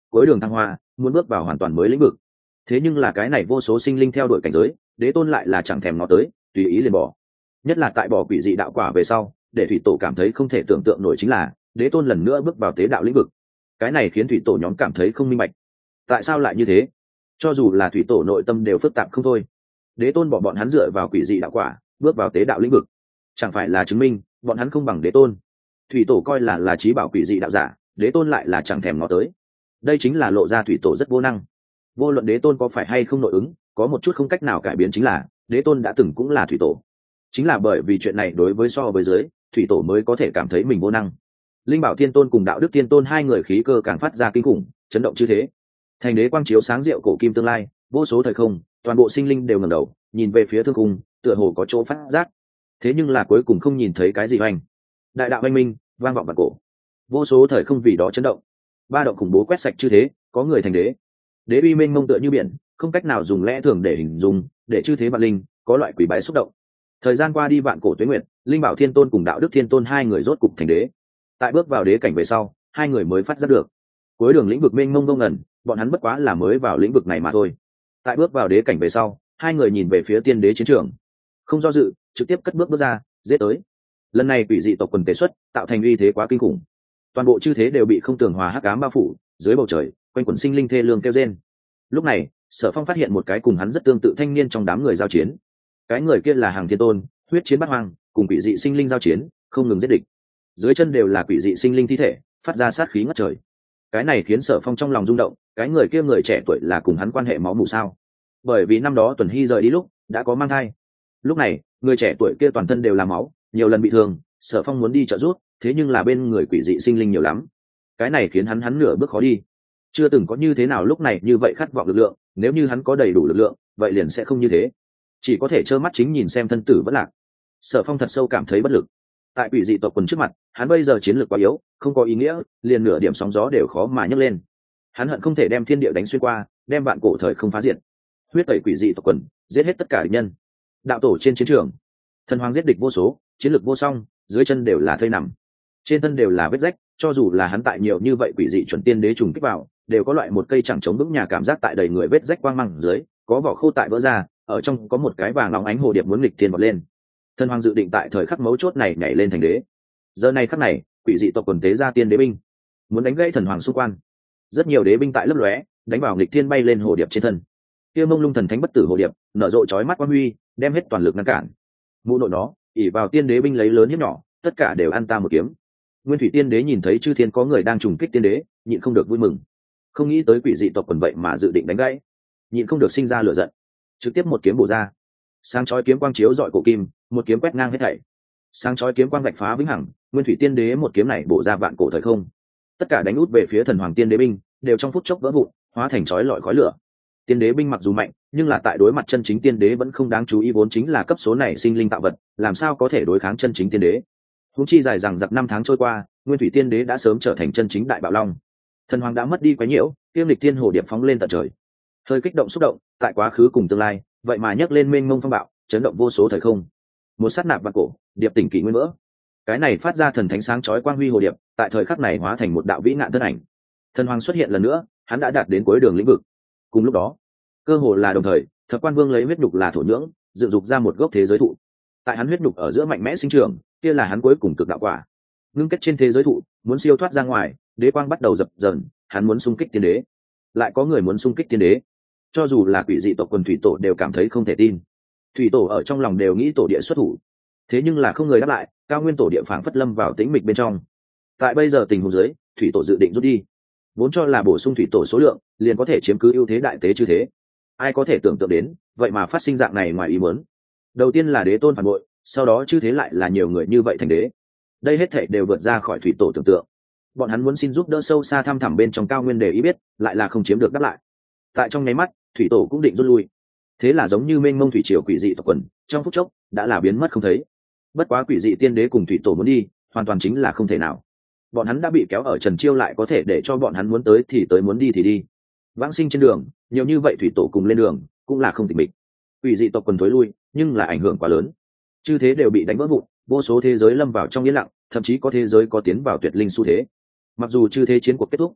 cuối đường thăng hoa, muốn bước vào hoàn toàn mới lĩnh vực. Thế nhưng là cái này vô số sinh linh theo đuổi cảnh giới, đế tôn lại là chẳng thèm ngó tới, tùy ý liền bỏ. Nhất là tại bỏ quỷ dị đạo quả về sau, để thủy tổ cảm thấy không thể tưởng tượng nổi chính là đế tôn lần nữa bước vào tế đạo lĩnh vực. Cái này khiến thủy tổ nhóm cảm thấy không minh bạch, tại sao lại như thế? Cho dù là thủy tổ nội tâm đều phức tạp không thôi. Đế tôn bỏ bọn hắn dựa vào quỷ dị đạo quả bước vào tế đạo lĩnh vực, chẳng phải là chứng minh bọn hắn không bằng đế tôn? Thủy tổ coi là là trí bảo quỷ dị đạo giả, đế tôn lại là chẳng thèm ngó tới. Đây chính là lộ ra thủy tổ rất vô năng. Vô luận đế tôn có phải hay không nội ứng, có một chút không cách nào cải biến chính là đế tôn đã từng cũng là thủy tổ. Chính là bởi vì chuyện này đối với so với dưới, thủy tổ mới có thể cảm thấy mình vô năng. Linh bảo thiên tôn cùng đạo đức thiên tôn hai người khí cơ càng phát ra kinh khủng, chấn động chư thế. Thành đế quang chiếu sáng diệu cổ kim tương lai, vô số thời không, toàn bộ sinh linh đều ngẩng đầu nhìn về phía thương cung, tựa hồ có chỗ phát giác. Thế nhưng là cuối cùng không nhìn thấy cái gì hoành. Đại đạo anh minh vang vọng vạn cổ, vô số thời không vì đó chấn động. Ba động khủng bố quét sạch chư thế, có người thành đế. Đế uy mênh mông tựa như biển, không cách nào dùng lẽ thường để hình dung, để chư thế vạn linh có loại quỷ bái xúc động. Thời gian qua đi vạn cổ tuế nguyệt, linh bảo thiên tôn cùng đạo đức thiên tôn hai người rốt cục thành đế. Tại bước vào đế cảnh về sau, hai người mới phát giác được cuối đường lĩnh vực mênh mông ngông ngẩn, bọn hắn bất quá là mới vào lĩnh vực này mà thôi. Tại bước vào đế cảnh về sau, hai người nhìn về phía tiên đế chiến trường, không do dự, trực tiếp cất bước bước ra, giết tới. Lần này quỷ dị tộc quần tế xuất, tạo thành uy thế quá kinh khủng, toàn bộ chư thế đều bị không tường hòa hắc ám bao phủ, dưới bầu trời quanh quần sinh linh thê lương kêu rên. Lúc này Sở Phong phát hiện một cái cùng hắn rất tương tự thanh niên trong đám người giao chiến. Cái người kia là Hàng Thiên Tôn, huyết chiến bát hoang, cùng quỷ dị sinh linh giao chiến, không ngừng giết địch. Dưới chân đều là quỷ dị sinh linh thi thể, phát ra sát khí ngất trời. Cái này khiến Sở Phong trong lòng rung động, cái người kia người trẻ tuổi là cùng hắn quan hệ máu mủ sao? Bởi vì năm đó Tuần Hy rời đi lúc đã có mang thai. Lúc này người trẻ tuổi kia toàn thân đều là máu, nhiều lần bị thương. Sở Phong muốn đi trợ giúp, thế nhưng là bên người quỷ dị sinh linh nhiều lắm, cái này khiến hắn hắn nửa bước khó đi. Chưa từng có như thế nào lúc này như vậy khát vọng lực lượng, nếu như hắn có đầy đủ lực lượng vậy liền sẽ không như thế, chỉ có thể trơ mắt chính nhìn xem thân tử vẫn lạc. Sở Phong thật sâu cảm thấy bất lực. Tại quỷ dị tộc quần trước mặt, hắn bây giờ chiến lược quá yếu, không có ý nghĩa, liền nửa điểm sóng gió đều khó mà nhấc lên. Hắn hận không thể đem thiên địa đánh xuyên qua, đem vạn cổ thời không phá diệt, huyết tẩy quỷ dị tộc quần, giết hết tất cả địch nhân. Đạo tổ trên chiến trường, thần hoàng giết địch vô số, chiến lược vô song, dưới chân đều là thây nằm, trên thân đều là vết rách. Cho dù là hắn tại nhiều như vậy quỷ dị chuẩn tiên đế trùng kích vào, đều có loại một cây chẳng chống vững nhà cảm giác. Tại đầy người vết rách quang măng dưới, có vỏ khô tại vỡ ra, ở trong có một cái vàng óng ánh hồ điệp muốn nghịch thiên bật lên. Thần hoàng dự định tại thời khắc mấu chốt này nhảy lên thành đế. Giờ này khắc này, quỷ dị tộc quần tế ra tiên đế binh, muốn đánh gãy thần hoàng xung quanh. Rất nhiều đế binh tại lấp lóe, đánh vào nghịch thiên bay lên hồ điệp trên thân. Kia mông lung thần thánh bất tử hồ điệp nở rộ chói mắt quang huy, đem hết toàn lực ngăn cản. Mụ nội nó, ỉ vào tiên đế binh lấy lớn hiếp nhỏ, tất cả đều ăn ta một kiếm. Nguyên thủy tiên đế nhìn thấy chư thiên có người đang trùng kích tiên đế, nhịn không được vui mừng. Không nghĩ tới quỷ dị tộc quần vậy mà dự định đánh gãy, nhịn không được sinh ra lửa giận, trực tiếp một kiếm bổ ra. Sáng chói kiếm quang chiếu dọi cổ kim, một kiếm quét ngang hết thảy. Sáng chói kiếm quang vạch phá vĩnh hằng, Nguyên thủy tiên đế một kiếm này bổ ra vạn cổ thời không. Tất cả đánh út về phía thần hoàng tiên đế binh, đều trong phút chốc vỡ vụn, hóa thành chói lọi khói lửa. Tiên đế binh mặc dù mạnh, nhưng là tại đối mặt chân chính tiên đế vẫn không đáng chú ý, vốn chính là cấp số này sinh linh tạo vật, làm sao có thể đối kháng chân chính tiên đế. Huống chi dài rằng giặc năm tháng trôi qua, Nguyên thủy tiên đế đã sớm trở thành chân chính đại bạo long. Thần hoàng đã mất đi quái nhiễu, tiêm lịch tiên hồ điệp phóng lên tận trời, hơi kích động xúc động, tại quá khứ cùng tương lai, vậy mà nhấc lên mênh mông phong bạo, chấn động vô số thời không. Một sát nạp vạn cổ, điệp tỉnh kỷ nguyên vỡ. Cái này phát ra thần thánh sáng chói quang huy hồ điệp, tại thời khắc này hóa thành một đạo vĩ ngạn thân ảnh. Thần hoàng xuất hiện lần nữa, hắn đã đạt đến cuối đường lĩnh vực. Cùng lúc đó, cơ hồ là đồng thời, Thập Quan Vương lấy huyết nhục là thổ nhưỡng, dựng dục ra một gốc thế giới thụ. Tại hắn huyết nhục ở giữa mạnh mẽ sinh trưởng, kia là hắn cuối cùng cực đạo quả. Ngưng kết trên thế giới thụ, muốn siêu thoát ra ngoài, đế quang bắt đầu dập dờn, hắn muốn xung kích tiên đế. Lại có người muốn xung kích tiên đế. Cho dù là quỷ dị tộc quần thủy tổ đều cảm thấy không thể tin. Thủy tổ ở trong lòng đều nghĩ tổ địa xuất thủ, thế nhưng là không người đáp lại. Cao nguyên tổ địa phảng phất lâm vào tĩnh mịch bên trong. Tại bây giờ tình huống dưới, thủy tổ dự định rút đi, vốn cho là bổ sung thủy tổ số lượng liền có thể chiếm cứ ưu thế đại tế chư thế. Ai có thể tưởng tượng đến, vậy mà phát sinh dạng này ngoài ý muốn. Đầu tiên là đế tôn phản bội, sau đó chư thế lại là nhiều người như vậy thành đế. Đây hết thảy đều vượt ra khỏi thủy tổ tưởng tượng. Bọn hắn muốn xin giúp đỡ sâu xa thăm thẳm bên trong cao nguyên để ý biết, lại là không chiếm được đáp lại. Tại trong nháy mắt, thủy tổ cũng định rút lui. Thế là giống như mênh mông thủy triều quỷ dị tộc quần, trong phút chốc đã là biến mất không thấy. Bất quá quỷ dị tiên đế cùng thủy tổ muốn đi, hoàn toàn chính là không thể nào. Bọn hắn đã bị kéo ở trần chiêu, lại có thể để cho bọn hắn muốn tới thì tới, muốn đi thì đi. Vãng sinh trên đường, nhiều như vậy thủy tổ cùng lên đường, cũng là không tịch mịch. Quỷ dị tộc quần thối lui, nhưng là ảnh hưởng quá lớn. Chư thế đều bị đánh vỡ vụn, vô số thế giới lâm vào trong yên lặng, thậm chí có thế giới có tiến vào tuyệt linh xu thế. Mặc dù chư thế chiến cuộc kết thúc,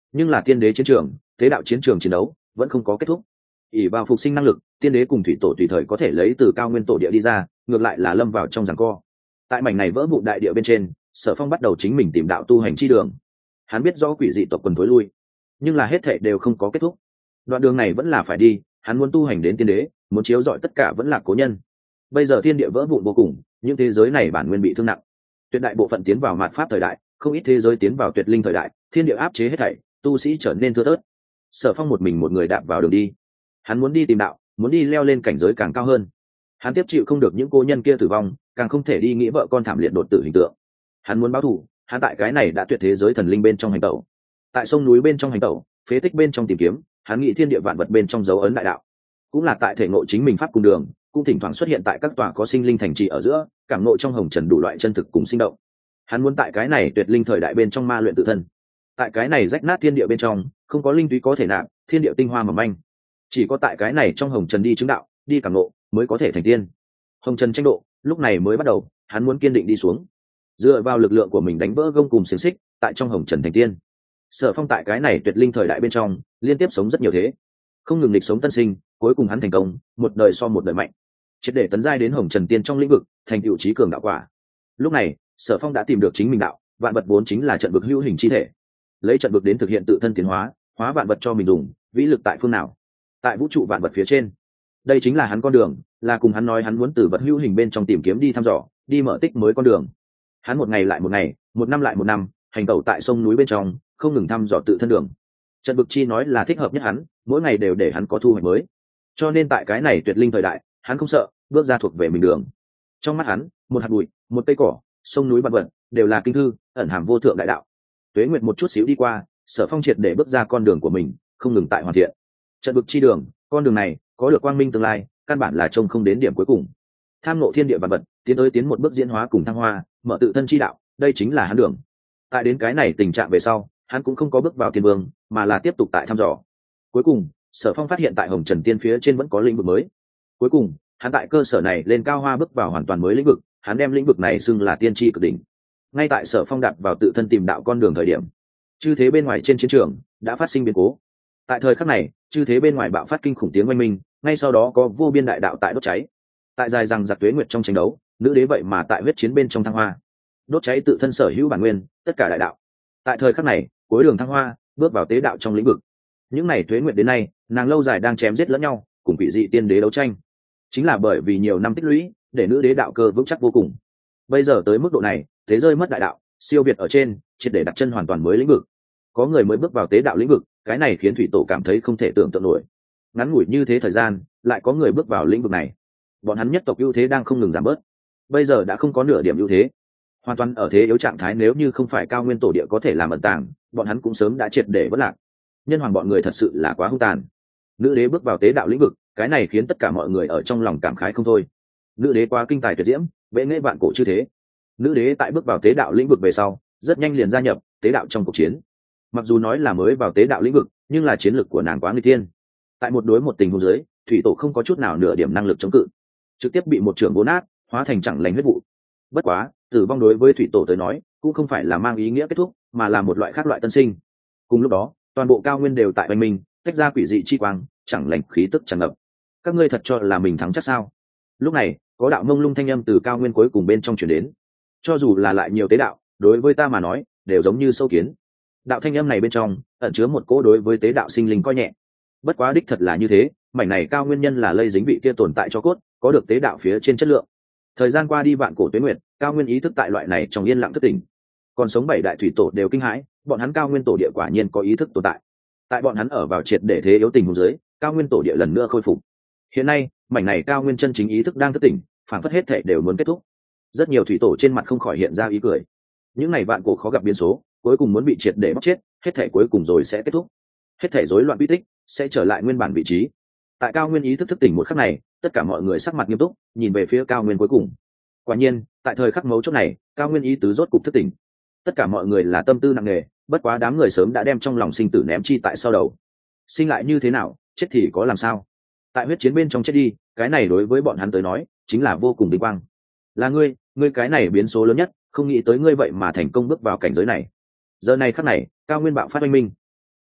nhưng là tiên đế chiến trường, tế đạo chiến trường chiến đấu vẫn không có kết thúc. ỷ vào phục sinh năng lực, tiên đế cùng thủy tổ tùy thời có thể lấy từ cao nguyên tổ địa đi ra, ngược lại là lâm vào trong giằng co. Tại mảnh này vỡ vụn đại địa bên trên, Sở Phong bắt đầu chính mình tìm đạo tu hành chi đường. Hắn biết rõ quỷ dị tộc quần thối lui, nhưng là hết thệ đều không có kết thúc. Đoạn đường này vẫn là phải đi, hắn muốn tu hành đến tiên đế, muốn chiếu rọi tất cả vẫn là cố nhân. Bây giờ thiên địa vỡ vụn vô cùng, những thế giới này bản nguyên bị thương nặng, tuyệt đại bộ phận tiến vào mạt pháp thời đại, không ít thế giới tiến vào tuyệt linh thời đại, thiên địa áp chế hết thảy, tu sĩ trở nên thưa thớt. Sở Phong một mình một người đạp vào đường đi, hắn muốn đi tìm đạo, muốn đi leo lên cảnh giới càng cao hơn. Hắn tiếp chịu không được những cô nhân kia tử vong, càng không thể đi nghĩ vợ con thảm liệt đột tử hình tượng. Hắn muốn báo thù, hắn tại cái này đã tuyệt thế giới thần linh bên trong hành tẩu, tại sông núi bên trong hành tẩu, phế tích bên trong tìm kiếm, hắn nghĩ thiên địa vạn vật bên trong dấu ấn đại đạo, cũng là tại thể ngộ chính mình pháp cùng đường, cũng thỉnh thoảng xuất hiện tại các tòa có sinh linh thành trì ở giữa, cảm ngộ trong hồng trần đủ loại chân thực cùng sinh động. Hắn muốn tại cái này tuyệt linh thời đại bên trong ma luyện tự thân, tại cái này rách nát thiên địa bên trong, không có linh túy có thể nạp, thiên địa tinh hoa mỏng manh, chỉ có tại cái này trong hồng trần đi chứng đạo, đi cảm ngộ, mới có thể thành tiên. Hồng trần tranh độ lúc này mới bắt đầu, hắn muốn kiên định đi xuống, dựa vào lực lượng của mình đánh vỡ gông cùng xiềng xích, tại trong hồng trần thành tiên. Sở Phong tại cái này tuyệt linh thời đại bên trong liên tiếp sống rất nhiều thế, không ngừng lịch sống tân sinh, cuối cùng hắn thành công, một đời so một đời mạnh, triệt để tấn giai đến hồng trần tiên trong lĩnh vực, thành tựu trí cường đạo quả. Lúc này Sở Phong đã tìm được chính mình đạo, vạn vật vốn chính là trận vực hữu hình chi thể, lấy trận vực đến thực hiện tự thân tiến hóa, hóa vạn vật cho mình dùng, vĩ lực tại phương nào? Tại vũ trụ vạn vật phía trên. Đây chính là hắn con đường, là cùng hắn nói hắn muốn từ vật hữu hình bên trong tìm kiếm đi thăm dò, đi mở tích mới con đường. Hắn một ngày lại một ngày, một năm lại một năm, hành tẩu tại sông núi bên trong, không ngừng thăm dò tự thân đường. Trận vực chi nói là thích hợp nhất hắn, mỗi ngày đều để hắn có thu hoạch mới. Cho nên tại cái này tuyệt linh thời đại, hắn không sợ bước ra thuộc về mình đường. Trong mắt hắn, một hạt bụi, một cây cỏ, sông núi vạn vật đều là kinh thư, ẩn hàm vô thượng đại đạo. Tuế nguyệt một chút xíu đi qua, Sở Phong triệt để bước ra con đường của mình, không ngừng tại hoàn thiện. Trận vực chi đường, con đường này có được quang minh tương lai, căn bản là trông không đến điểm cuối cùng. Tham ngộ thiên địa vạn vật, tiến tới tiến một bước diễn hóa cùng thăng hoa, mở tự thân chi đạo, đây chính là hắn đường. Tại đến cái này tình trạng về sau, hắn cũng không có bước vào thiên vương, mà là tiếp tục tại thăm dò. Cuối cùng, Sở Phong phát hiện tại hồng trần tiên phía trên vẫn có lĩnh vực mới. Cuối cùng, hắn tại cơ sở này lên cao hoa bước vào hoàn toàn mới lĩnh vực, hắn đem lĩnh vực này xưng là tiên tri cực đỉnh. Ngay tại Sở Phong đạp vào tự thân tìm đạo con đường thời điểm, chư thế bên ngoài trên chiến trường đã phát sinh biến cố. Tại thời khắc này, chư thế bên ngoài bạo phát kinh khủng tiếng oanh minh, ngay sau đó có vô biên đại đạo tại đốt cháy. Tại dài rằng giặc tuế nguyệt trong tranh đấu, nữ đế vậy mà tại huyết chiến bên trong thăng hoa, đốt cháy tự thân sở hữu bản nguyên, tất cả đại đạo. Tại thời khắc này, cuối đường thăng hoa, bước vào tế đạo trong lĩnh vực. Những ngày tuế nguyệt đến nay, nàng lâu dài đang chém giết lẫn nhau, cùng quỷ dị tiên đế đấu tranh. Chính là bởi vì nhiều năm tích lũy, để nữ đế đạo cơ vững chắc vô cùng. Bây giờ tới mức độ này, thế rơi mất đại đạo, siêu việt ở trên, triệt để đặt chân hoàn toàn mới lĩnh vực. Có người mới bước vào tế đạo lĩnh vực, cái này khiến thủy tổ cảm thấy không thể tưởng tượng nổi. Ngắn ngủi như thế thời gian, lại có người bước vào lĩnh vực này. Bọn hắn nhất tộc ưu thế đang không ngừng giảm bớt, bây giờ đã không có nửa điểm ưu thế, hoàn toàn ở thế yếu trạng thái. Nếu như không phải cao nguyên tổ địa có thể làm ẩn tàng, bọn hắn cũng sớm đã triệt để vất lạc. Nhân hoàng bọn người thật sự là quá hung tàn. Nữ đế bước vào tế đạo lĩnh vực, cái này khiến tất cả mọi người ở trong lòng cảm khái không thôi. Nữ đế quá kinh tài tuyệt diễm, bệ nghệ vạn cổ chư thế. Nữ đế tại bước vào tế đạo lĩnh vực về sau, rất nhanh liền gia nhập tế đạo trong cuộc chiến. Mặc dù nói là mới vào tế đạo lĩnh vực, nhưng là chiến lược của nàng quá nguy tiên. Tại một đối một tình huống dưới, thủy tổ không có chút nào nửa điểm năng lực chống cự, trực tiếp bị một trường bố nát, hóa thành chẳng lành huyết vụ. Bất quá, tử vong đối với thủy tổ tới nói, cũng không phải là mang ý nghĩa kết thúc, mà là một loại khác loại tân sinh. Cùng lúc đó, toàn bộ cao nguyên đều tại oanh minh, tách ra quỷ dị chi quang, chẳng lành khí tức tràn ngập. Các ngươi thật cho là mình thắng chắc sao? Lúc này, có đạo mông lung thanh âm từ cao nguyên cuối cùng bên trong truyền đến. Cho dù là lại nhiều tế đạo, đối với ta mà nói, đều giống như sâu kiến. Đạo thanh âm này bên trong ẩn chứa một cỗ đối với tế đạo sinh linh coi nhẹ. Bất quá đích thật là như thế, mảnh này cao nguyên nhân là lây dính vị kia tồn tại cho cốt, có được tế đạo phía trên chất lượng. Thời gian qua đi vạn cổ tuế nguyệt, cao nguyên ý thức tại loại này trong yên lặng thất tỉnh. Còn sống bảy đại thủy tổ đều kinh hãi, bọn hắn cao nguyên tổ địa quả nhiên có ý thức tồn tại. Tại bọn hắn ở vào triệt để thế yếu tình huống dưới, cao nguyên tổ địa lần nữa khôi phục. Hiện nay, mảnh này cao nguyên chân chính ý thức đang thất tỉnh, phản phất hết thể đều muốn kết thúc. Rất nhiều thủy tổ trên mặt không khỏi hiện ra ý cười. Những ngày vạn cổ khó gặp biến số, cuối cùng muốn bị triệt để bóc chết, hết thể cuối cùng rồi sẽ kết thúc. Hết thể rối loạn quy tích sẽ trở lại nguyên bản vị trí. Tại cao nguyên ý thức thức tỉnh một khắc này, tất cả mọi người sắc mặt nghiêm túc, nhìn về phía cao nguyên cuối cùng. Quả nhiên, tại thời khắc mấu chốt này, cao nguyên ý tứ rốt cục thức tỉnh. Tất cả mọi người là tâm tư nặng nề, bất quá đám người sớm đã đem trong lòng sinh tử ném chi tại sau đầu. Sinh lại như thế nào, chết thì có làm sao? Tại huyết chiến bên trong chết đi, cái này đối với bọn hắn tới nói, chính là vô cùng vinh quang. Là ngươi, ngươi cái này biến số lớn nhất, không nghĩ tới ngươi vậy mà thành công bước vào cảnh giới này. Giờ này khắc này, cao nguyên bạo phát oanh minh,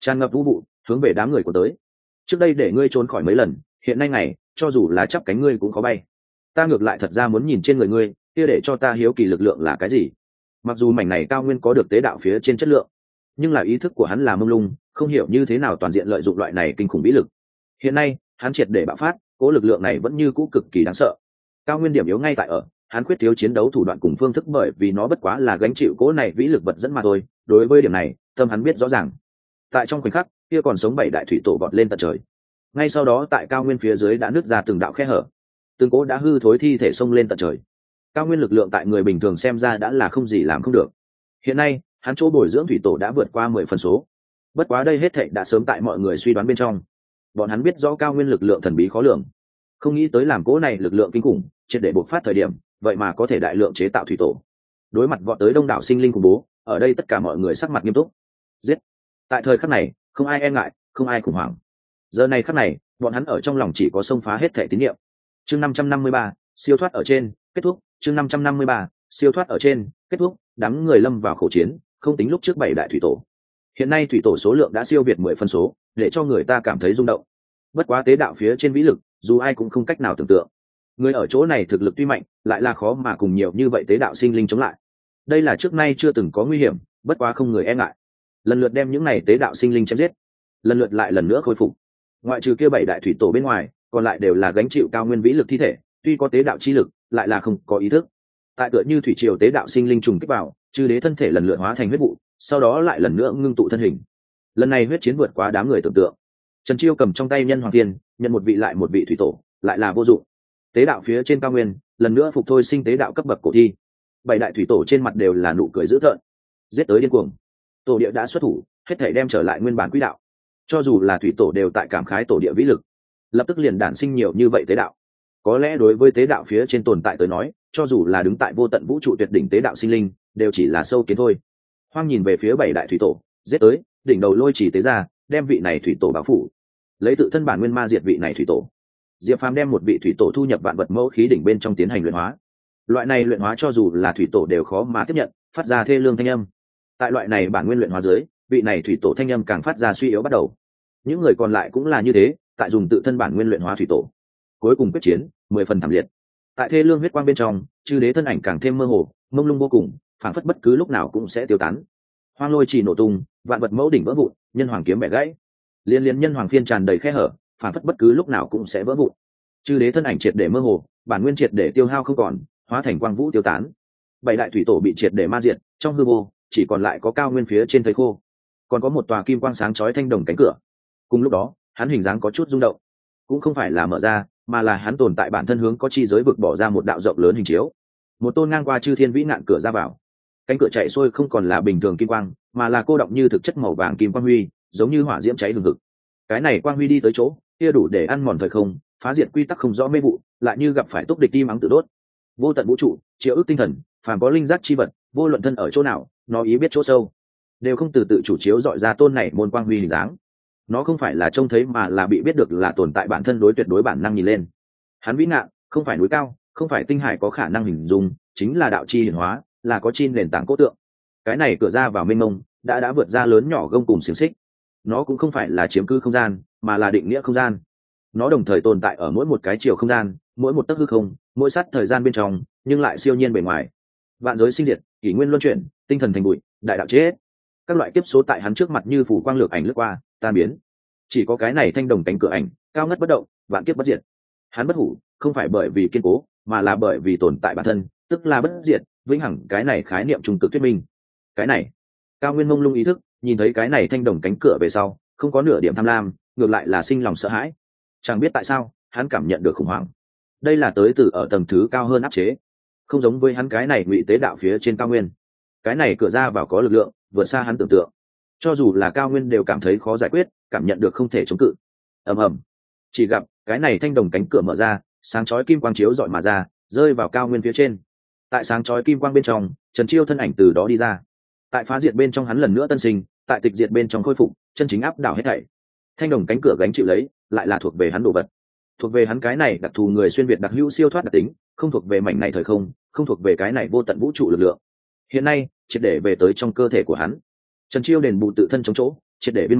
tràn ngập vũ vụ hướng về đám người của tới. Trước đây để ngươi trốn khỏi mấy lần, hiện nay ngày cho dù là chắp cánh ngươi cũng khó bay. Ta ngược lại thật ra muốn nhìn trên người ngươi kia để cho ta hiếu kỳ lực lượng là cái gì. Mặc dù mảnh này cao nguyên có được tế đạo phía trên chất lượng, nhưng là ý thức của hắn là mông lung, không hiểu như thế nào toàn diện lợi dụng loại này kinh khủng vĩ lực. Hiện nay hắn triệt để bạo phát, cố lực lượng này vẫn như cũ cực kỳ đáng sợ. Cao nguyên điểm yếu ngay tại ở hắn khuyết thiếu chiến đấu thủ đoạn cùng phương thức, bởi vì nó bất quá là gánh chịu cố này vĩ lực vật dẫn mà thôi. Đối với điểm này tâm hắn biết rõ ràng. Tại trong khoảnh khắc kia còn sống bảy đại thủy tổ vọt lên tận trời, ngay sau đó tại cao nguyên phía dưới đã nứt ra từng đạo khe hở, từng cố đã hư thối thi thể xông lên tận trời. Cao nguyên lực lượng tại người bình thường xem ra đã là không gì làm không được. Hiện nay hắn chỗ bồi dưỡng thủy tổ đã vượt qua mười phần số. Bất quá đây hết thảy đã sớm tại mọi người suy đoán bên trong. Bọn hắn biết rõ cao nguyên lực lượng thần bí khó lường, không nghĩ tới làm cố này lực lượng kinh khủng triệt để bộc phát thời điểm, vậy mà có thể đại lượng chế tạo thủy tổ. Đối mặt vọt tới đông đảo sinh linh khủng bố, ở đây tất cả mọi người sắc mặt nghiêm túc. Giết! Tại thời khắc này không ai e ngại, không ai khủng hoảng. Giờ này khắc này bọn hắn ở trong lòng chỉ có xông phá hết thể tín nhiệm. Chương năm trăm năm mươi ba, siêu thoát ở trên kết thúc. Chương năm trăm năm mươi ba, siêu thoát ở trên kết thúc. Đám người lâm vào khổ chiến, không tính lúc trước bảy đại thủy tổ, hiện nay thủy tổ số lượng đã siêu việt mười phân số, để cho người ta cảm thấy rung động. Bất quá tế đạo phía trên vĩ lực dù ai cũng không cách nào tưởng tượng. Người ở chỗ này thực lực tuy mạnh, lại là khó mà cùng nhiều như vậy tế đạo sinh linh chống lại. Đây là trước nay chưa từng có nguy hiểm, bất quá không người e ngại, lần lượt đem những này tế đạo sinh linh chém giết, lần lượt lại lần nữa khôi phục. Ngoại trừ kia bảy đại thủy tổ bên ngoài, còn lại đều là gánh chịu cao nguyên vĩ lực thi thể, tuy có tế đạo chi lực, lại là không có ý thức. Tại tựa như thủy triều tế đạo sinh linh trùng kích vào, chư đế thân thể lần lượt hóa thành huyết vụ, sau đó lại lần nữa ngưng tụ thân hình. Lần này huyết chiến vượt quá đám người tưởng tượng. Trần Chiêu cầm trong tay nhân hoàng tiên, nhận một vị lại một vị thủy tổ, lại là vô dụng. Tế đạo phía trên cao nguyên, lần nữa phục thôi sinh tế đạo cấp bậc cổ thi. Bảy đại thủy tổ trên mặt đều là nụ cười dữ tợn. Giết tới điên cuồng. Tổ địa đã xuất thủ, hết thảy đem trở lại nguyên bản quỹ đạo. Cho dù là thủy tổ đều tại cảm khái tổ địa vĩ lực, lập tức liền đản sinh nhiều như vậy tế đạo. Có lẽ đối với tế đạo phía trên tồn tại tới nói, cho dù là đứng tại vô tận vũ trụ tuyệt đỉnh tế đạo sinh linh, đều chỉ là sâu kiến thôi. Hoang nhìn về phía bảy đại thủy tổ, giết tới, đỉnh đầu lôi chỉ tế ra, đem vị này thủy tổ bảo phủ, lấy tự thân bản nguyên ma diệt vị này thủy tổ. Diệp Phàm đem một vị thủy tổ thu nhập vạn vật mẫu khí đỉnh bên trong tiến hành luyện hóa. Loại này luyện hóa cho dù là thủy tổ đều khó mà tiếp nhận, phát ra thê lương thanh âm. Tại loại này bản nguyên luyện hóa dưới, vị này thủy tổ thanh âm càng phát ra suy yếu bắt đầu. Những người còn lại cũng là như thế, tại dùng tự thân bản nguyên luyện hóa thủy tổ. Cuối cùng quyết chiến mười phần thảm liệt. Tại thê lương huyết quang bên trong, chư đế thân ảnh càng thêm mơ hồ, mông lung vô cùng, phảng phất bất cứ lúc nào cũng sẽ tiêu tán. Hoang lôi chỉ nổ tung, vạn vật mẫu đỉnh vỡ vụn, nhân hoàng kiếm bẻ gãy, liên liên nhân hoàng phiên tràn đầy khe hở, phảng phất bất cứ lúc nào cũng sẽ vỡ vụn. Chư đế thân ảnh triệt để mơ hồ, bản nguyên triệt để tiêu hao không còn, hóa thành quang vũ tiêu tán. Bảy đại thủy tổ bị triệt để ma diệt, trong hư vô chỉ còn lại có cao nguyên phía trên thây khô, còn có một tòa kim quang sáng chói thanh đồng cánh cửa. Cùng lúc đó hắn hình dáng có chút rung động, cũng không phải là mở ra, mà là hắn tồn tại bản thân hướng có chi giới vực bỏ ra một đạo rộng lớn hình chiếu, một tôn ngang qua chư thiên vĩ nạn cửa ra vào. Cánh cửa chạy xuôi không còn là bình thường kim quang, mà là cô động như thực chất màu vàng kim quang huy, giống như hỏa diễm cháy hừng hực. Cái này quang huy đi tới chỗ kia đủ để ăn mòn thời không, phá diệt quy tắc không rõ mê vụ, lại như gặp phải túc địch tim ắng tự đốt. Vô tận vũ trụ triệu ước tinh thần, phàm có linh giác chi vật, vô luận thân ở chỗ nào, nó ý biết chỗ sâu, đều không từ tự chủ chiếu dọi ra tôn này môn quang huy hình dáng. Nó không phải là trông thấy mà là bị biết được, là tồn tại bản thân đối tuyệt đối bản năng nhìn lên. Hắn vĩ nạn, không phải núi cao, không phải tinh hải có khả năng hình dung, chính là đạo chi hiển hóa, là có chi nền tảng cốt tượng. Cái này cửa ra vào mênh mông, đã đã vượt ra lớn nhỏ gông cùng xiềng xích. Nó cũng không phải là chiếm cứ không gian, mà là định nghĩa không gian. Nó đồng thời tồn tại ở mỗi một cái chiều không gian, mỗi một tấc hư không, mỗi sát thời gian bên trong, nhưng lại siêu nhiên bề ngoài. Vạn giới sinh diệt, kỷ nguyên luân chuyển, tinh thần thành bụi, đại đạo chết. Các loại kiếp số tại hắn trước mặt như phủ quang lược ảnh lướt qua, tan biến. Chỉ có cái này thanh đồng cánh cửa ảnh, cao ngất bất động, vạn kiếp bất diệt. Hắn bất hủ, không phải bởi vì kiên cố, mà là bởi vì tồn tại bản thân, tức là bất diệt, vĩnh hằng. Cái này khái niệm trung cực thuyết minh. Cái này, cao nguyên mông lung ý thức, nhìn thấy cái này thanh đồng cánh cửa về sau, không có nửa điểm tham lam, ngược lại là sinh lòng sợ hãi. Chẳng biết tại sao, hắn cảm nhận được khủng hoảng. Đây là tới từ ở tầng thứ cao hơn áp chế, không giống với hắn cái này ngụy tế đạo phía trên cao nguyên. Cái này cửa ra vào có lực lượng vượt xa hắn tưởng tượng, cho dù là cao nguyên đều cảm thấy khó giải quyết, cảm nhận được không thể chống cự. Ầm ầm, chỉ gặp cái này thanh đồng cánh cửa mở ra, sáng chói kim quang chiếu dọi mà ra, rơi vào cao nguyên phía trên. Tại sáng chói kim quang bên trong, Trần Chiêu thân ảnh từ đó đi ra. Tại phá diệt bên trong hắn lần nữa tân sinh, tại tịch diệt bên trong khôi phục, chân chính áp đảo hết thảy. Thanh đồng cánh cửa gánh chịu lấy, lại là thuộc về hắn đồ vật, thuộc về hắn cái này đặc thù người xuyên việt đặc hữu siêu thoát đặc tính, không thuộc về mảnh này thời không, không thuộc về cái này vô tận vũ trụ lực lượng. Hiện nay triệt để về tới trong cơ thể của hắn. Trần Chiêu đền bù tự thân chống chỗ, triệt để viên mãn,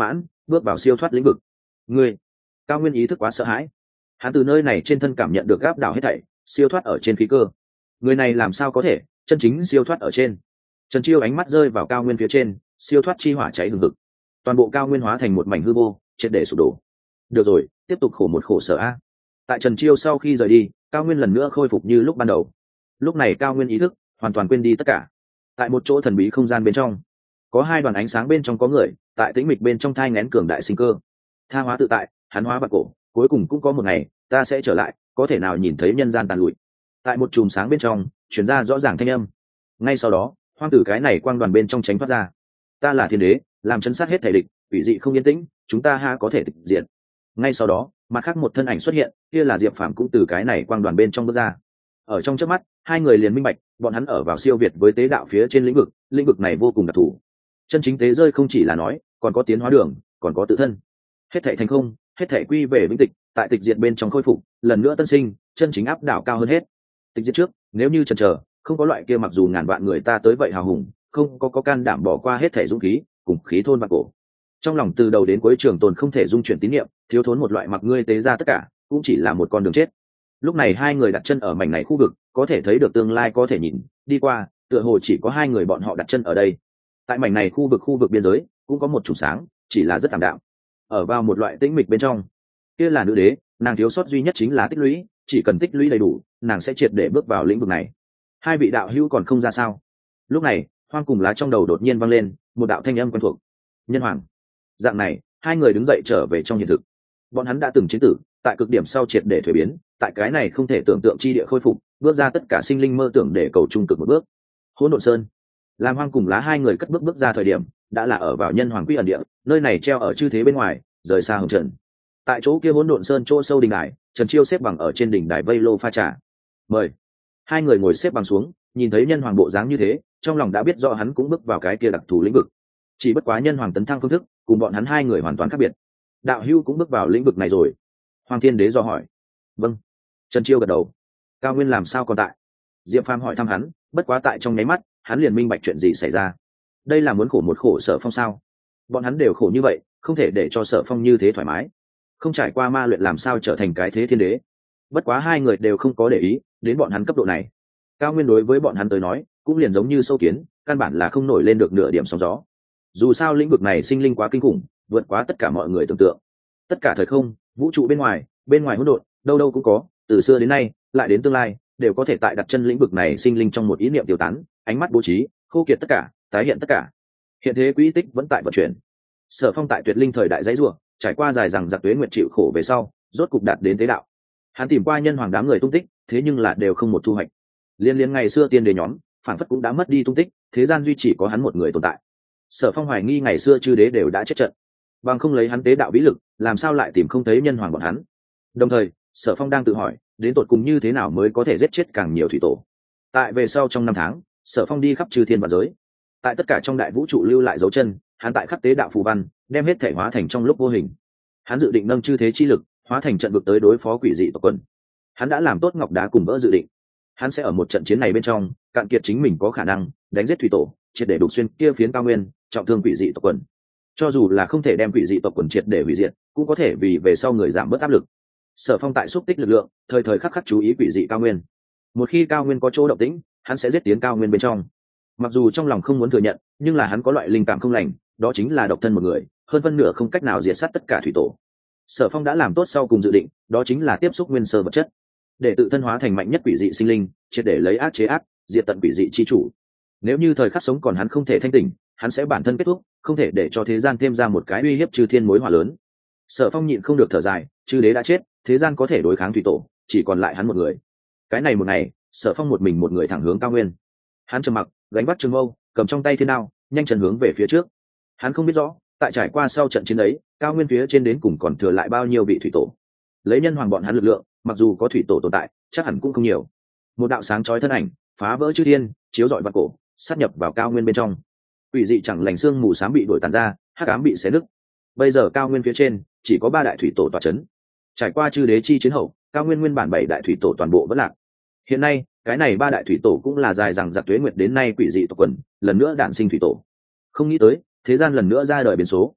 bước vào siêu thoát lĩnh vực. Ngươi, Cao Nguyên ý thức quá sợ hãi, hắn từ nơi này trên thân cảm nhận được áp đảo hết thảy, siêu thoát ở trên khí cơ. Người này làm sao có thể chân chính siêu thoát ở trên? Trần Chiêu ánh mắt rơi vào Cao Nguyên phía trên, siêu thoát chi hỏa cháy hừng hực, toàn bộ Cao Nguyên hóa thành một mảnh hư vô, triệt để sụp đổ. Được rồi, tiếp tục khổ một khổ sở a. Tại Trần Chiêu sau khi rời đi, Cao Nguyên lần nữa khôi phục như lúc ban đầu. Lúc này Cao Nguyên ý thức hoàn toàn quên đi tất cả. Tại một chỗ thần bí không gian bên trong, có hai đoàn ánh sáng bên trong có người, tại tĩnh mịch bên trong thai nghén cường đại sinh cơ. Tha hóa tự tại, hắn hóa vạn cổ, cuối cùng cũng có một ngày, ta sẽ trở lại, có thể nào nhìn thấy nhân gian tàn lụi. Tại một chùm sáng bên trong, truyền ra rõ ràng thanh âm. Ngay sau đó, hoang tử cái này quang đoàn bên trong tránh thoát ra. Ta là thiên đế, làm chấn sát hết thể địch, quỷ dị không yên tĩnh, chúng ta ha có thể tịch diệt. Ngay sau đó, mặt khác một thân ảnh xuất hiện, kia là Diệp Phàm cũng từ cái này quang đoàn bên trong bước ra. Ở trong chớp mắt, hai người liền minh bạch, bọn hắn ở vào siêu việt với tế đạo phía trên lĩnh vực, lĩnh vực này vô cùng đặc thù. Chân chính tế rơi không chỉ là nói, còn có tiến hóa đường, còn có tự thân. Hết thảy thành không, hết thảy quy về vĩnh tịch, tại tịch diệt bên trong khôi phục, lần nữa tân sinh, chân chính áp đảo cao hơn hết. Tịch diệt trước, nếu như chần chờ, không có loại kia mặc dù ngàn vạn người ta tới vậy hào hùng, không có có can đảm bỏ qua hết thảy dũng khí, cùng khí thôn vạn cổ. Trong lòng từ đầu đến cuối trường tồn không thể dung chuyển tín niệm, thiếu thốn một loại mặc ngươi tế ra tất cả, cũng chỉ là một con đường chết. Lúc này hai người đặt chân ở mảnh này khu vực, có thể thấy được tương lai có thể nhìn đi qua, tựa hồ chỉ có hai người bọn họ đặt chân ở đây. Tại mảnh này khu vực khu vực biên giới, cũng có một chùm sáng, chỉ là rất tạm đạm. Ở vào một loại tĩnh mịch bên trong, kia là nữ đế, nàng thiếu sót duy nhất chính là tích lũy, chỉ cần tích lũy đầy đủ, nàng sẽ triệt để bước vào lĩnh vực này. Hai vị đạo hữu còn không ra sao? Lúc này, Hoang cùng Lá trong đầu đột nhiên vang lên một đạo thanh âm quen thuộc. Nhân Hoàng. Dạng này, hai người đứng dậy trở về trong hiện thực. Bọn hắn đã từng chiến tử, tại cực điểm sau triệt để thuế biến, tại cái này không thể tưởng tượng chi địa khôi phục, bước ra tất cả sinh linh mơ tưởng để cầu trung cực một bước. Hỗn Độn Sơn. Làm Hoang cùng Lá hai người cất bước bước ra thời điểm, đã là ở vào Nhân Hoàng quy ẩn địa, nơi này treo ở chư thế bên ngoài, rời xa hồng trần. Tại chỗ kia Hỗn Độn Sơn chỗ sâu đỉnh đài, Trần Chiêu xếp bằng ở trên đỉnh đài vây lô pha trà. Mời. Hai người ngồi xếp bằng xuống, nhìn thấy Nhân Hoàng bộ dáng như thế, trong lòng đã biết rõ hắn cũng bước vào cái kia đặc thù lĩnh vực. Chỉ bất quá Nhân Hoàng tấn thăng phương thức, cùng bọn hắn hai người hoàn toàn khác biệt. Đạo hữu cũng bước vào lĩnh vực này rồi. Hoàng Thiên Đế dò hỏi. Vâng. Trần Chiêu gật đầu. Cao Nguyên làm sao còn tại? Diệp Phàm hỏi thăm hắn, bất quá tại trong nháy mắt, hắn liền minh bạch chuyện gì xảy ra. Đây là muốn khổ một khổ Sở Phong sao? Bọn hắn đều khổ như vậy, không thể để cho Sở Phong như thế thoải mái. Không trải qua ma luyện làm sao trở thành cái thế thiên đế. Bất quá hai người đều không có để ý đến bọn hắn cấp độ này. Cao Nguyên đối với bọn hắn tới nói, cũng liền giống như sâu kiến, căn bản là không nổi lên được nửa điểm sóng gió. Dù sao lĩnh vực này sinh linh quá kinh khủng, vượt quá tất cả mọi người tưởng tượng. Tất cả thời không, vũ trụ bên ngoài, bên ngoài hỗn độn, đâu đâu cũng có, từ xưa đến nay, lại đến tương lai, đều có thể tại đặt chân lĩnh vực này sinh linh trong một ý niệm tiêu tán, ánh mắt bố trí, khô kiệt tất cả, tái hiện tất cả. Hiện thế quỹ tích vẫn tại vận chuyển. Sở Phong tại tuyệt linh thời đại dãy rủa, trải qua dài rằng giặc tuế nguyệt chịu khổ về sau, rốt cục đạt đến tế đạo. Hắn tìm qua Nhân Hoàng đám người tung tích, thế nhưng là đều không một thu hoạch. Liên liên ngày xưa tiên đế nhóm, phản phất cũng đã mất đi tung tích, thế gian duy chỉ có hắn một người tồn tại. Sở Phong hoài nghi ngày xưa chư đế đều đã chết trận, bằng không lấy hắn tế đạo vĩ lực, làm sao lại tìm không thấy Nhân Hoàng bọn hắn. Đồng thời, Sở Phong đang tự hỏi, đến tột cùng như thế nào mới có thể giết chết càng nhiều thủy tổ. Tại về sau trong năm tháng, Sở Phong đi khắp chư thiên vạn giới, tại tất cả trong đại vũ trụ lưu lại dấu chân, hắn tại khắc tế đạo phù văn, đem hết thể hóa thành trong lúc vô hình. Hắn dự định nâng chư thế chi lực, hóa thành trận vực tới đối phó quỷ dị tộc quần. Hắn đã làm tốt ngọc đá cùng vỡ dự định. Hắn sẽ ở một trận chiến này bên trong, cạn kiệt chính mình có khả năng đánh giết thủy tổ, triệt để đục xuyên kia phiến cao nguyên, trọng thương quỷ dị tộc quần. Cho dù là không thể đem quỷ dị tộc quần triệt để hủy diệt, cũng có thể vì về sau người giảm bớt áp lực. Sở Phong tại xúc tích lực lượng, thời thời khắc khắc chú ý quỷ dị cao nguyên. Một khi cao nguyên có chỗ động tĩnh, hắn sẽ giết tiến cao nguyên bên trong. Mặc dù trong lòng không muốn thừa nhận, nhưng là hắn có loại linh cảm không lành, đó chính là độc thân một người, hơn phân nửa không cách nào diệt sát tất cả thủy tổ. Sở Phong đã làm tốt sau cùng dự định, đó chính là tiếp xúc nguyên sơ vật chất, để tự thân hóa thành mạnh nhất quỷ dị sinh linh, triệt để lấy ác chế ác, diệt tận quỷ dị chi chủ. Nếu như thời khắc sống còn hắn không thể thanh tỉnh, hắn sẽ bản thân kết thúc, không thể để cho thế gian thêm ra một cái uy hiếp trừ thiên mối hỏa lớn. Sở Phong nhịn không được thở dài, chư đế đã chết, thế gian có thể đối kháng thủy tổ, chỉ còn lại hắn một người. Cái này một ngày, Sở Phong một mình một người thẳng hướng cao nguyên. Hắn trầm mặc, gánh vác trường mâu, cầm trong tay thiên đao, nhanh chân hướng về phía trước. Hắn không biết rõ, tại trải qua sau trận chiến ấy, cao nguyên phía trên đến cùng còn thừa lại bao nhiêu vị thủy tổ. Lấy Nhân Hoàng bọn hắn lực lượng, mặc dù có thủy tổ tồn tại, chắc hẳn cũng không nhiều. Một đạo sáng chói thân ảnh, phá vỡ chư thiên, chiếu rọi vạn cổ, sát nhập vào cao nguyên bên trong. Quỷ dị chẳng lành xương mù xám bị đổi tàn ra, hắc ám bị xé nứt. Bây giờ cao nguyên phía trên chỉ có ba đại thủy tổ tọa chấn. Trải qua chư đế chi chiến hậu, cao nguyên nguyên bản bảy đại thủy tổ toàn bộ vẫn lạc. Hiện nay, cái này ba đại thủy tổ cũng là dài rằng giặc tuế nguyệt đến nay quỷ dị tộc quần, lần nữa đản sinh thủy tổ. Không nghĩ tới, thế gian lần nữa ra đời biến số.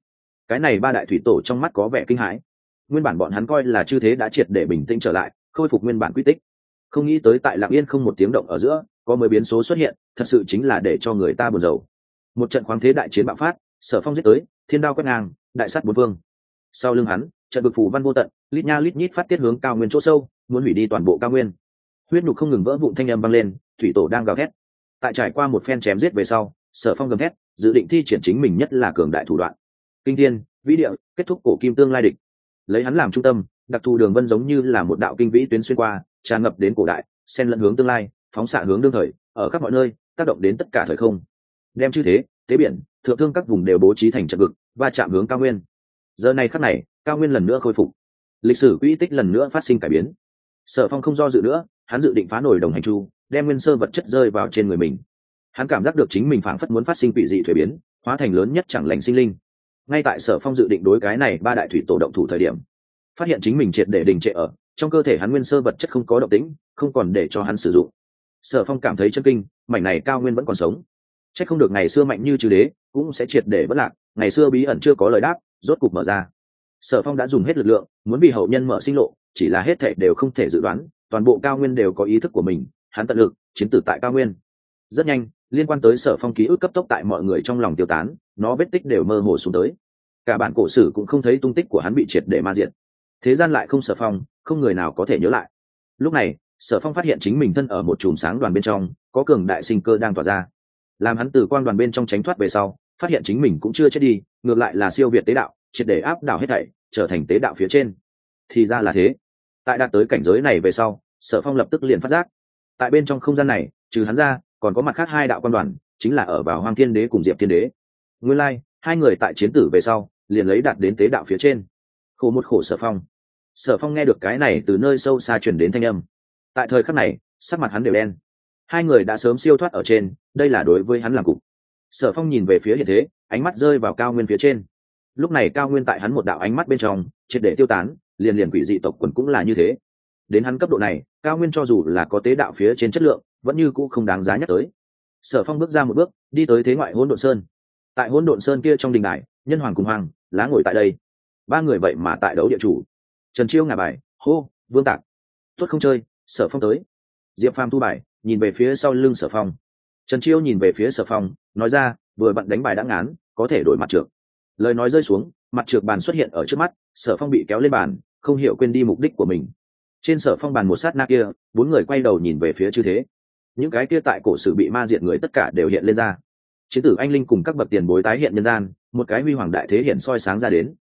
Cái này ba đại thủy tổ trong mắt có vẻ kinh hãi. Nguyên bản bọn hắn coi là chư thế đã triệt để bình tĩnh trở lại, khôi phục nguyên bản quy tích, không nghĩ tới tại lặng yên không một tiếng động ở giữa có mới biến số xuất hiện, thật sự chính là để cho người ta buồn rầu. Một trận khoáng thế đại chiến bạo phát, Sở Phong giết tới, thiên đao quét ngang, đại sát bốn phương. Sau lưng hắn, trận vực phù văn vô tận, lít nha lít nhít phát tiết hướng cao nguyên chỗ sâu, muốn hủy đi toàn bộ cao nguyên. Huyết nhục không ngừng vỡ vụn thanh âm vang lên, thủy tổ đang gào thét. Tại trải qua một phen chém giết về sau, Sở Phong gầm thét, dự định thi triển chính mình nhất là cường đại thủ đoạn. Kinh thiên, vĩ địa, kết thúc cổ kim tương lai địch. Lấy hắn làm trung tâm, đặc thù đường vân giống như là một đạo kinh vĩ tuyến xuyên qua, tràn ngập đến cổ đại, xen lẫn hướng tương lai, phóng xạ hướng đương thời, ở khắp mọi nơi, tác động đến tất cả thời không. Đem chư thế, tế biển, thượng thương các vùng đều bố trí thành trận vực, va chạm hướng cao nguyên. Giờ này khắc này, cao nguyên lần nữa khôi phục, lịch sử quỹ tích lần nữa phát sinh cải biến. Sở Phong không do dự nữa, hắn dự định phá nổi đồng hành chu, đem nguyên sơ vật chất rơi vào trên người mình. Hắn cảm giác được chính mình phảng phất muốn phát sinh quỷ dị thuế biến, hóa thành lớn nhất chẳng lành sinh linh. Ngay tại Sở Phong dự định đối cái này ba đại thủy tổ động thủ thời điểm, phát hiện chính mình triệt để đình trệ ở trong cơ thể hắn, nguyên sơ vật chất không có động tĩnh, không còn để cho hắn sử dụng. Sở Phong cảm thấy chân kinh, mảnh này cao nguyên vẫn còn sống. Chắc không được ngày xưa mạnh như chư đế cũng sẽ triệt để bất lạc, ngày xưa bí ẩn chưa có lời đáp, rốt cục mở ra. Sở Phong đã dùng hết lực lượng, muốn vì hậu nhân mở sinh lộ, chỉ là hết thảy đều không thể dự đoán, toàn bộ cao nguyên đều có ý thức của mình, hắn tận lực chiến tử tại cao nguyên. Rất nhanh, liên quan tới Sở Phong ký ức cấp tốc tại mọi người trong lòng tiêu tán, nó vết tích đều mơ hồ xuống tới. Cả bản cổ sử cũng không thấy tung tích của hắn bị triệt để ma diệt. Thế gian lại không Sở Phong, không người nào có thể nhớ lại. Lúc này, Sở Phong phát hiện chính mình thân ở một chùm sáng đoàn bên trong, có cường đại sinh cơ đang tỏa ra. Làm hắn từ quang đoàn bên trong tránh thoát về sau, phát hiện chính mình cũng chưa chết đi, ngược lại là siêu việt tế đạo, triệt để áp đảo hết thảy, trở thành tế đạo phía trên. Thì ra là thế. Tại đạt tới cảnh giới này về sau, Sở Phong lập tức liền phát giác, tại bên trong không gian này, trừ hắn ra, còn có mặt khác hai đạo quan đoàn, chính là ở vào Hoang Thiên Đế cùng Diệp Thiên Đế. Nguyên lai, like, hai người tại chiến tử về sau, liền lấy đạt đến tế đạo phía trên. Khổ một khổ Sở Phong. Sở Phong nghe được cái này từ nơi sâu xa truyền đến thanh âm. Tại thời khắc này, sắc mặt hắn đều đen. Hai người đã sớm siêu thoát ở trên, đây là đối với hắn làm cục. Sở Phong nhìn về phía hiện thế, ánh mắt rơi vào cao nguyên phía trên. Lúc này cao nguyên tại hắn một đạo ánh mắt bên trong, triệt để tiêu tán, liền liền quỷ dị tộc quần cũng là như thế. Đến hắn cấp độ này, cao nguyên cho dù là có tế đạo phía trên chất lượng, vẫn như cũ không đáng giá nhắc tới. Sở Phong bước ra một bước, đi tới thế ngoại Hỗn Độn Sơn. Tại Hỗn Độn Sơn kia trong đình đài, nhân hoàng cùng hoàng lá ngồi tại đây. Ba người vậy mà tại đấu địa chủ. Trần Chiêu ngả bài, hô, Vương Tạc. Tốt không chơi, Sở Phong tới. Diệp Phàm thu bài, nhìn về phía sau lưng Sở Phong. Trần Chiêu nhìn về phía Sở Phong, nói ra, vừa bận đánh bài đã ngán, có thể đổi mặt trược. Lời nói rơi xuống, mặt trược bàn xuất hiện ở trước mắt, Sở Phong bị kéo lên bàn, không hiểu quên đi mục đích của mình. Trên Sở Phong bàn một sát na kia, bốn người quay đầu nhìn về phía chư thế. Những cái kia tại cổ sử bị ma diệt người tất cả đều hiện lên ra. Chiến tử anh linh cùng các bậc tiền bối tái hiện nhân gian, một cái huy hoàng đại thế hiện soi sáng ra đến.